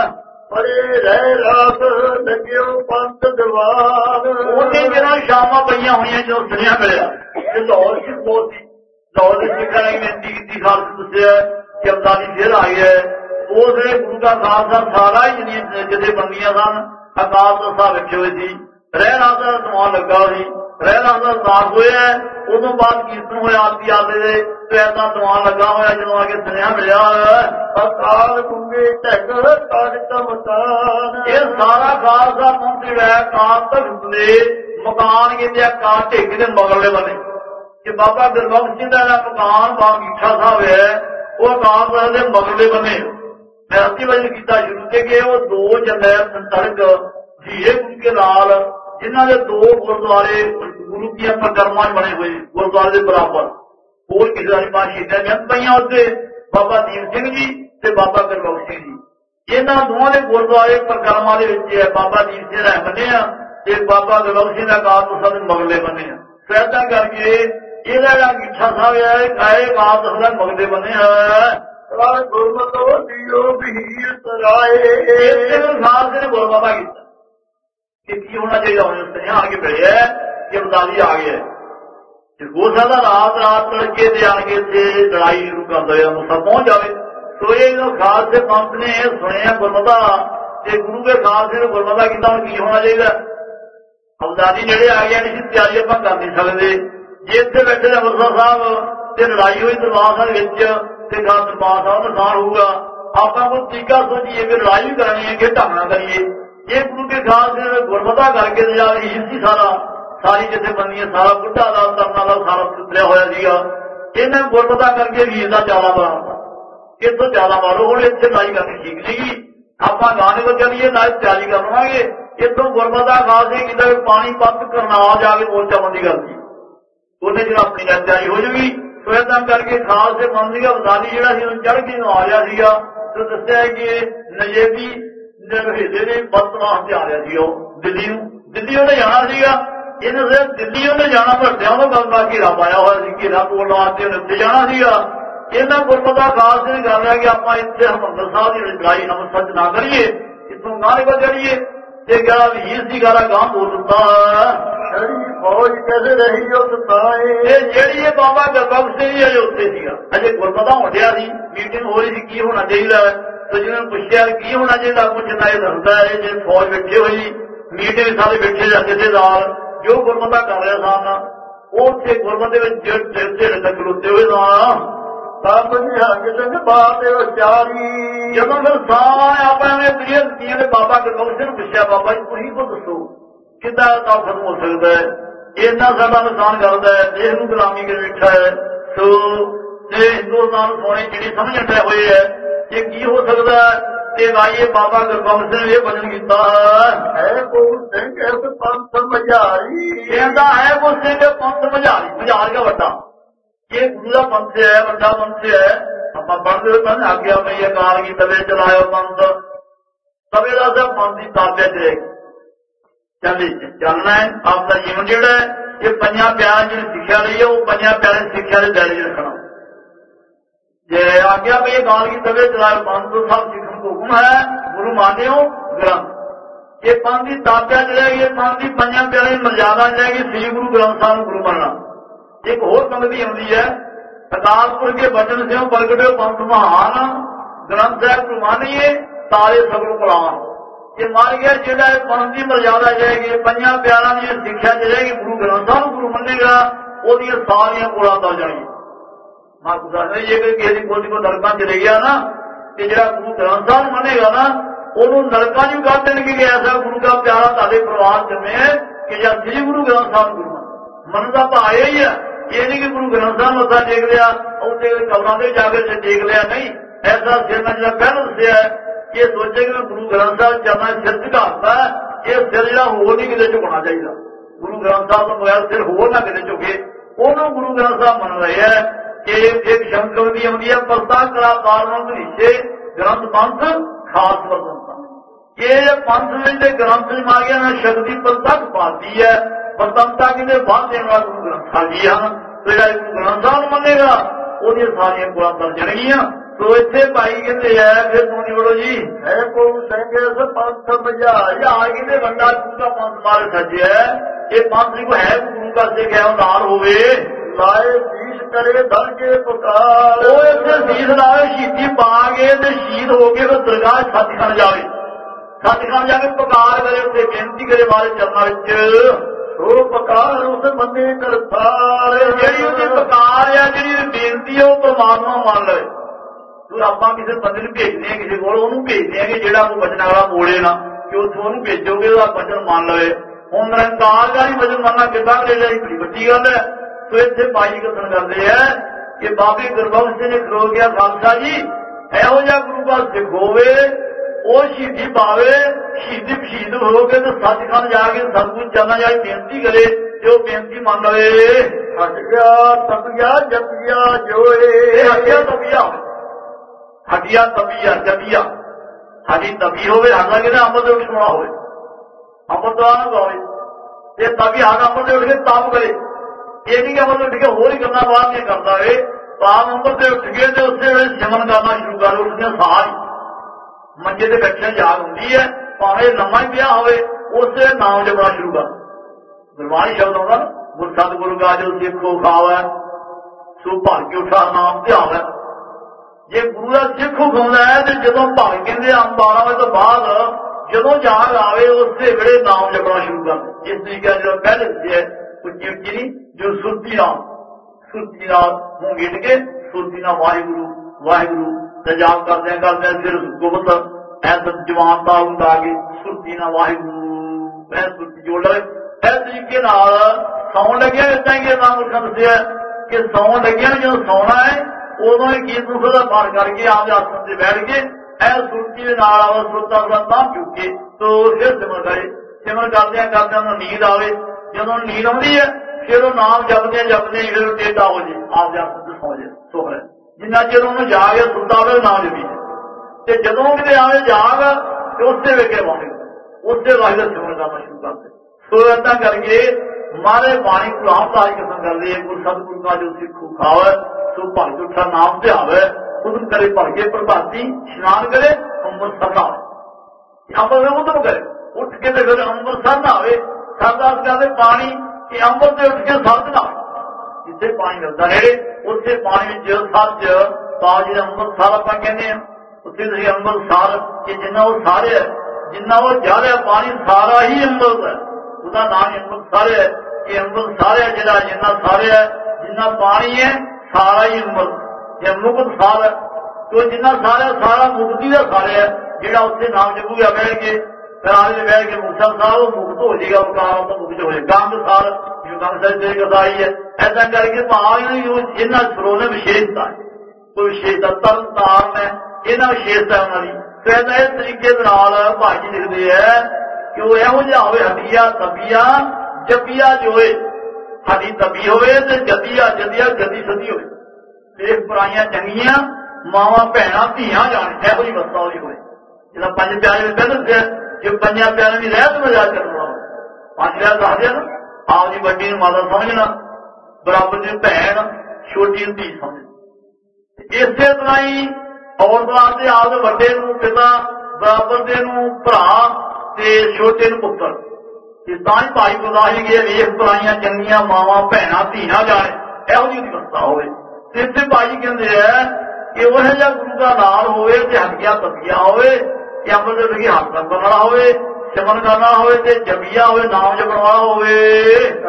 ਪਰੇ ਰਹਿ ਰਾਤ ਲੱਗਿਓ ਪੰਥ ਦੀਵਾਨ ਉਹਨੇ ਜਿਹੜਾ ਸ਼ਾਮਾਂ ਪਈਆਂ ਹੋਈਆਂ ਜਦੋਂ ਸੁਣਿਆ ਮਿਲਿਆ ਤੇ ਲਾਹੌਰ ਚ ਬਹੁਤ ਸੀ ਲਾਹੌਰ ਦੇ ਸਿੱਖਾਂ ਨੇ ਬੇਨਤੀ ਕੀਤੀ ਖਾਲਸਾ ਦੱਸਿਆ ਕਿ ਅਬਦਾਲੀ ਫਿਰ ਆ ਗਿਆ। ਉਸਨੇ ਗੁਰੂ ਦਾ ਖਾਲਸਾ ਸਾਰਾ ਹੀ ਜਿਹੜੀਆਂ ਜਥੇਬੰਦੀਆਂ ਸਨ ਅਕਾਲ ਤਖਤ ਸਾਹਿਬ ਰੱਖੇ ਹੋਏ ਸੀ ਰਹਿ ਰਾਤ ਦਾ ਸਮਾਨ ਲੱਗਾ ਸੀ ਰਹਿ ਰਾਤ ਦਾ ਅਰਦਾਸ ਹੋਇਆ ਉਦੋਂ ਬਾਅਦ ਕੀਰਤਨ ਹੋਇਆ ਆਰਤੀ ਆਦੇ ਦੇ ਤੇ ਐਸਾ ਸਮਾਨ ਲੱਗਾ ਹੋਇਆ ਜਦੋਂ ਆ ਕੇ ਸੁਨੇਹਾ ਮਿਲਿਆ ਅਕਾਲ ਗੁੰਗੇ ਢੱਕ ਤਾਕਤ ਮਕਾਨ ਇਹ ਸਾਰਾ ਖਾਲਸਾ ਪਹੁੰਚੀ ਰਿਹਾ ਅਕਾਲ ਤਖਤ ਦੇ ਮਕਾਨ ਕਹਿੰਦੇ ਅਕਾਲ ਢੇਕ ਦੇ ਮਗਰਲੇ ਬੰਨੇ ਕਿ ਬਾਬਾ ਗੁਰਬਖਸ਼ ਸਿੰਘ ਦਾ ਮਕਾਨ ਬਾਗੀਠਾ ਸਾਹਿਬ ਹੈ ਉਹ ਅਕਾਲ ਤਖਤ ਦੇ ਮਗਰਲੇ ਬੰਨੇ। ਮੈਂ ਅੱਧੀ ਵਜੇ ਕੀਤਾ ਸ਼ੁਰੂ ਤੇ ਕਿ ਉਹ ਦੋ ਜੰਗਲ ਸੰਤਰਕ ਜੀਏ ਗੁਰੂ ਕੇ ਨਾਲ ਜਿਨ੍ਹਾਂ ਦੇ ਦੋ ਗੁਰਦੁਆਰੇ ਗੁਰੂ ਦੀਆਂ ਪਰਕਰਮਾਂ ਬਣੇ ਹੋਏ ਗੁਰਦੁਆਰੇ ਦੇ ਬਰਾਬਰ ਹੋਰ ਕਿਸੇ ਦਾ ਨਹੀਂ ਸ਼ਹੀਦਾਂ ਦੀਆਂ ਪਈਆਂ ਉੱਤੇ ਬਾਬਾ ਦੀਪ ਸਿੰਘ ਜੀ ਤੇ ਬਾਬਾ ਗੁਰਬਖਸ਼ ਸਿੰਘ ਜੀ ਇਹਨਾਂ ਦੋਵਾਂ ਦੇ ਗੁਰਦੁਆਰੇ ਪਰਕਰਮਾਂ ਦੇ ਵਿੱਚ ਹੈ। ਬਾਬਾ ਦੀਪ ਸਿੰਘ ਦਾ ਬੰਨੇ ਆ ਤੇ ਬਾਬਾ ਗੁਰਬਖਸ਼ ਸਿੰਘ ਦਾ ਅਕਾਲ ਤਖਤ ਦੇ ਮਗਰਲੇ ਬੰਨੇ ਆ। ਫੈਦਾ ਕਰਕੇ ਇਹਦਾ ਜਿਹੜਾ ਗਿੱਠਾ ਸਾਹਿਬ ਹੈ ਆਏ ਅਕਾਲ ਤਖਤ ਦੇ ਮਗਰਲੇ ਬੰਨੇ ਹੈ। ਗੁਰਮਤੋ ਦਿਓ ਵੀਰ ਸਰਾਏ ਖਾਲਸੇ ਨੇ ਬੋਲ ਬਾਬਾ ਕੀਤਾ ਕਿ ਕੀ ਹੋਣਾ ਚਾਹੀਦਾ ਹੁਣ ਸੁਨੇਹਾ ਆ ਕੇ ਮਿਲਿਆ ਕਿ ਅਬਦਾਲੀ ਆ ਗਿਆ ਤੇ ਹੋ ਸਕਦਾ ਰਾਤ ਰਾਤ ਤੜਕੇ ਤੇ ਆਣ ਕੇ ਇੱਥੇ ਲੜਾਈ ਸ਼ੁਰੂ ਕਰ ਦਿਆ ਮੁਸਾ ਪਹੁੰਚ ਜਾਵੇ। ਸੋ ਇਹ ਜਦੋਂ ਖਾਲਸੇ ਪੰਥ ਨੇ ਸੁਣਿਆ ਗੁਰਮਤਾ ਤੇ ਗੁਰੂ ਦੇ ਖਾਲਸੇ ਨੇ ਗੁਰਮਤਾ ਕੀਤਾ ਹੁਣ ਕੀ ਹੋਣਾ ਚਾਹੀਦਾ। ਅਬਦਾਲੀ ਨੇੜੇ ਆ ਗਿਆ ਨਹੀਂ ਤਿਆਰੀ ਆਪਾਂ ਕਰ ਨਹੀਂ ਸਕਦੇ ਜੇ ਇੱਥੇ ਬੈਠੇ ਨੇ ਅੰਮ੍ਰਿਤਸਰ ਸਾਹਿਬ ਤੇ ਲੜਾਈ ਹੋਈ ਦਰਬਾਰ ਸਾਹਿਬ ਵਿੱਚ ਤੇ ਗਾ ਦਰਬਾਰ ਸਾਹਿਬ ਨੁਕਸਾਨ ਹੋਊਗਾ ਆਪਾਂ ਕੋਈ ਤਰੀਕਾ ਸੋਚੀਏ ਕਿ ਲੜਾਈ ਵੀ ਕਰਨੀ ਹੈ ਕਿ ਢੰਗ ਨਾਲ ਕਰੀਏ। ਇਹ ਗੁਰੂ ਕੇ ਖਾਲਸੇ ਗੁਰਮਤਾ ਕਰਕੇ ਸੀ ਸਾਰਾ ਸਾਰੀ ਜਥੇਬੰਦੀਆਂ ਸਾਰਾ ਬੁੱਢਾ ਦਾ ਤਰਨਾ ਦਾ ਸਾਰਾ ਸੁਧਰਿਆ ਹੋਇਆ ਸੀਗਾ ਇਹਨਾਂ ਗੁਰਮਤਾ ਕਰਕੇ ਵੀਰ ਦਾ ਚਾਲਾ ਬਣਾਉਂਦਾ इतों ज्यादा मारो हम इतने लाइ करनी ठीक नहीं आप गाने को चलिए ना तैयारी कर लवेंगे इतों गुरमत खास नहीं किया पानी पत करनाल जाके मोर्चाबंदी करती उन्हें जो अपनी तैयारी हो जाएगी तो इदा करके खास से मन का वसाली जो चढ़ के आ रहा तो दसिया है कि नजेबी हीले ने बस वास्ते आ रहा था दिल्ली दिल्ली उन्हें जाना सीगा इन्हें सिर्फ दिल्ली उन्हें जाना भरद्या तो गल का घेरा पाया हुआ घेरा तोड़न वास्ते उन्हें उत्ते जाना सीगा इन्हें गुरमत खास ने कर रहा कि आप इतने हरमंदर साहब की लड़ाई हम सच ना करिए इतों गाने को चढ़िए हीर की गारा गां बोल दिता फौज कैसे रही जी बाबा गुरबख्श सिंह जी अजे उत्ते अजे गुरमत होंदिया मीटिंग हो रही थी की होना चाहिए तो जिन्होंने पूछा की होना चाहिए कुछ ना ये दसदा है जो फौज बैठे हुई मीटिंग सारे बैठे जाते थे नाल जो गुरमत कर रहे सन वो उत्थे गुरमत ढेर तक खलोते हुए सन जब फिर सारे अपने क्लियर बाबा गुरबख्श सिंह पूछा बाबा जी तुम को दसो कि खत्म हो सकता है इन्ना साडा नुकसान करता है देश नूं गुलामी कर बैठा है तो हिंदुस्तान सोने जी समझ पै हुए है ये की हो सकता है आइए बाबा गुरबख्श सिंह ने यह वचन किया है पंथ मझारी है वो सिंह पंथ मझारी मझार का वड्डा ये गुरु का पंथ है वड्डा पंथ है आप पढ़ते हुए पढ़ने आज्ञा पई अकाल की तवे चलायो पंथ तवे का सब पंथ की ताबे च रहेगी चल चलना है आपका जीवन जोड़ा है ये पंजा प्यार जी सिक्ख्या ली है वो पंजा प्यारे सिक्ख्या के दायरे रखना जे आज्ञा पई अकाल की तवे चलायो पंथ तो सब सिखन को हुक्म है गुरु मान्यो ग्रंथ ये पंथ की ताबे च रहेगी पंथ की पंजा प्यारे मर्यादा रहेगी श्री गुरु ग्रंथ साहब गुरु बनना एक होर संगति आती है अकालपुर के बचन से प्रगटे पंथ महान ग्रंथ साहब गुरु मानिए तारे सगरों कुरान ये मार गया जेड़ा पंथ की मर्यादा जाएगी पंजा प्यारा की शिक्षा जाएगी गुरु ग्रंथ साहब गुरु मनेगा वो सारिया कोड़ा तर जाएगी मां दस जे किसी की कोई को नरका चले गया ना कि जो गुरु ग्रंथ साहब मनेगा ना उन्होंने नरका नहीं कर देंगे कि ऐसा गुरु का प्यारा तारे परिवार जमे कि या श्री गुरु ग्रंथ साहब गुरु मनता तो आया ही है ये नहीं कि गुरु ग्रंथ साहब मत्था टेक लिया और कबरों से जाकर टेक लिया नहीं ऐसा सिर में जो पहले दसिया है ये सोचे कि गुरु ग्रंथ साहब चलना सिर झुकाता है ये सिर जो होर नहीं किसी झुकना चाहिए गुरु ग्रंथ साहब तो बगैर सिर होर ना किसी झुके उन्होंने गुरु ग्रंथ साहब मन रहे हैं कि एक शंकर की आती है परता कलाकार नीचे ग्रंथ पंथ खास वसंता ये पंथ में ग्रंथ मार गया ना शक्ति परतक पाती है वसंता कि बात देने वाला गुरु ग्रंथ साहब जी हैं तो जो गुरु ग्रंथ साहब मनेगा वो सारिया कोड़ा तर जाएगियां तो इतने भाई कहते हैं फिर तू निवड़ो जी है पंथ मझारी बंदा गुरु का पंथ मारे सजे है ये पंथ को है गुरु का सिख है नाल होवे लाए शीश करे धर के पुकार वो इतने शीश लाए शहीदी पा के शहीद होके तो दरगाह सचखंड जाए सचखंड जाके पुकार करे उसे बेनती करे मारे चरणों वो पकार उस बंदे करतार जी पकार है जी बेनती है वो परमात्मा मान ले तो आप किसी बंदे को भेजने हैं किसी को भेजने हैं कि जो वचन वाला बोले ना कि उसको भेजोगे तो आप वचन मान लो हम निरंकार का ही वचन मानना कितना ले जाए बड़ी बड़ी गल है तो इतने भाई कथन करते हैं कि बाबे गुरबख्श सिंह ने खलो गया खालसा जी एहो जिहा गुरु का सिख होवे वो शहीदी पावे शहीदी शहीद हो गए तो सचखंड जाके सब कुछ जाना जाए बेनती करे जो बेनती मान ले हट गया तबिया जपिया जोए हटिया तबिया हटिया तबिया जपिया हटी तबी होवे हटा के अमर उठ सोना होवे अमर तो ना गावे ये तभी हट अमर उठ के ताप करे ये नहीं कि अमर उठ के होर ही करना बात नहीं करता है ताप अमर से उठ गए तो उससे शमन करना शुरू कर उसने सारी मंजे के बैठने जाग होंगी है भावे लम्मा ही पिया हो उससे नाम जपना शुरू कर गुरबाणी शब्द होगा गुर सतगुरु का जो सिखो खावे सो भर के उठा नाम ध्यान है जे गुरु का सिख हुक्म है तो जो भर कहते हम बारह बजे तो बाद जो जाग आवे उससे वे नाम जपना शुरू कर इस तरीके जो पहले है उच्ची उच्ची नहीं जो सुरती नाम सुरती नाम मुंह गिट के सुरती नाम वाहिगुरु वाहिगुरु जाप करते हैं करते हैं फिर गुप्त ऐसा जवान का उठा के सुरती ना वाहिगुरु सुरती जोड़ लगे इस तरीके सौन लगे इतना ही नाम दसिया कि सौन लगे जो सौना है ਉਦੋਂ ਹੀ ਗੀਤ ਮੁਖ ਦਾ ਪਾਠ ਕਰਕੇ ਆਪਦੇ ਆਸਣ ਤੇ ਬੈਠ ਕੇ ਐ ਸੁਰਤੀ ਦੇ ਨਾਲ ਆਵਾ ਸੁਰਤਾ ਤਾਂ ਚੁੱਕ ਕੇ ਤੋ ਫਿਰ ਸਿਮਰਨ ਕਰੇ। ਸਿਮਰਨ ਕਰਦਿਆਂ ਕਰਦਿਆਂ ਉਹਨੂੰ ਨੀਂਦ ਆਵੇ। ਜਦੋਂ ਨੀਂਦ ਆਉਂਦੀ ਹੈ ਫਿਰ ਉਹ ਨਾਮ ਜਪਦਿਆਂ ਜਪਦਿਆਂ ਹੀ ਫਿਰ ਟੇਢਾ ਹੋ ਜੇ, ਆਪਦੇ ਆਸਣ ਤੇ ਸੌ ਜੇ ਸੋ ਰਿਹਾ। ਜਿੰਨਾ ਚਿਰ ਉਹਨੂੰ ਜਾਗ ਸੁਣਦਾ ਹੋਵੇ ਨਾਮ ਜਪੀ ਤੇ ਜਦੋਂ ਕਿਤੇ ਆਵੇ ਜਾਗ ਤੇ ਉਸੇ ਵੇਖੇ ਵਾਂਗੇ ਉਸੇ ਵਾਹਿਦਾ ਸਿਮਰਨ ਕਰਨਾ ਸ਼ੁਰੂ ਕਰਦੇ। ਸੋ ਏਦਾਂ ਕਰਕੇ ਮਾਰੇ ਬਾਣੀ ਕੁਲਾਮ ਤਾਜ ਕਿਸਮ ਕਰਦੇ ਹੈ। ਗੁਰੂ ਸਤਿਗੁਰੂ ਕਾ ਜੋ ਸਿੱਖੂ ਖਾਵੇ ਸੋ ਭਰ ਕੇ ਉੱਠਾ ਨਾਮ ਧਿਆਵੇ। ਉਦਮ ਕਰੇ ਭਰ ਕੇ ਪ੍ਰਭਾਤੀ ਇਸ਼ਨਾਨ ਕਰੇ ਅੰਮ੍ਰਿਤਸਰ ਨਾ ਹੋਵੇ। ਅੰਮ੍ਰਿਤ ਉਦਮ ਕਰੇ ਉੱਠ ਕੇ ਤੇ ਫਿਰ ਅੰਮ੍ਰਿਤਸਰ ਨਾ ਹੋਵੇ। ਸਰਦਾਸ ਕਰਦੇ ਪਾਣੀ ਕਿ ਅੰਮ੍ਰਿਤ ਤੇ ਉੱਠ ਕੇ ਸਰਦ ਨਾ ਹੋਵੇ। ਜਿੱਥੇ ਪਾਣੀ ਮਿਲਦਾ ਨੇੜੇ ਉੱਥੇ ਪਾਣੀ ਵਿੱਚ ਸੱਚ ਬਾਜ ਨੇ ਅੰਮ੍ਰਿਤਸਰ ਆਪਾਂ ਕਹਿੰਦੇ ਹਾਂ। ਉੱਥੇ ਤੁਸੀਂ ਅੰਮ੍ਰਿਤਸਰ ਕਿ ਜਿੰਨਾ ਉਹ ਸਾਰੇ ਹੈ ਜਿੰਨਾ ਉਹ ਜ਼ਿਆਦਾ ਪਾਣੀ ਸਾਰਾ ਹੀ ਅੰਮ੍ਰਿਤ ਹੈ। ਉਹਦਾ ਨਾਮ ਅੰਮ੍ਰਿਤਸਰ ਹੈ ਕਿ ਅੰਮ੍ਰਿਤਸਰ ਹੈ ਜਿਹੜਾ ਜਿੰਨਾ ਸਾਰੇ ਹੈ ਜਿੰਨਾ ਪਾਣੀ ਹੈ ਸਾਰਾ ਹੀ ਅੰਮ੍ਰਿਤ। ਜੇ ਮੁਕਤ ਸਾਰ ਹੈ ਤੇ ਜਿੰਨਾ ਸਾਰਾ ਸਾਰਾ ਮੁਕਤੀ ਦਾ ਸਾਰ ਹੈ ਜਿਹੜਾ ਉੱਥੇ ਨਾਮ ਜਪੂਗਾ ਬਹਿ ਕੇ ਫਿਰ ਆਲੇ ਬਹਿ ਕੇ ਮੁਕਤਸਰ ਸਾਹਿਬ ਉਹ ਮੁਕਤ ਹੋ ਜਾਏਗਾ। ਉਕਾਰ ਤੋਂ ਮੁਕਤ ਹੋ ਜਾਏਗਾ। ਗੰਗ ਸਾਰ ਜਿਵੇਂ ਗੰਗ ਸਾਹਿਬ ਦੀ ਗਦਾਈ ਹੈ ਏਦਾਂ ਕਰਕੇ ਭਾਵ ਇਹਨਾਂ ਸਰੋਂ ਨੇ ਵਿਸ਼ੇਸ਼ਤਾ ਹੈ। ਕੋਈ ਵਿਸ਼ੇਸ਼ਤਾ ਤਰਨ ਤਾਰਨ ਹੈ ਇਹਨਾਂ ਵਿਸ਼ੇਸ਼ਤਾ ਉਹਨਾਂ ਦੀ। ਫਿਰ ਇਸ ਤਰੀਕੇ ਦੇ ਨਾਲ ਭਾਜੀ ਲਿਖਦੇ ਹੈ ਕਿ ਉਹ ਇਹੋ ਜਿਹਾ ਹੋਵੇ ਹੱਡੀਆ ਤਬੀਆ ਜਪੀਆ ਜੋ ਹੋਏ। ਸਾਡੀ ਤਬੀ ਹੋਵੇ ਤੇ ਜਦੀਆ ਜਦੀਆ ਜਦੀ ਸਦੀ ਹੋਵੇ। ਦੇਖ ਪਰਾਈਆਂ ਚੰਗੀਆਂ ਮਾਵਾਂ ਭੈਣਾਂ ਧੀਆਂ ਜਾਣ ਇਹੋ ਜਿਹੀ ਵਸਤਾ ਉਹਦੀ ਹੋਵੇ। ਜਿਹੜਾ ਪੰਜ ਪਿਆਰੇ ਪਹਿਲਾਂ ਦੱਸਿਆ ਜੇ ਪੰਜਾਂ ਪਿਆਰਿਆਂ ਦੀ ਰਹਿਤ ਮਜ਼ਾਕ ਕਰਨਾ ਪੰਜ ਪਿਆਰ ਦੱਸਦੇ ਨਾ ਆਪਦੀ ਵੱਡੀ ਨੂੰ ਮਾਤਾ ਸਮਝਣਾ ਬਰਾਬਰ ਦੀ ਭੈਣ ਛੋਟੀ ਨੂੰ ਧੀ ਸਮਝਣਾ। ਇਸੇ ਤਰ੍ਹਾਂ ਹੀ ਔਰਤ ਵਾਸਤੇ ਆਪਦੇ ਵੱਡੇ ਨੂੰ ਪਿਤਾ ਬਰਾਬਰ ਦੇ ਨੂੰ ਭਰਾ ਤੇ ਛੋਟੇ ਨੂੰ ਪੁੱਤਰ। ਤੇ ਤਾਂ ਹੀ ਭਾਈ ਗੁਰਦਾਸ ਜੀ ਗਏ ਵੇਖ ਪਰਾਈਆਂ ਚੰਗੀਆਂ ਮਾਵਾਂ ਭੈਣਾਂ ਧੀਆਂ ਜਾਣੇ ਇਹੋ ਜਿਹੀ ਵਿਵਸਥਾ ਹੋਵੇ। ਤੇ ਇੱਥੇ ਭਾਈ ਕਹਿੰਦੇ ਹੈ ਕਿ ਉਹ ਜਿਹਾ ਗੁਰੂ ਦਾ ਨਾਲ ਹੋਵੇ ਤੇ ਹੱਡੀਆਂ ਤਬੀਆ ਹੋਵੇ ਕਿ ਅੰਮ੍ਰਿਤ ਦੇ ਹੱਥ ਕਰਨ ਵਾਲਾ ਹੋਵੇ ਸਿਮਰਨ ਕਰਨਾ ਹੋਵੇ ਤੇ ਜਪੀਆ ਹੋਵੇ ਨਾਮ ਜਪਣ ਵਾਲਾ ਹੋਵੇ।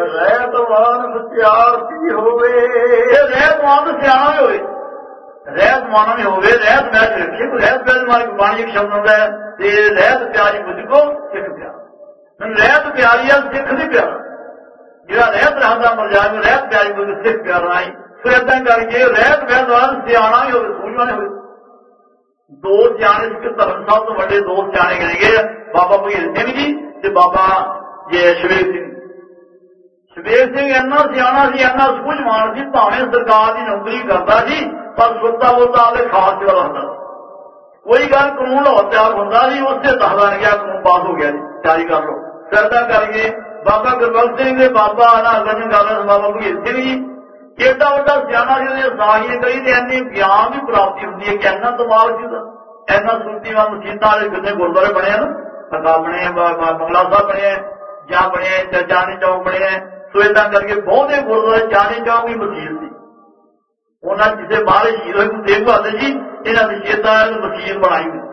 ਰਹਿਤਵਾਨ ਸਤਿਆਰਥੀ ਹੋਵੇ। ਰਹਿਤਵਾਨ ਸਿਆਣਾ ਵੀ ਹੋਵੇ ਰਹਿਤ ਮਾਨਾ ਵੀ ਹੋਵੇ। ਰਹਿਤ ਮੈਂ ਰੱਖੇ ਕੋਈ ਰਹਿਤ ਪਿਆਰੀ ਮਾਰੀ ਬਾਣੀ ਇੱਕ ਸ਼ਬਦ ਹੁੰਦਾ ਹੈ ਤੇ ਰਹਿਤ ਪਿਆਰੀ ਬੁੱਝ ਕੋ ਸਿੱਖ ਪਿਆਰ। ਮੈਨੂੰ ਰਹਿਤ ਪਿਆਰੀ ਆ ਸਿੱਖ ਨਹੀਂ ਪਿਆਰਾ। ਜਿਹੜਾ ਰਹਿਤ ਰਹਿੰਦਾ ਮਰ ਜਾ ਕੇ ਰਹਿਤ ਪਿਆਰੀ ਬੁੱਝ ਸਿੱਖ ਪਿਆਰ ਆਈ। ਫਿਰ ਏਦਾਂ ਕਰਕੇ ਰਹਿਤ ਵਿਆਹ ਸਿਆਣਾ ਵੀ ਹੋਵੇ ਸੂਝਵਾਨ ਹੋਵੇ। ਦੋ ਸਿਆਣੇ ਇੱਕ ਧਰਮ ਸਾਹਿਬ ਤੋਂ ਵੱਡੇ ਦੋ ਸਿਆਣੇ ਗਏ ਗਏ ਬਾਬਾ ਭਗੀਰਥ ਸਿੰਘ ਜੀ ਤੇ ਬਾਬਾ ਜੇ ਸ਼ਵੇਰ ਸਿੰਘ। ਸ਼ਵੇਰ ਸਿੰਘ ਇੰਨਾ ਸਿਆਣਾ ਸੀ ਇੰਨਾ ਸੂਝਵਾਨ ਸੀ ਭਾਵੇਂ ਸਰਕਾਰ ਦੀ ਨੌਕਰੀ ਕਰਦਾ ਸੀ ਪਰ ਸੁੱਤਾ ਬੋਲਦਾ ਆਪਦੇ ਖਾਸ ਵਾਲਾ ਹੁੰਦਾ। ਕੋਈ ਗੱਲ ਕਾਨੂੰਨ ਹੋ ਤਿਆਰ ਹੁੰਦਾ ਸੀ ਉਸੇ ਦੱਸਦਾ ਨਹੀਂ ਗਿਆ ਕਾਨੂੰਨ ਪਾਸ ਹੋ ਗਿਆ ਜੀ ਜਾਰੀ ਕਰ ਲਓ। ਸਰਦਾ ਕਰਕੇ ਬਾਬਾ ਗੁਰਬਖਸ਼ ਸਿੰਘ ਦੇ ਬਾਬਾ ਨਾ ਗਜਨ ਗੱਲ ਬਾਬਾ ਭਗੀਰਥ ਸਿੰਘ ਜੀ ਏਡਾ ਵੱਡਾ ਸਿਆਣਾ ਸੀ ਉਹਦੀਆਂ ਸਾਹੀਆਂ ਕਈ ਤੇ ਇੰਨੀ ਗਿਆਨ ਦੀ ਪ੍ਰਾਪਤੀ ਹੁੰਦੀ ਹੈ ਕਿ ਇੰਨਾ ਦਿਮਾਗ ਸੀ ਉਹਦਾ ਇੰਨਾ ਸੁਰਤੀਵਾਨ ਮਸੀਤਾਂ ਵਾਲੇ ਕਿੰਨੇ ਗੁਰਦੁਆਰੇ ਬਣੇ ਹਨ ਸਰਕਾਰ ਬਣੇ ਬੰਗਲਾ ਸਾਹਿਬ ਬਣੇ ਜਾਂ ਬਣੇ ਚਾਂਦਨੀ ਚੌਕ ਬਣੇ। ਸੋ ਏਦਾਂ ਕਰਕੇ ਬਹੁਤੇ ਗੁਰਦੁਆਰੇ ਚਾਂਦਨੀ ਚੌਕ ਵੀ ਮਸੀਤ ਸੀ। ਉਹਨਾਂ ਜਿਸੇ ਬਾਹਰ ਸ਼ਹੀਦ ਹੋਏ ਗੁਰੂ ਤੇਗ ਬਹਾਦਰ ਜੀ ਇਹਨਾਂ ਦੀ ਚੇਤਾ ਮਸੀਤ ਬਣਾਈ ਹੋਈ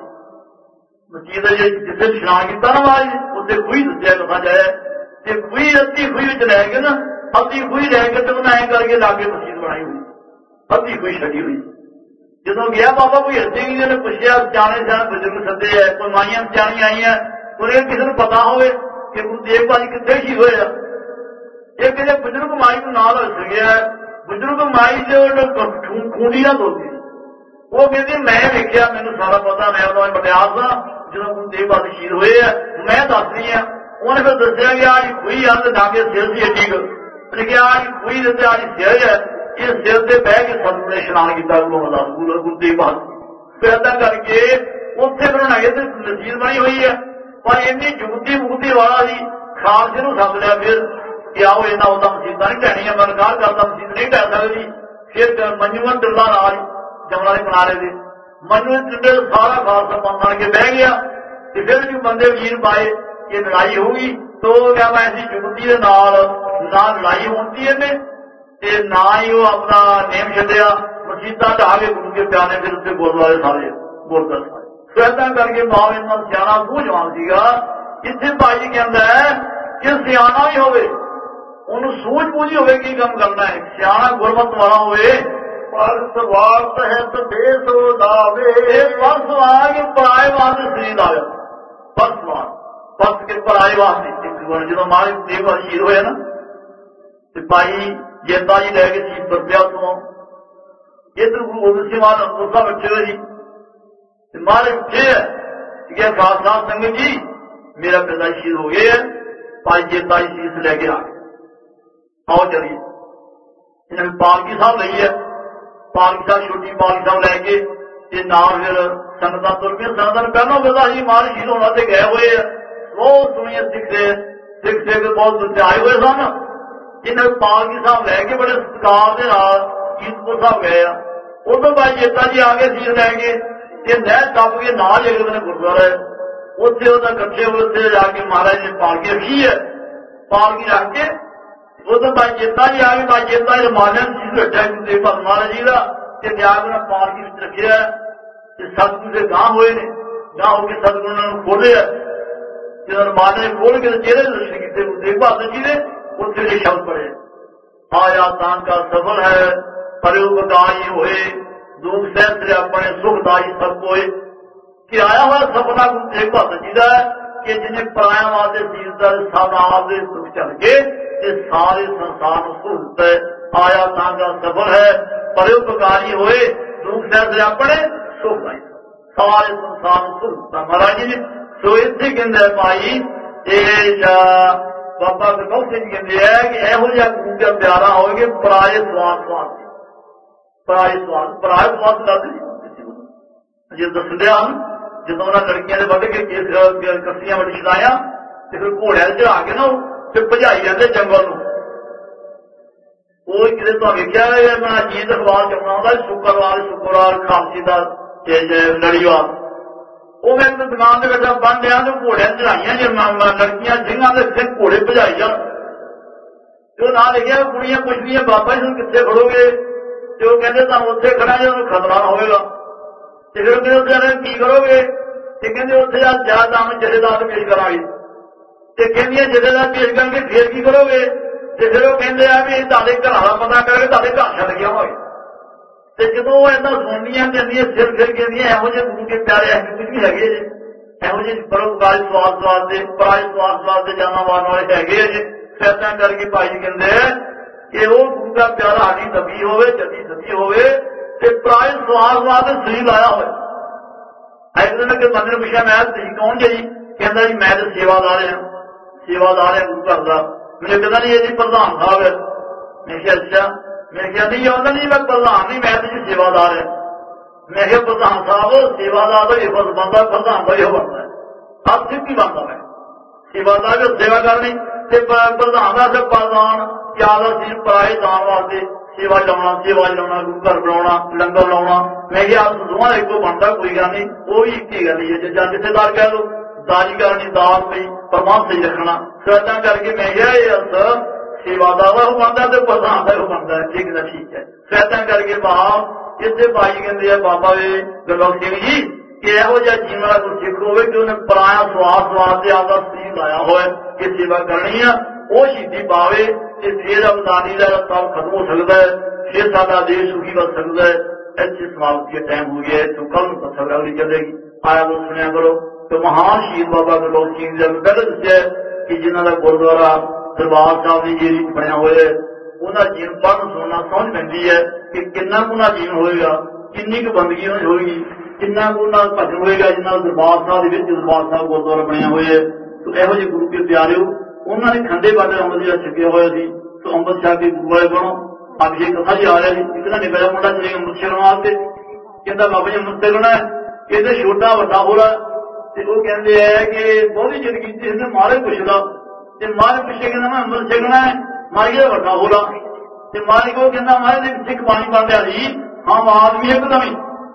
ਮਸੀਤ ਜਿੱਥੇ ਇਸ਼ਨਾਨ ਕੀਤਾ ਨਾ ਮਹਾਰਾਜ ਉੱਥੇ ਖੂਹੀ ਦੱਸਿਆ ਲਿਖਾ ਜਾਇਆ ਤੇ ਖੂਹੀ ਅੱਧੀ ਖੂਹੀ ਵਿੱਚ ਲੈ ਕੇ ਨਾ ਅੱਧੀ ਖੂਹੀ ਰਹਿ ਕੇ ਤੇ ਉਹਨਾਂ ਐਂ ਕਰਕੇ ਲਾਗੇ ਮਸੀਤ ਬਣਾਈ ਹੋਈ ਅੱਧੀ ਖੂਹੀ ਛੱਡੀ ਹੋਈ। ਜਦੋਂ ਗਿਆ ਬਾਬਾ ਭਗੀਰਥ ਸਿੰਘ ਜੀ ਨੇ ਪੁੱਛਿਆ ਸਿਆਣੇ ਸਿਆਣੇ ਬਜ਼ੁਰਗ ਸੱਦੇ ਹੈ ਕੋਈ ਮਾਈਆਂ ਸਿਆਣੀਆਂ ਆਈਆਂ ਉਹਨੇ ਕਿਸੇ ਨੂੰ ਪਤਾ ਹੋਵੇ ਕਿ ਗੁਰੂ ਤੇਗ ਬਹਾਦਰ ਕਿੱਥੇ ਸ਼ਹੀਦ ਹੋਏ ਆ। ਇਹ ਕਿਸੇ ਬਜ਼ੁਰਗ ਮਾਈ ਨੂੰ ਨਾਲ ਹੋ ਗਿਆ ਬਜ਼ੁਰਗ ਮਾਈ ਜੋ ਖੂੰਡੀ ਨਾ ਦੋਦੀ ਉਹ ਕਹਿੰਦੀ ਮੈਂ ਵੇਖਿਆ ਮੈਨੂੰ ਸਾਰਾ ਪਤਾ ਮੈਂ ਉਦੋਂ ਪਟਿਆਲ ਦਾ ਜਦੋਂ ਗੁਰੂ ਤੇਗ ਬਹਾਦਰ ਸ਼ਹੀਦ ਹੋਏ ਆ ਮੈਂ ਦੱਸਦੀ ਆ। ਉਹਨੇ ਫਿਰ ਦੱਸਿਆ ਕਿ ਆਹ ਖੂਹੀ ਆ ਤੇ ਲਾਗੇ ਸਿਰ ਸੀ ਏਡੀ ਕੁ ਲਿਖਿਆ ਆਹ ਖੂਹੀ ਦੇ ਉੱਤੇ ਆਹ ਸਿਰ ਹੈ ਇਹ ਸਿਰ ਤੇ ਬਹਿ ਕੇ ਸਤਿਗੁਰੂ ਨੇ ਇਸ਼ਨਾਨ ਕੀਤਾ ਗੁਰੂ ਤੇਗ ਬਹਾਦਰ। ਫਿਰ ਏਦਾਂ ਕਰਕੇ ਉੱਥੇ ਬਣਾਏ ਤੇ ਨਸੀਬ ਬਣੀ ਹੋਈ ਹੈ ਪਰ ਇੰਨੀ ਜੁਗਤੀ ਮੁਕਤੀ ਵਾਲਾ ਸੀ ਖਾਲਸੇ ਨੂੰ ਸੱਦ ਲਿਆ ਫਿਰ ਕਿ ਆਓ ਇਹਨਾਂ ਉਹਦਾ ਮਸੀਤਾਂ ਨਹੀਂ ਢਹਿਣੀਆਂ ਮੈਂ ਇਨਕਾਰ ਕਰਦਾ ਮਸੀਤ ਨਹੀਂ ਢਹਿ ਸਕਦੀ। ਫਿਰ ਮੰਜੂਆਂ ਟਿੱਲਾ ਨਾਲ ਜਮਨਾ ਦੇ ਕਿਨਾਰੇ ਦੇ ਮੰਜੂ ਟਿੱਲੇ ਸਾਰਾ ਖਾਲਸਾ ਪੰਥ ਆਣ ਕੇ ਬਹਿ ਗਿਆ ਤੇ ਫਿਰ ਵੀ ਬੰਦੇ ਵੀਰ ਪਾਏ ਕਿ ਲੜਾਈ ਹੋਊਗੀ ਤੋ ਕਿਹਾ ਮੈਂ ਐਸੀ ਜੁਗਤੀ ਦੇ ਨਾਲ ਨਾ ਲੜਾਈ ਹੁੰਦੀ ਇਹਨੇ ਤੇ ਨਾ ਹੀ ਉਹ ਆਪਣਾ ਨੇਮ ਛੱਡਿਆ ਮਸੀਤਾਂ ਢਾਹ ਕੇ ਗੁਰੂ ਕੇ ਪਿਆਰੇ ਫਿਰ ਉੱਤੇ ਗੁਰਦੁਆਰੇ ਸਾਰੇ ਗੁਰਦੁਆਰੇ ਸੋ ਏਦਾਂ ਕਰਕੇ ਮਾਂ ਇੰਨਾ ਸਿਆਣਾ ਸੂਝਵਾਨ ਸੀਗਾ। ਇੱਥੇ ਭਾਈ ਕਹਿੰਦਾ ਹੈ ਕਿ ਸਿਆਣਾ ਵੀ ਹੋਵੇ ਉਹਨੂੰ ਸੂਝ ਬੂਝੀ ਹੋਵੇ ਕੀ ਕੰਮ ਕਰਨਾ ਹੈ। ਸਿਆਣਾ ਗੁਰਮਤਿ ਵਾਲਾ ਹੋਵੇ ਪਰ ਸਵਾਰ ਤਹਿਤ ਦੇਸੋ ਲਾਵੇ ਪਰ ਸਵਾਰ ਕਿ ਪਰਾਏ ਵਾਸਤੇ ਸਰੀਰ ਲਾਵੇ ਪਰ ਸਵਾਰ ਬਸ ਕੇ ਪਰਾਏ ਵਾਸਤੇ ਜਦੋਂ ਮਾਰੇ ਤੇਗ ਬਹਾਦਰ ਸ਼ਹੀਦ ਹੋਇਆ ਨਾ ਤੇ ਭਾਈ ਜੇਤਾ ਜੀ ਲੈ ਕੇ ਸੀ ਪਰਦਿਆ ਤੋਂ इधर गुरु गोबिंद सिंह महाराज अनंदपुर साहब बैठे हुए जी। महाराज उठे है कि खालसा संगत जी मेरा पिता शहीद हो गया है, भाई जेता जी शीश लैके आ गए, आओ चलिए। इन्हें पालकी साहब ली है, पालकी साहब छोटी पालकी साहब लैके नाल फिर संगतां तुर गई। संगतां पहलों पता ही महाराज शहीद होना से गए हुए है, बहुत सुनिए सिख सिख सिख बहुत दूसरे आए हुए सन। इन्हें पालकी साहब लैके बड़े सत्कार के नाल कीरतपुर साहब गए आ। उदों भाई जेता जी आ गए शीश लैके, नहर टप के नाल एक दिन गुरुद्वारा है, उत्थे उहदा कट्ठे उत्थे जाके महाराज ने पालकी रखी है। पालकी रख के उदों भाई जेता जी आ गए, भाई जेता जी मालिया शीश बैठा गुरु तेग बहादुर महाराज जी का, जाके उन्हें पालकी विच रखिया। सतगुरु से गांह हुए ने, गांह होकर सतगुरु ने खोले, जो माने ने खोल के चेहरे दर्शन किए गुरु तेग बहादुर जी ने। उत्थे ये शब्द पढ़े, आया तान का सफल है परोपकारी होए, दुख सहस्त्र अपने सुखदाई सब कोई। कि आया हुआ सपना गुरु तेग बहादुर जी का कि जिन्हें पराया वास्ते सीस दर सब आप दुख चल के सारे संसार को सुख दिता है। आया तान का सफल है परोपकारी होए, दुख सहस्त्र अपने सुखदाई सारे संसार को सुख दिता। महाराज जी ने सो इत्थे कहंदे भाई बाबा गुरबख्श सिंह कहते हैं कि यहो जिहा गुरु का प्यारा होगे पराए स्वाद स्वाद पराए स्वाद पराए स्वाद दस जो दसदे हैं जो उन्होंने लड़कियां ने वध के कस्सियां वड्डी छड़ाया तो फिर घोड़िया चढ़ा के ना फिर भजाई जाते जंगल में। वो किसी तो वेख्या अपना जीत अखबार च आना शुक्रवार शुक्रवार खालसी का लड़ीवार वो मैं दुकान के बैठा बन लिया तो घोड़िया चढ़ाइया जो लड़कियां सिंह के सिर घोड़े भजाई जा तो ना लिखिया कुड़ियां पुछदियां बाबा जी कितने खड़ोगे तो कहते तुम उत्थे खड़ा जो खतरा होगा तो फिर कहते की करोगे तो कहते उत्थे ज्यादा जथेदार पेश करा तो कहदियां जथेदार पेश करके फिर की करोगे तो फिर वो कहते हैं भी ताले घर का पता करके ताले घर छड़ गया होए। तो जो इदा सुनिया कहदियां सिर फिर कहदियां यहो जे गुरु के प्यारे ऐसे कुछ भी है यहो जे परोपकारी स्वाद स्वाद से पराए स्वाद स्वाद से जाना मारने वाले है जे ऐसा करके भाई जी कहते कि वो गुरु का प्यारा साड़ी दबी होवे जदी सती होवे ते पराए स्वाद स्वाद सही लाया हो। एक दिन के मंदिर पुछा मैं तुम कौन जी कहता जी मैं तो सेवादार हाँ सेवादार है गुरु घर का। मैंने कहता नहीं ये प्रधान साहब है। मैं क्या अच्छा मैं क्या नहीं आता नहीं मैं प्रधान नहीं मैं तो जी सेवादार है। मैं क्या प्रधान साहब सेवादार तो ये फर्ज बनता प्रधान का यह बनता है अब सिर्फ ही बनता मैं सेवादार की सेवा करनी प्रधान का सिर्फ प्रधान ज्यादा सिर्फ पराए दान वास्ते सेवा लाना सेवा लाना गुरु घर बनाना लंगर लाना। मैं क्या दोवां एक बनता कोई गल नहीं वो भी एक ही गल है जां जथेदार कह लो दारी करनी दाल सही प्रमाण सही रखना। तो ऐसा करके मैं क्या ये अर्थ सेवादार का बनता तो प्रधान का बनता है ठीक है ठीक है। तो ऐसा करके बाहर इतने भाई कहते बाबा गुरबख्श सिंह जी कि यहो जिहा जीवन वाला कोई सिख होवे कि उन्हें पराया स्वाद स्वाद से आपका शरीर लाया हो कि सेवा करनी है वो शहीदी पावे कि फिर अवतारी का रस्ता खत्म हो सकता है फिर साडा देश सुखी बन सकता है। ऐसी समाप्ति का टाइम हो गया है तो कल पत्थर अगली चलेगी आया वो सुनिया करो। तो महान शहीद बाबा गुरबख्श सिंह जी पहले दसिया कि जिन्हों का गुरुद्वारा दरबार साहब की जेरी बनया हुआ है उन्होंने जीवन पढ़ सुनना समझ पैंती है कि कितना उन्होंने जीवन होएगा किन्नी क बंदगी होगी किन्ना उन्होंने भजन होएगा जिन्होंने दरबार साहब दरबार साहब गुरुद्वारा बनया हुआ है। तो यहो जे गुरु के प्यारे हो उन्होंने खंडे बाटे अमृत जिहा छकिया हुआ सी तो अमृत छक के गुरु वाले बनो। अभिषेक कथा जी आ रहा है इतना निकलिया मुंडा चले अमृत छकण वास्ते कहता बाबा जी अमृत छकना है कहते छोटा वड्डा हो रहा तो वो कहते हैं कि बहुती जिंदगी इसने मारे पुछदा तो मारे पुछे कहना मैं अमृत छकना है मारी का वड्डा हो रहा तो मारी को कहना मारे सिख पानी पड़ रहा जी हम आदमी एकदम ही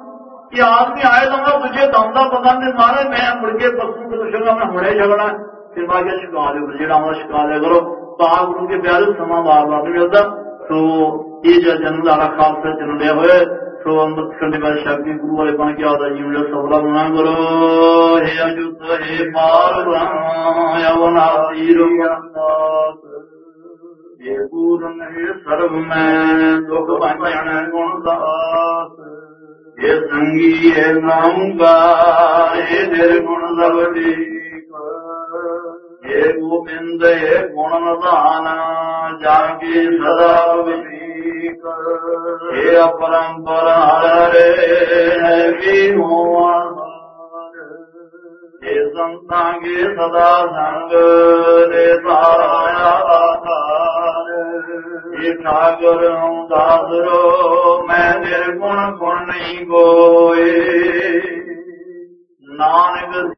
कि आदमी आए तो मैं तुझे दमदा पता नहीं मारे मैं मुड़ के पशु को पूछूंगा मैं हुणे छकना फिर बाकी शिका लो जो शिका लिया करो। तो आप गुरु के प्यारे समा बार बार नहीं मिलता। तो ये जो जन्म लाला खालसा जन्म लिया हुए तो अमृत खंड में शक्ति गुरु वाले बन के आता जीवन सफला बना करो। हे अजुत हे ये पूर्ण हे सर्व में दुख भंजन गुणदास ये संगी है नामकार हे निर्गुण सबटी हे गोविंद हे गुण दान जाके सदा विधि ਏਕ ਇਹ ਅਪਰੰਪਰ ਹਰੇ ਹੈ ਵੀ ਹੋਆ ਇਹ ਸੰਤਾਂ ਕੀ ਸਦਾ ਸੰਗ ਦੇ ਸਾਇਆ ਆਧਾਰ ਇਹ ਠਾਕੁਰ ਹੂੰ ਦਾਸਰੋ ਮੈਂ ਨਿਰਗੁਣ ਗੁਣ ਨਹੀਂ ਕੋਏ ਨਾਨਕ